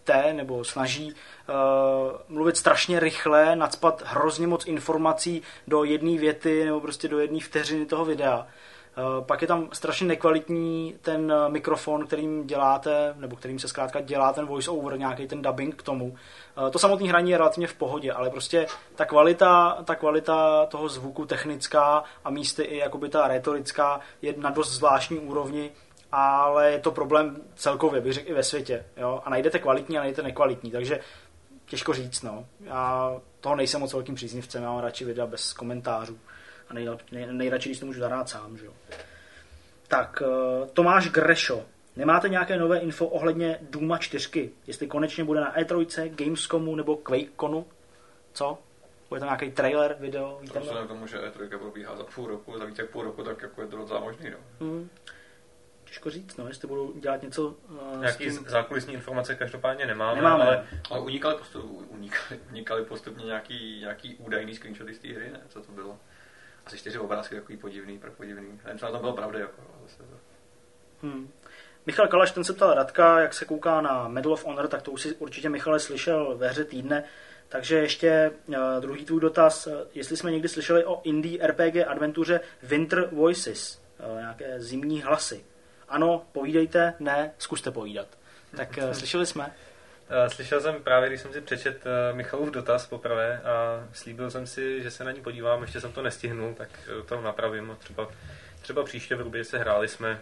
mluvit strašně rychle, nacpat hrozně moc informací do jedné věty nebo prostě do jedné vteřiny toho videa. Pak je tam strašně nekvalitní ten mikrofon, kterým děláte, nebo kterým se zkrátka dělá ten voice over, nějaký ten dubbing k tomu. To samotné hraní je relativně v pohodě, ale prostě ta kvalita toho zvuku technická a místy i jakoby ta retorická je na dost zvláštní úrovni, ale je to problém celkově, bych řekl i ve světě. Jo? A najdete kvalitní a najdete nekvalitní, takže těžko říct. No. Já toho nejsem moc velkým příznivcem, já mám radši videa bez komentářů. A nejradši, když to můžu zahrát sám. Že jo. Tak, Tomáš Grešo. Nemáte nějaké nové info ohledně Dooma 4? Jestli konečně bude na E3, Gamescomu nebo QuakeConu? Co? Bude tam nějaký trailer, video? Víte vzhledem k tomu, že E3 probíhá za půl roku, za více jak půl roku, tak jako je to docela možný. No. Těžko říct, no, jestli budou dělat něco nějaký zákulisní informace každopádně nemáme. Ale unikaly postupně nějaký údajný screenshoty z té hry, ne? Co to bylo? Asi 4 obrázky takový podivný. Nevím, co na tom bylo pravdy. Jako, Michal Kalaš, ten se ptal Radka, jak se kouká na Medal of Honor, tak to už si určitě Michale slyšel ve hře týdne. Takže ještě druhý tvůj dotaz, jestli jsme někdy slyšeli o indie RPG adventuře Winter Voices, nějaké zimní hlasy. Ano, povídejte, ne, zkuste povídat. Tak slyšeli jsme? Slyšel jsem právě, když jsem si přečet Michalův dotaz poprvé a slíbil jsem si, že se na ní podívám, ještě jsem to nestihnul, tak to napravím. Třeba příště v Rubě se hráli jsme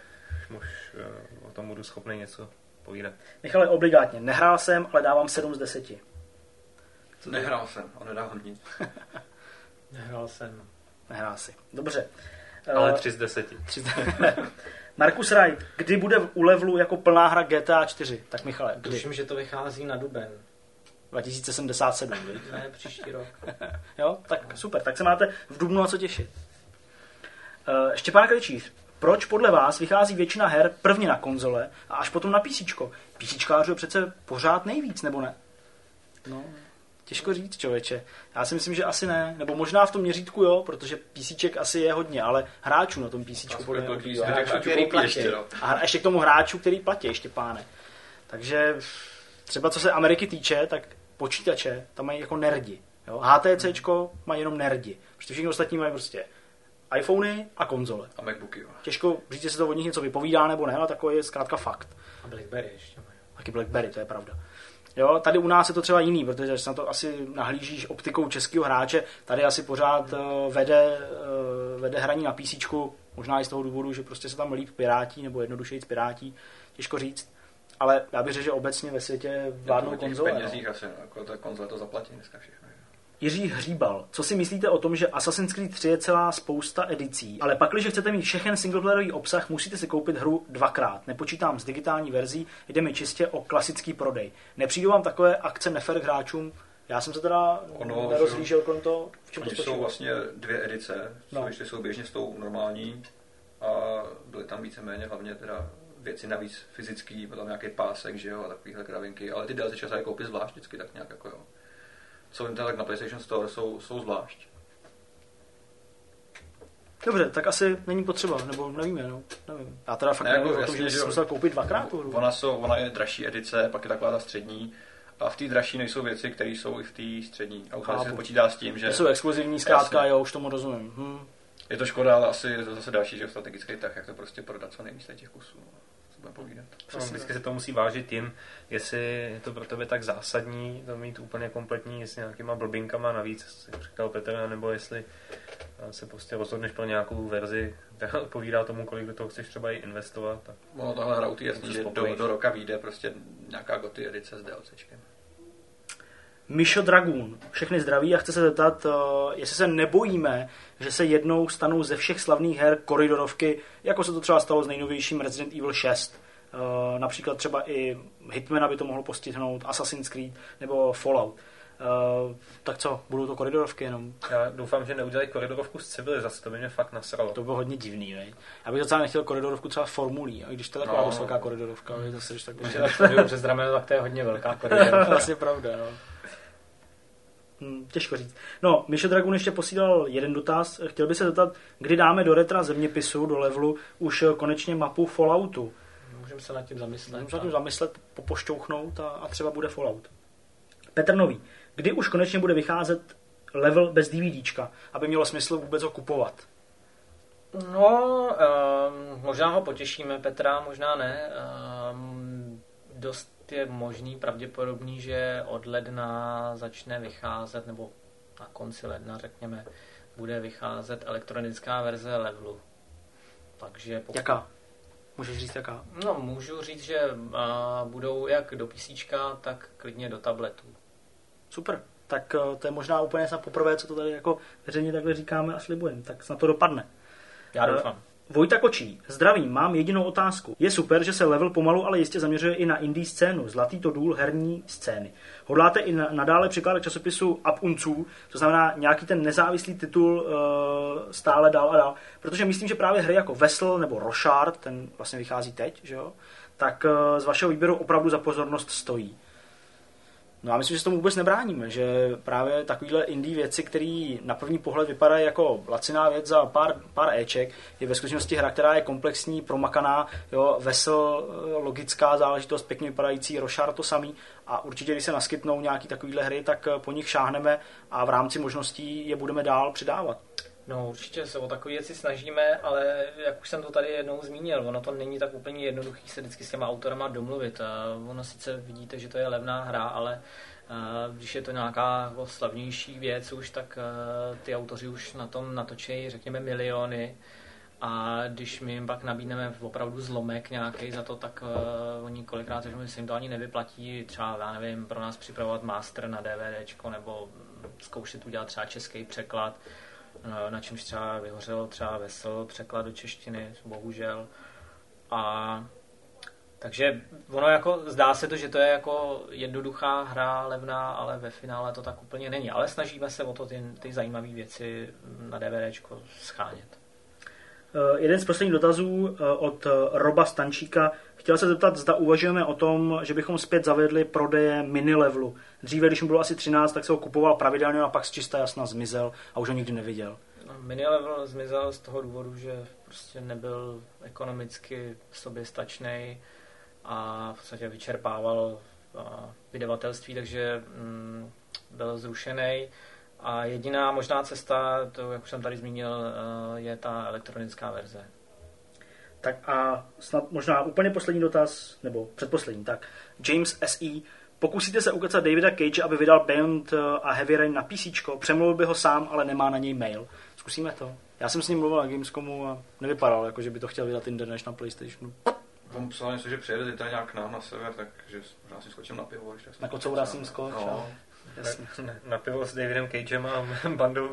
o tom budu schopný něco povídat. Michale, obligátně. Nehrál jsem, ale dávám 7 z 10. Nehrál jsem a nedávám nic. Nehrál jsem. Nehrál si. Dobře. Ale 3 z 10. Markus Wright, kdy bude u levelu jako plná hra GTA 4? Tak Michale, kdy? Tuším, že to vychází na duben. 2077, Ne, příští rok. Jo, tak super, tak se máte v dubnu na co těšit. Štěpán Krejčíř, proč podle vás vychází většina her prvně na konzole a až potom na PCčko? PCčkářů je přece pořád nejvíc, nebo ne? No, těžko říct, člověče. Já si myslím, že asi ne. Nebo možná v tom měřítku jo, protože PCček asi je hodně, ale hráčů na tom PCčku podle mě ubývá. A ještě k tomu hráčů, který platí, Štěpáne. Takže třeba co se Ameriky týče, tak počítače tam mají jako nerdi. Jo? HTCčko mají jenom nerdi. Protože všichni ostatní mají prostě iPhony a konzole. A Macbooky, jo. Těžko říct, jestli to od nich něco vypovídá nebo ne, ale takový je zkrátka fakt. A BlackBerry ještě mají. Taky BlackBerry, to je pravda. Jo, tady u nás je to třeba jiný, protože se na to asi nahlížíš optikou českého hráče. Tady asi pořád vede hraní na PCčku, možná i z toho důvodu, že prostě se tam líp pirátí nebo jednodušeji pirátí. Těžko říct. Ale já bych řekl, že obecně ve světě vládnou konzole. Penězích asi, jako ta konzole to zaplatí dneska všechno. Jiří Hříbal, co si myslíte o tom, že Assassin's Creed 3 je celá spousta edicí, ale pak, když chcete mít všechen singleplayerový obsah, musíte si koupit hru dvakrát. Nepočítám s digitální verzí, jde mi čistě o klasický prodej. Nepřijdu vám takové akce nefér k hráčům? Já jsem se teda nerozhlížel kolem toho, v čem to spočívá. Jsou vlastně 2 edice, ještě jsou běžně s tou normální a byly tam víceméně hlavně teda věci navíc fyzický, byl tam nějaký pásek, že jo, a takovýhle kravinky, ale ty DLC čas je koupit zvlášť vždycky, tak nějak jako jo. Co jim tak na PlayStation Store jsou zvlášť. Dobře, tak asi není potřeba, nebo nevíme, no. Nevím. Já teda fakt nevím o tom, že jsi musel koupit dvakrát tu hru. Ona je dražší edice, pak je taková ta střední. A v té dražší nejsou věci, které jsou i v té střední. A už se počítá s tím, že... To jsou exkluzivní, zkrátka, jo, už tomu rozumím. Je to škoda, ale asi je to zase další, že strategický tak, jak to prostě prodat co nejvíc těch kusů. Co budeme povídat. Vždycky se to musí vážit tím, jestli je to pro tebe tak zásadní to mít úplně kompletní, jestli nějakýma blbinkama navíc, jak říkal Petr, nebo jestli se prostě rozhodneš pro nějakou verzi, která odpovídá tomu, kolik do toho chceš třeba i investovat. Ono tohle hra je jasný, že do roka vyjde prostě nějaká goty edice s DLCčkem. Mišo Dragoon, všechny zdraví a chce se zeptat, jestli se nebojíme, že se jednou stanou ze všech slavných her koridorovky, jako se to třeba stalo s nejnovějším Resident Evil 6. Například třeba i Hitmana by to mohlo postihnout, Assassin's Creed nebo Fallout. Tak co, budou to koridorovky jenom? Já doufám, že neudělají koridorovku z civilizace, to by mě fakt nasralo. To bylo hodně divný, ne? Já bych docela nechtěl koridorovku třeba formulí, a když to je taková dost velká koridorovka, zase, když tak přes rameno, tak to je hodně velká koridorovka. Vlastně pravda, no. Těžko říct. No, Mišo Dragun ještě posílal jeden dotaz. Chtěl by se zeptat, kdy dáme do retra zeměpisu, do levelu, už konečně mapu Falloutu. Můžeme se nad tím zamyslet. Můžeme se nad tím zamyslet, popošťouchnout a třeba bude Fallout. Petr Nový, kdy už konečně bude vycházet level bez DVDčka, aby mělo smysl vůbec ho kupovat? No, možná ho potěšíme, Petra, možná ne. Dost je možný, pravděpodobný, že od ledna začne vycházet, nebo na konci ledna, řekněme, bude vycházet elektronická verze levelu. Takže jaká? Můžeš říct jaká? No, můžu říct, že budou jak do PCčka, tak klidně do tabletů. Super. Tak to je možná úplně snad poprvé, co to tady jako veřejně takhle říkáme a slibujeme. Tak snad to dopadne. Já doufám. Vojta Kočí, zdravím, mám jedinou otázku. Je super, že se level pomalu, ale jistě zaměřuje i na indie scénu, zlatý to důl herní scény. Hodláte i nadále přikládat časopisu Ab und zu, to znamená nějaký ten nezávislý titul stále dál a dál, protože myslím, že právě hry jako Vessel nebo Rochard, ten vlastně vychází teď, že jo, tak z vašeho výběru opravdu za pozornost stojí. No a myslím, že se tomu vůbec nebráníme, že právě takovýhle indie věci, které na první pohled vypadají jako laciná věc za pár éček, je ve skutečnosti hra, která je komplexní, promakaná, jo, Vessel, logická záležitost, pěkně vypadající, Rochard to samý a určitě, když se naskytnou nějaký takovýhle hry, tak po nich šáhneme a v rámci možností je budeme dál přidávat. No určitě se o takové věci snažíme, ale jak už jsem to tady jednou zmínil, ono to není tak úplně jednoduchý se vždycky s těma autorama domluvit. Ono sice vidíte, že to je levná hra, ale když je to nějaká slavnější věc už, tak ty autoři už na tom natočí, řekněme, miliony a když my jim pak nabídneme opravdu zlomek nějaký za to, tak oni kolikrát, že se jim to ani nevyplatí, třeba, já nevím, pro nás připravovat master na DVDčko nebo zkoušet udělat třeba český překlad, na čemž třeba vyhořelo třeba Vesel překlad do češtiny, bohužel. A takže ono jako zdá se to, že to je jako jednoduchá hra, levná, ale ve finále to tak úplně není. Ale snažíme se o to ty zajímavé věci na DVDčko schánět. Jeden z posledních dotazů od Roba Stančíka. Chtěl se zeptat, zda uvažujeme o tom, že bychom zpět zavedli prodeje minilevelu. Dříve, když mu bylo asi 13, tak se ho kupoval pravidelně a pak z čista jasna zmizel a už ho nikdy neviděl. Minilevel zmizel z toho důvodu, že prostě nebyl ekonomicky soběstačný a v podstatě vyčerpával vydavatelství, takže byl zrušený. A jediná možná cesta, to, jak už jsem tady zmínil, je ta elektronická verze. Tak a snad možná úplně poslední dotaz, nebo předposlední, tak James S.E. Pokusíte se ukecat Davida Cage, aby vydal Beyond a Heavy Rain na PCčko? Přemluvil by ho sám, ale nemá na něj mail. Zkusíme to. Já jsem s ním mluvil na Gamescomu a nevypadal, jako že by to chtěl vydat jinde než na PlayStationu. On psal něco, že přijede zítra nějak nám na sever, takže možná si skočím na pivo. Na kocoura jsem skoč, no. Na pivo s Davidem Cagem a bandou.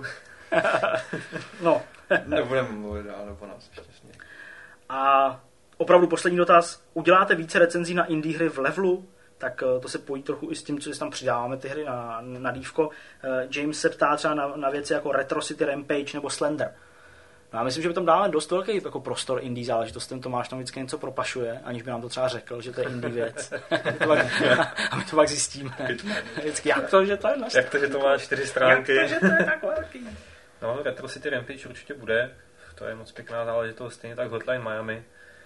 No. Nebudeme mluvit dál nebo nás šťastně. A opravdu poslední dotaz. Uděláte více recenzí na indie hry v levelu? Tak to se pojí trochu i s tím, co si tam přidáváme ty hry na dívko. James se ptá třeba na věci jako Retro City Rampage nebo Slender. No já myslím, že by tam dáme dost velký jako prostor indie záležitostem. Tomáš tam vždycky něco propašuje, aniž by nám to třeba řekl, že to je indie věc. A my to pak zjistíme. Vždycky, jak to, že to je naše. Jak to, že to má 4 stránky. Jak to, že to je tak velký. No, Retro City Rampage určitě bude. To je moc pěkná záležitost. Stejně tak Hotline Miami.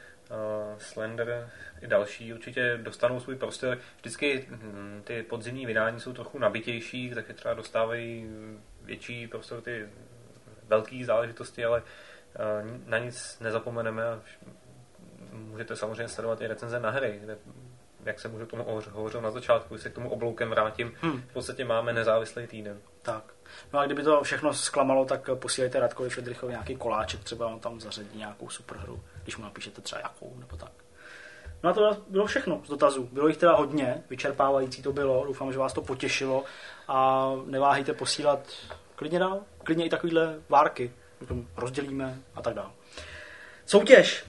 Slender i další určitě dostanou svůj prostor. Vždycky ty podzimní vydání jsou trochu nabitější, takže třeba dostávají větší prostor ty velké záležitosti, ale na nic nezapomeneme a můžete samozřejmě sledovat i recenze na hry, kde, jak se můžu tomu hovořil na začátku, když se k tomu obloukem vrátím, v podstatě máme nezávislý týden. Tak. No a kdyby to všechno zklamalo, tak posílejte Radkovi Fridrichovi nějaký koláček, třeba on tam zařadí nějakou superhru, když mu napíšete třeba jakou, nebo tak. No a to bylo všechno z dotazů. Bylo jich teda hodně, vyčerpávající to bylo, doufám, že vás to potěšilo a neváhejte posílat klidně dál, klidně i takovýhle várky, rozdělíme a tak dál. Soutěž!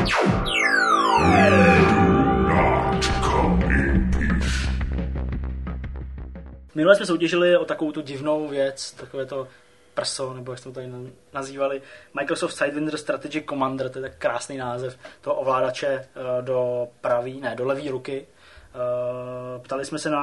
Minule jsme soutěžili o takovou tu divnou věc, takové to prso, nebo jak jsme to tady nazývali, Microsoft Sidewinder Strategic Commander, to je tak krásný název toho ovládače do levé ruky. Ptali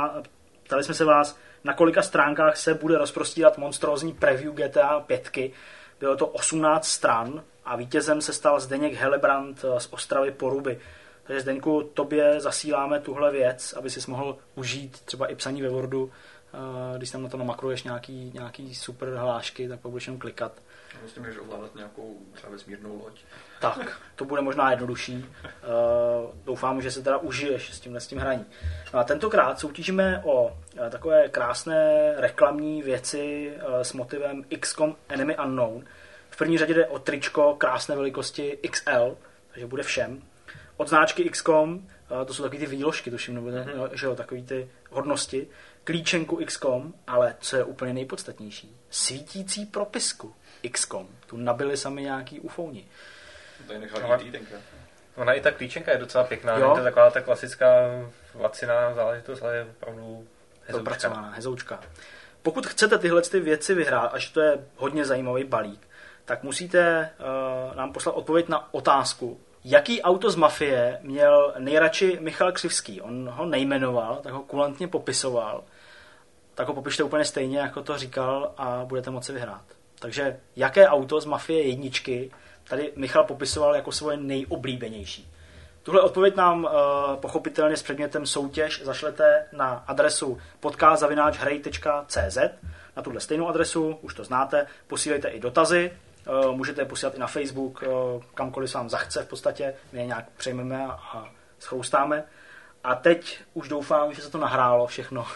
jsme se vás, na kolika stránkách se bude rozprostírat monstrózní preview GTA 5. Bylo to 18 stran a vítězem se stal Zdeněk Helebrant z Ostravy Poruby. Takže Zdeňku, tobě zasíláme tuhle věc, aby si mohl užít třeba i psaní ve Wordu. Když tam na to namakruješ nějaký super hlášky, tak pak budeš jenom klikat. Vlastně můžeš ovládat nějakou třeba vesmírnou loď. Tak, to bude možná jednodušší. Doufám, že se teda užiješ s tím hraní. No a tentokrát soutěžíme o takové krásné reklamní věci s motivem XCOM Enemy Unknown. V první řadě jde o tričko krásné velikosti XL, takže bude všem. Od značky XCOM, to jsou takový ty výložky, tuším, nebo že jo, takový ty hodnosti. Klíčenku XCOM, ale co je úplně nejpodstatnější, svítící propisku XCOM. Tu nabili sami nějaký ufouni. Tady nechal tenkrát. Ona i ta klíčenka je docela pěkná, je to taková ta klasická laciná záležitost, ale je opravdu hezoučka. Pokud chcete tyhle věci vyhrát, až to je hodně zajímavý balík, tak musíte nám poslat odpověď na otázku, jaký auto z Mafie měl nejradši Michal Křivský. On ho nejmenoval, tak ho kulantně popisoval. Tak ho popište úplně stejně, jako to říkal a budete moci vyhrát. Takže jaké auto z Mafie 1 tady Michal popisoval jako svoje nejoblíbenější. Tuhle odpověď nám pochopitelně s předmětem soutěž zašlete na adresu podcast@hrej.cz. Na tuhle stejnou adresu, už to znáte, posílejte i dotazy. Můžete je posílat i na Facebook, kamkoliv se vám zachce v podstatě. My je nějak přejmeme a schroustáme. A teď už doufám, že se to nahrálo všechno.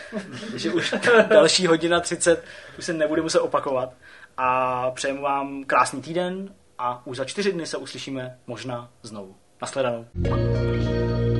že už další 1:30 už se nebude muset opakovat. A přejmu vám krásný týden, a už za 4 dny se uslyšíme možná znovu. Nashledanou.